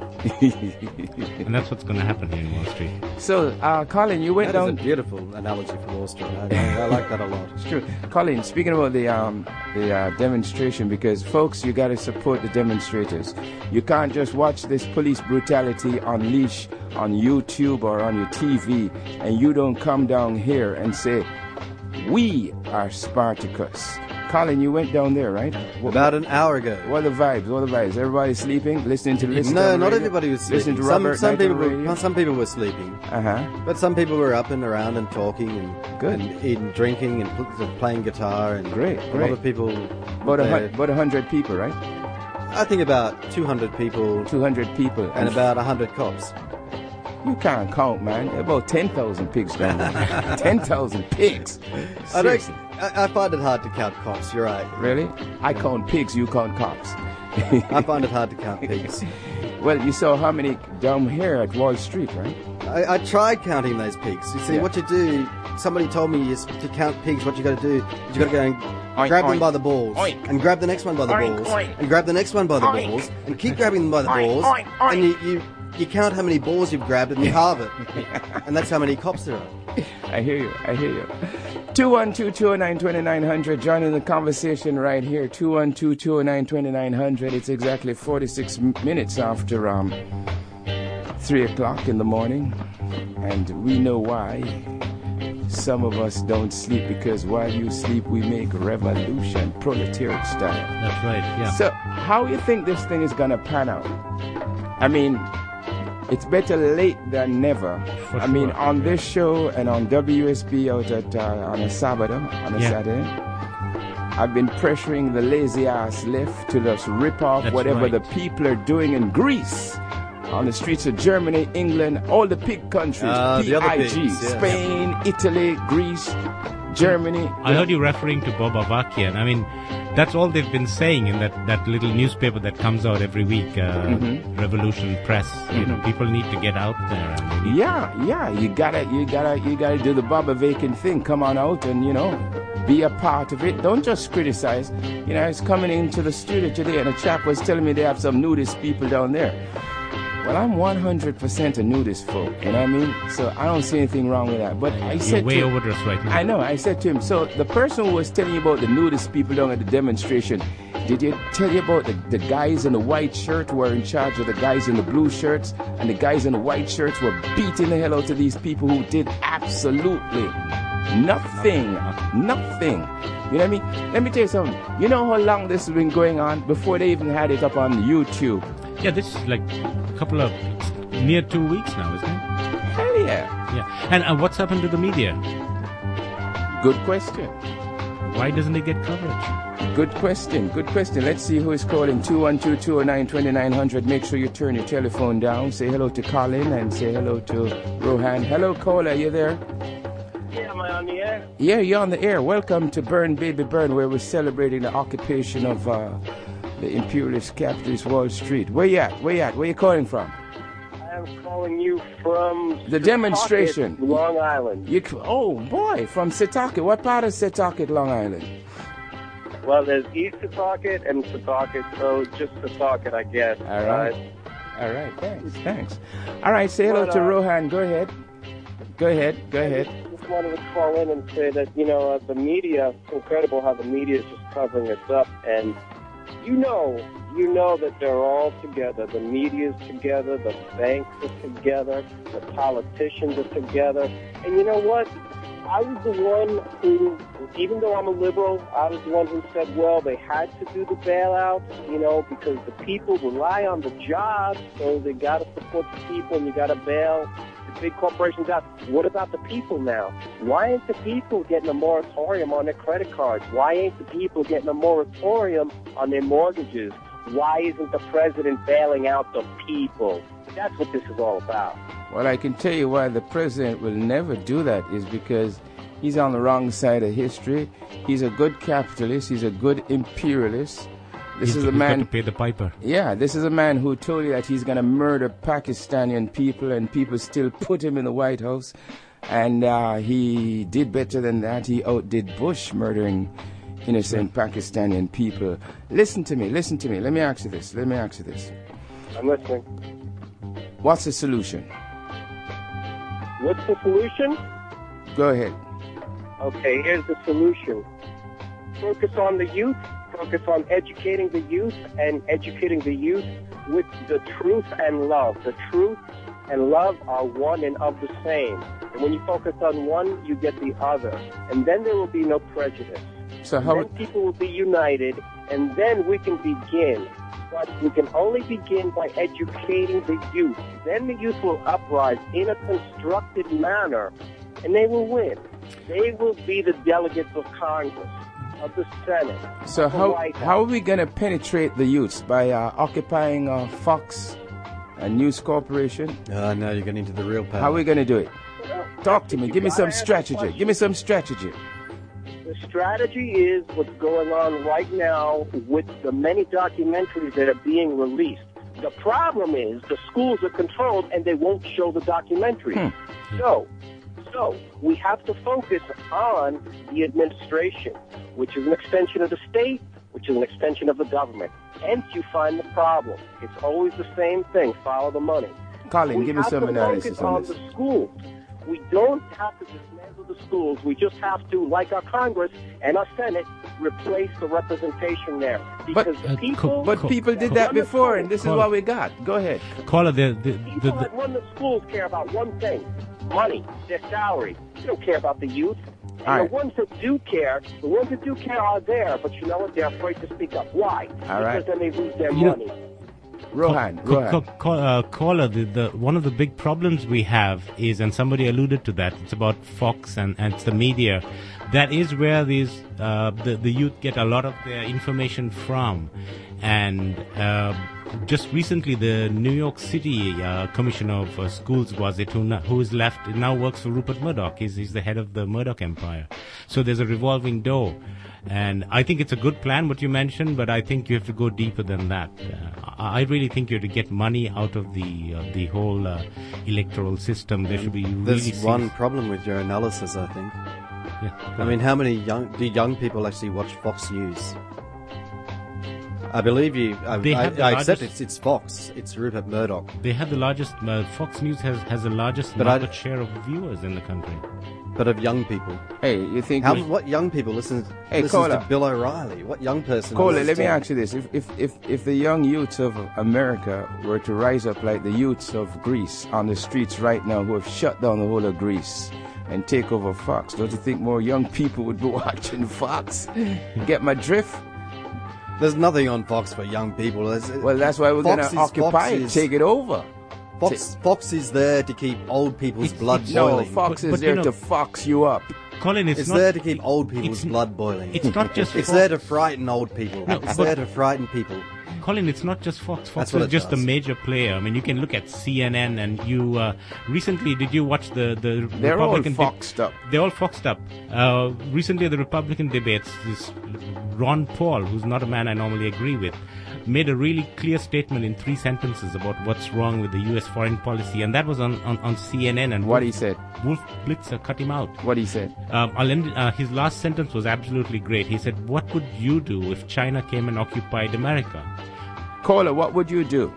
And that's what's going to happen here in Wall Street. So, uh, Colin, you went That is down... a beautiful analogy for Wall Street. I, I, I like that a lot. It's true. Colin, speaking about the um, the uh, demonstration, because folks, you got to support the demonstrators. You can't just watch this police brutality unleash on YouTube or on your T V, and you don't come down here and say, "We are Spartacus." Colin, you went down there, right? What, About an hour ago. What are the vibes? What are the vibes? Everybody sleeping, listening to listen. No, on not radio? everybody was Listening sleeping. to Some, Robert some Knight people on were, radio? some people were sleeping. Uh huh. But some people were up and around and talking and Good. and eating, drinking and pl- playing guitar and Great, a great. lot of people. About a there. hun- about a hundred people, right? I think about two hundred people. Two hundred people, and about a hundred cops. You can't count, man. There are about ten thousand pigs down there. ten thousand pigs. I, don't, Seriously. I, I find it hard to count cops. You're right. Really? I count pigs, you count cops. I find it hard to count pigs. Well, you saw how many down here at Wall Street, right? I, I tried counting those pigs. You see, Yeah. what you do, somebody told me is to count pigs, what you got to do, is you got to go and Oink, grab oink. them by the balls, Oink. and grab the next one by the Oink, balls, oink. and grab the next one by the Oink. balls, and keep grabbing them by the Oink, balls, oink, oink. and you, you, you count how many balls you've grabbed and you halve it. And that's how many cops there are. I hear you. I hear you. two one two, two oh nine, two nine zero zero. Joining the conversation right here. two one two, two oh nine, two nine zero zero. It's exactly forty-six m- minutes after um, three o'clock in the morning. And we know why. Some of us don't sleep because while you sleep, we make revolution, proletariat style. That's right, yeah. So, how you think this thing is going to pan out? I mean, it's better late than never. For I mean, sure, on yeah. this show and on W S B out at uh, on a Sabado, on a Yeah. Saturday, I've been pressuring the lazy ass left to just rip off That's whatever right. the people are doing in Greece. On the streets of Germany, England, all the pig countries, Ah, the other P I G, pigs, yeah. Spain, Italy, Greece, Germany. I heard you referring to Bob Avakian. I mean, that's all they've been saying in that, that little newspaper that comes out every week, uh, Mhm. Revolution Press. You know, people need to get out there. And they need- Yeah, yeah, you gotta, you gotta, you gotta do the Baba Vacant thing. Come on out and, you know, be a part of it. Don't just criticize. You know, I was coming into the studio today and a chap was telling me they have some nudist people down there. Well, I'm one hundred percent a nudist folk, you know what I mean? So I don't see anything wrong with that. But I You're said way to him, overdressed right now. I know, I said to him, so the person who was telling you about the nudist people down at the demonstration, did you tell you about the, the guys in the white shirt who are in charge of the guys in the blue shirts, and the guys in the white shirts were beating the hell out of these people who did absolutely nothing, nothing. You know what I mean? Let me tell you something. You know how long this has been going on before they even had it up on YouTube? Yeah, this is like a couple of, near two weeks now, isn't it? Hell yeah. Yeah. And uh, what's happened to the media? Good question. Why doesn't it get coverage? Good question. Good question. Let's see who is calling. two one two, two oh nine, two nine zero zero. Make sure you turn your telephone down. Say hello to Colin and say hello to Rohan. Hello, Cole. Are you there? Yeah, am I on the air? Yeah, you're on the air. Welcome to Burn Baby Burn, where we're celebrating the occupation of uh, the imperialist capitalist Wall Street. Where you at? Where you at? Where you calling from? I am calling you from The demonstration. Setauket, Long Island. You, oh, boy, from Setauket. What part of Setauket, Long Island? Well, there's East Setauket and Setauket, so just Setauket, I guess. All right. All right, thanks, thanks. All right, say hello But, to uh, Rohan. Go ahead. Go ahead, go ahead. I just wanted to call in and say that, you know, uh, the media, it's incredible how the media is just covering us up. And you know, you know that they're all together. The media's together, the banks are together, the politicians are together. And you know what? I was the one who, even though I'm a liberal, I was the one who said, well, they had to do the bailout, you know, because the people rely on the jobs, so they got to support the people and you got to bail the big corporations out. What about the people now? Why ain't the people getting a moratorium on their credit cards? Why ain't the people getting a moratorium on their mortgages? Why isn't the president bailing out the people? That's what this is all about. Well, I can tell you why the president will never do that is because he's on the wrong side of history. He's a good capitalist. He's a good imperialist. This He's- is a he's got man to pay the piper. Yeah, this is a man who told you that he's going to murder Pakistani people, and people still put him in the White House. And uh, he did better than that. He outdid Bush murdering innocent Pakistani people. Listen to me. Listen to me. Let me ask you this. Let me ask you this. I'm listening. What's the solution? What's the solution? Go ahead. Okay, here's the solution. Focus on the youth, focus on educating the youth, and educating the youth with the truth and love. The truth and love are one and of the same. And when you focus on one, you get the other. And then there will be no prejudice. So And how? then people will be united, and then we can begin. But we can only begin by educating the youth. Then the youth will uprise in a constructed manner, and they will win. They will be the delegates of Congress, of the Senate. So of the how White House. how are we going to penetrate the youths by uh, occupying uh, Fox, a news corporation? Uh, now you're getting into the real power. How are we going to do it? Talk to me. Give me some strategy. Give me some strategy. The strategy is what's going on right now with the many documentaries that are being released. The problem is the schools are controlled and they won't show the documentaries. So, so we have to focus on the administration, which is an extension of the state, which is an extension of the government. Hence, you find the problem. It's always the same thing. Follow the money. Colin, we give me have some to analysis focus on on this. the schools. We don't have to dismantle the schools. We just have to, like our Congress and our Senate, replace the representation there. Because people, But people did that before, and this is Call- what we got. Go ahead. Caller, the, the, the, people the, that run the schools care about one thing: money, their salary. They don't care about the youth. And All right. the ones that do care, the ones that do care are there, but you know what? They're afraid to speak up. Why? All right. Because then they lose their You know- money. Rohan, Ca- Rohan. ca- ca- uh, caller, the, the one of the big problems we have is, and somebody alluded to that, it's about Fox and, and it's the media. That is where these uh, the the youth get a lot of their information from, and uh, just recently the New York City uh, Commissioner of uh, Schools was it who na- who is left now works for Rupert Murdoch. He's he's the head of the Murdoch empire. So there's a revolving door. And I think it's a good plan, what you mentioned, but I think you have to go deeper than that. Uh, I I really think you have to get money out of the uh, the whole uh, electoral system. There should be really There's serious- one problem with your analysis, I think. Yeah. I mean, how many young do young people actually watch Fox News? I believe you. I, They I, have the I accept largest- it's it's Fox. It's Rupert Murdoch. They have the largest. Uh, Fox News has has the largest But I- market share of viewers in the country. But of young people. Hey, you think? How, we- what young people listen, Hey, listens caller. to Bill O'Reilly? What young person? Cole, listens let me to- ask you this: if, if if if the young youths of America were to rise up like the youths of Greece on the streets right now, who have shut down the whole of Greece and take over Fox, don't you think more young people would be watching Fox? Get my drift? There's nothing on Fox for young people. There's, Well, that's why we're Fox going is- to occupy Fox it, is- take it over. Fox, Fox is there to keep old people's blood No, boiling. Fox But- is but you there know- to fox you up. Colin, it's, It's not. there to keep old people's blood boiling. it's not just It's Fox. there to frighten old people. No, it's but- there to frighten people. Colin, it's not just Fox. Fox That's what is it just a does. major player. I mean, you can look at C N N, and you uh, recently did you watch the the They're all Republican? foxed up. They're all foxed up. Uh, recently, the Republican debates, this Ron Paul, who's not a man I normally agree with, made a really clear statement in three sentences about what's wrong with the U S foreign policy, and that was on on, on C N N. And What Wolf, he said. Wolf Blitzer cut him out. What he said. Um, I'll end, uh, his last sentence was absolutely great. He said, "What would you do if China came and occupied America?" Caller, what would you do?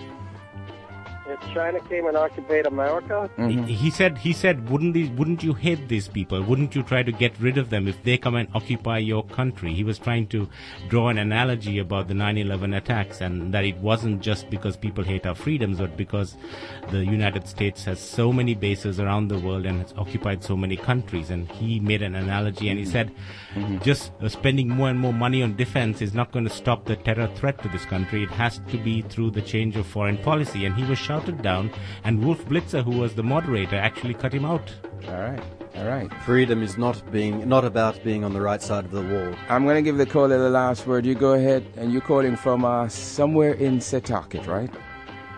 If China came and occupied America, Mm-hmm. He, he said, "He said, wouldn't these, wouldn't you hate these people? Wouldn't you try to get rid of them if they come and occupy your country?" He was trying to draw an analogy about the nine eleven attacks, and that it wasn't just because people hate our freedoms, but because the United States has so many bases around the world and has occupied so many countries. And he made an analogy, and he said, just uh, spending more and more money on defense is not going to stop the terror threat to this country. It has to be through the change of foreign policy. And he was shouted down, and Wolf Blitzer, who was the moderator, actually cut him out. All right, all right. Freedom is not being not about being on the right side of the wall. I'm going to give the caller the last word. You go ahead, and you're calling from uh, somewhere in Setauket, right?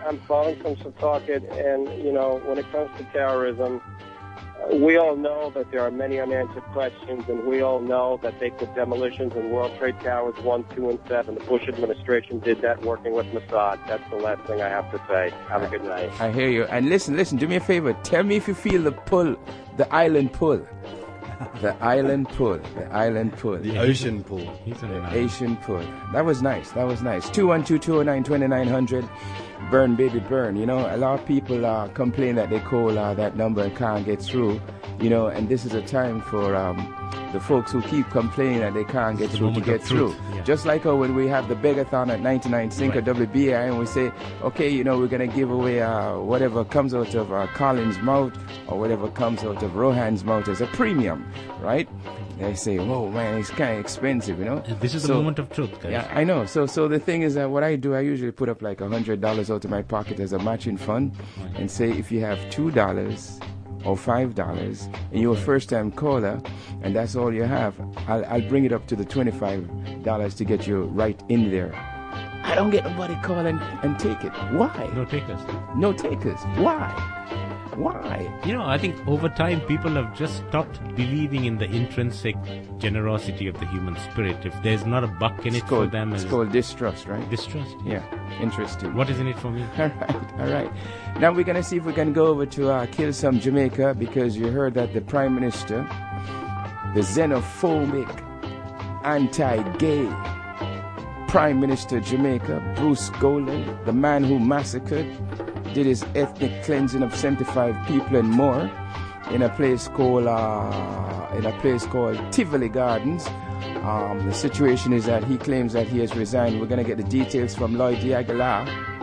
I'm calling from Setauket, and, you know, when it comes to terrorism, uh, we all know that there are many unanswered questions, and we all know that they put demolitions in World Trade Towers one, two, and seven. The Bush administration did that working with Mossad. That's the last thing I have to say. Have a good night. I hear you. And listen, listen, do me a favor. Tell me if you feel the pull, the island pull. The island pull. The island pull. The ocean pull. The Asian pull. That was nice. That was nice. two one two, two oh nine, two nine hundred. Burn, baby, burn. You know, a lot of people uh, complain that they call uh, that number and can't get through. You know, and this is a time for um, the folks who keep complaining that they can't get It's the through to moment get of through. truth, yeah. Just like how when we have the begathon at ninety-nine Cinco Right. W B I and we say, okay, you know, we're going to give away uh, whatever comes out of uh, Colin's mouth or whatever comes out of Rohan's mouth as a premium, right? They say, whoa, man, it's kind of expensive, you know? This is the So- moment of truth, guys. Yeah, I know. So so the thing is that what I do, I usually put up like one hundred dollars out of my pocket as a matching fund and say if you have two dollars or five dollars and you're a first-time caller and that's all you have, I'll, I'll bring it up to the twenty-five dollars to get you right in there. I don't get nobody call and, and take it. Why? No takers. No takers. Why? Why? You know, I think over time people have just stopped believing in the intrinsic generosity of the human spirit. If there's not a buck in It's it called, for them, it's as called distrust, right? distrust. Yeah, interesting. What is in it for me? All right, all right. Now we're going to see if we can go over to uh, Kill Some Jamaica, because you heard that the Prime Minister, the xenophobic, anti-gay Prime Minister Jamaica, Bruce Golan, the man who massacred, did his ethnic cleansing of seventy-five people and more in a place called uh, in a place called Tivoli Gardens. Um, the situation is that he claims that he has resigned. We're going to get the details from Lloyd D'Aguilar.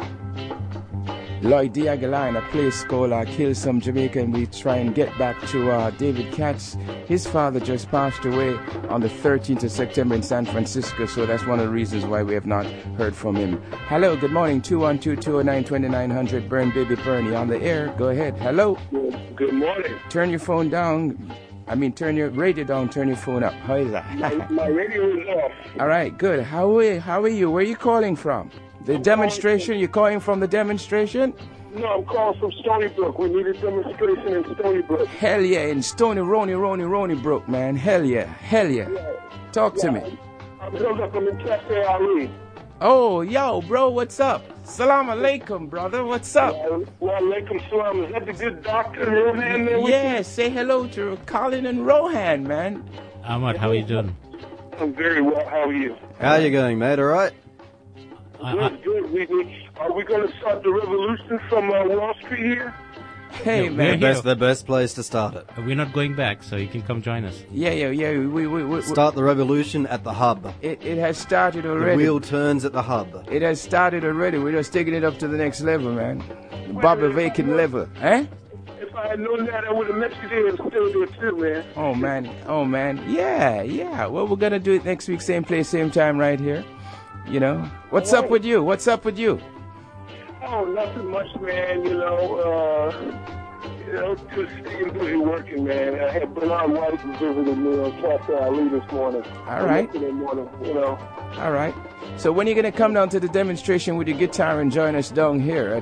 Lloyd D'Aguilar in a place called uh, Kill Some Jamaica, and we try and get back to uh, David Katz. His father just passed away on the thirteenth of September in San Francisco, so that's one of the reasons why we have not heard from him. Hello, good morning, two one two, two oh nine, two nine hundred, Burn Baby Bernie on the air. Go ahead, hello. Good, good morning. Turn your phone down. I mean, turn your radio down, turn your phone up. How is that? My, my radio is off. All right, good. How are, how are you? Where are you calling from? The I'm demonstration? calling You're calling from the demonstration? No, I'm calling from Stony Brook. We need a demonstration in Stony Brook. Hell yeah, in Stony Rony Rony Rony Brook, man. Hell yeah, hell yeah. Yeah. Talk to Yeah, me. I'm held up. I'm in Cafe Ali. Oh, yo, bro, what's up? Salam alaikum, brother. What's up? Wa alaikum salam. Is that the good doctor Rohan there with Yeah, say hello to Colin and Rohan, man. Ahmad, how are you doing? you? I'm very well. How are you? How you going, mate? All right? Good, good. We, we, are we going to start the revolution from uh, Wall Street here? Hey, No, man. The best, the best place to start it. We're not going back, so you can come join us. Yeah, yeah, yeah. We, we, we, Start the revolution at the hub. It, it has started The already. wheel turns at the hub. It has started already. We're just taking it up to the next level, man. Bobby Vacant level. Eh? If I had known that, I would have met you there and still there too, man. Oh, man. Oh, man. Yeah, yeah. Well, we're going to do it next week, same place, same time, right here. You know? What's up with you? What's up with you? Oh, nothing much, man. You know, uh, you know, just staying busy working, man. I had Bernard White visiting me on Cafe Ali this morning. All right. Yesterday morning, you know. All right. So when are you going to come down to the demonstration with your guitar and join us down here at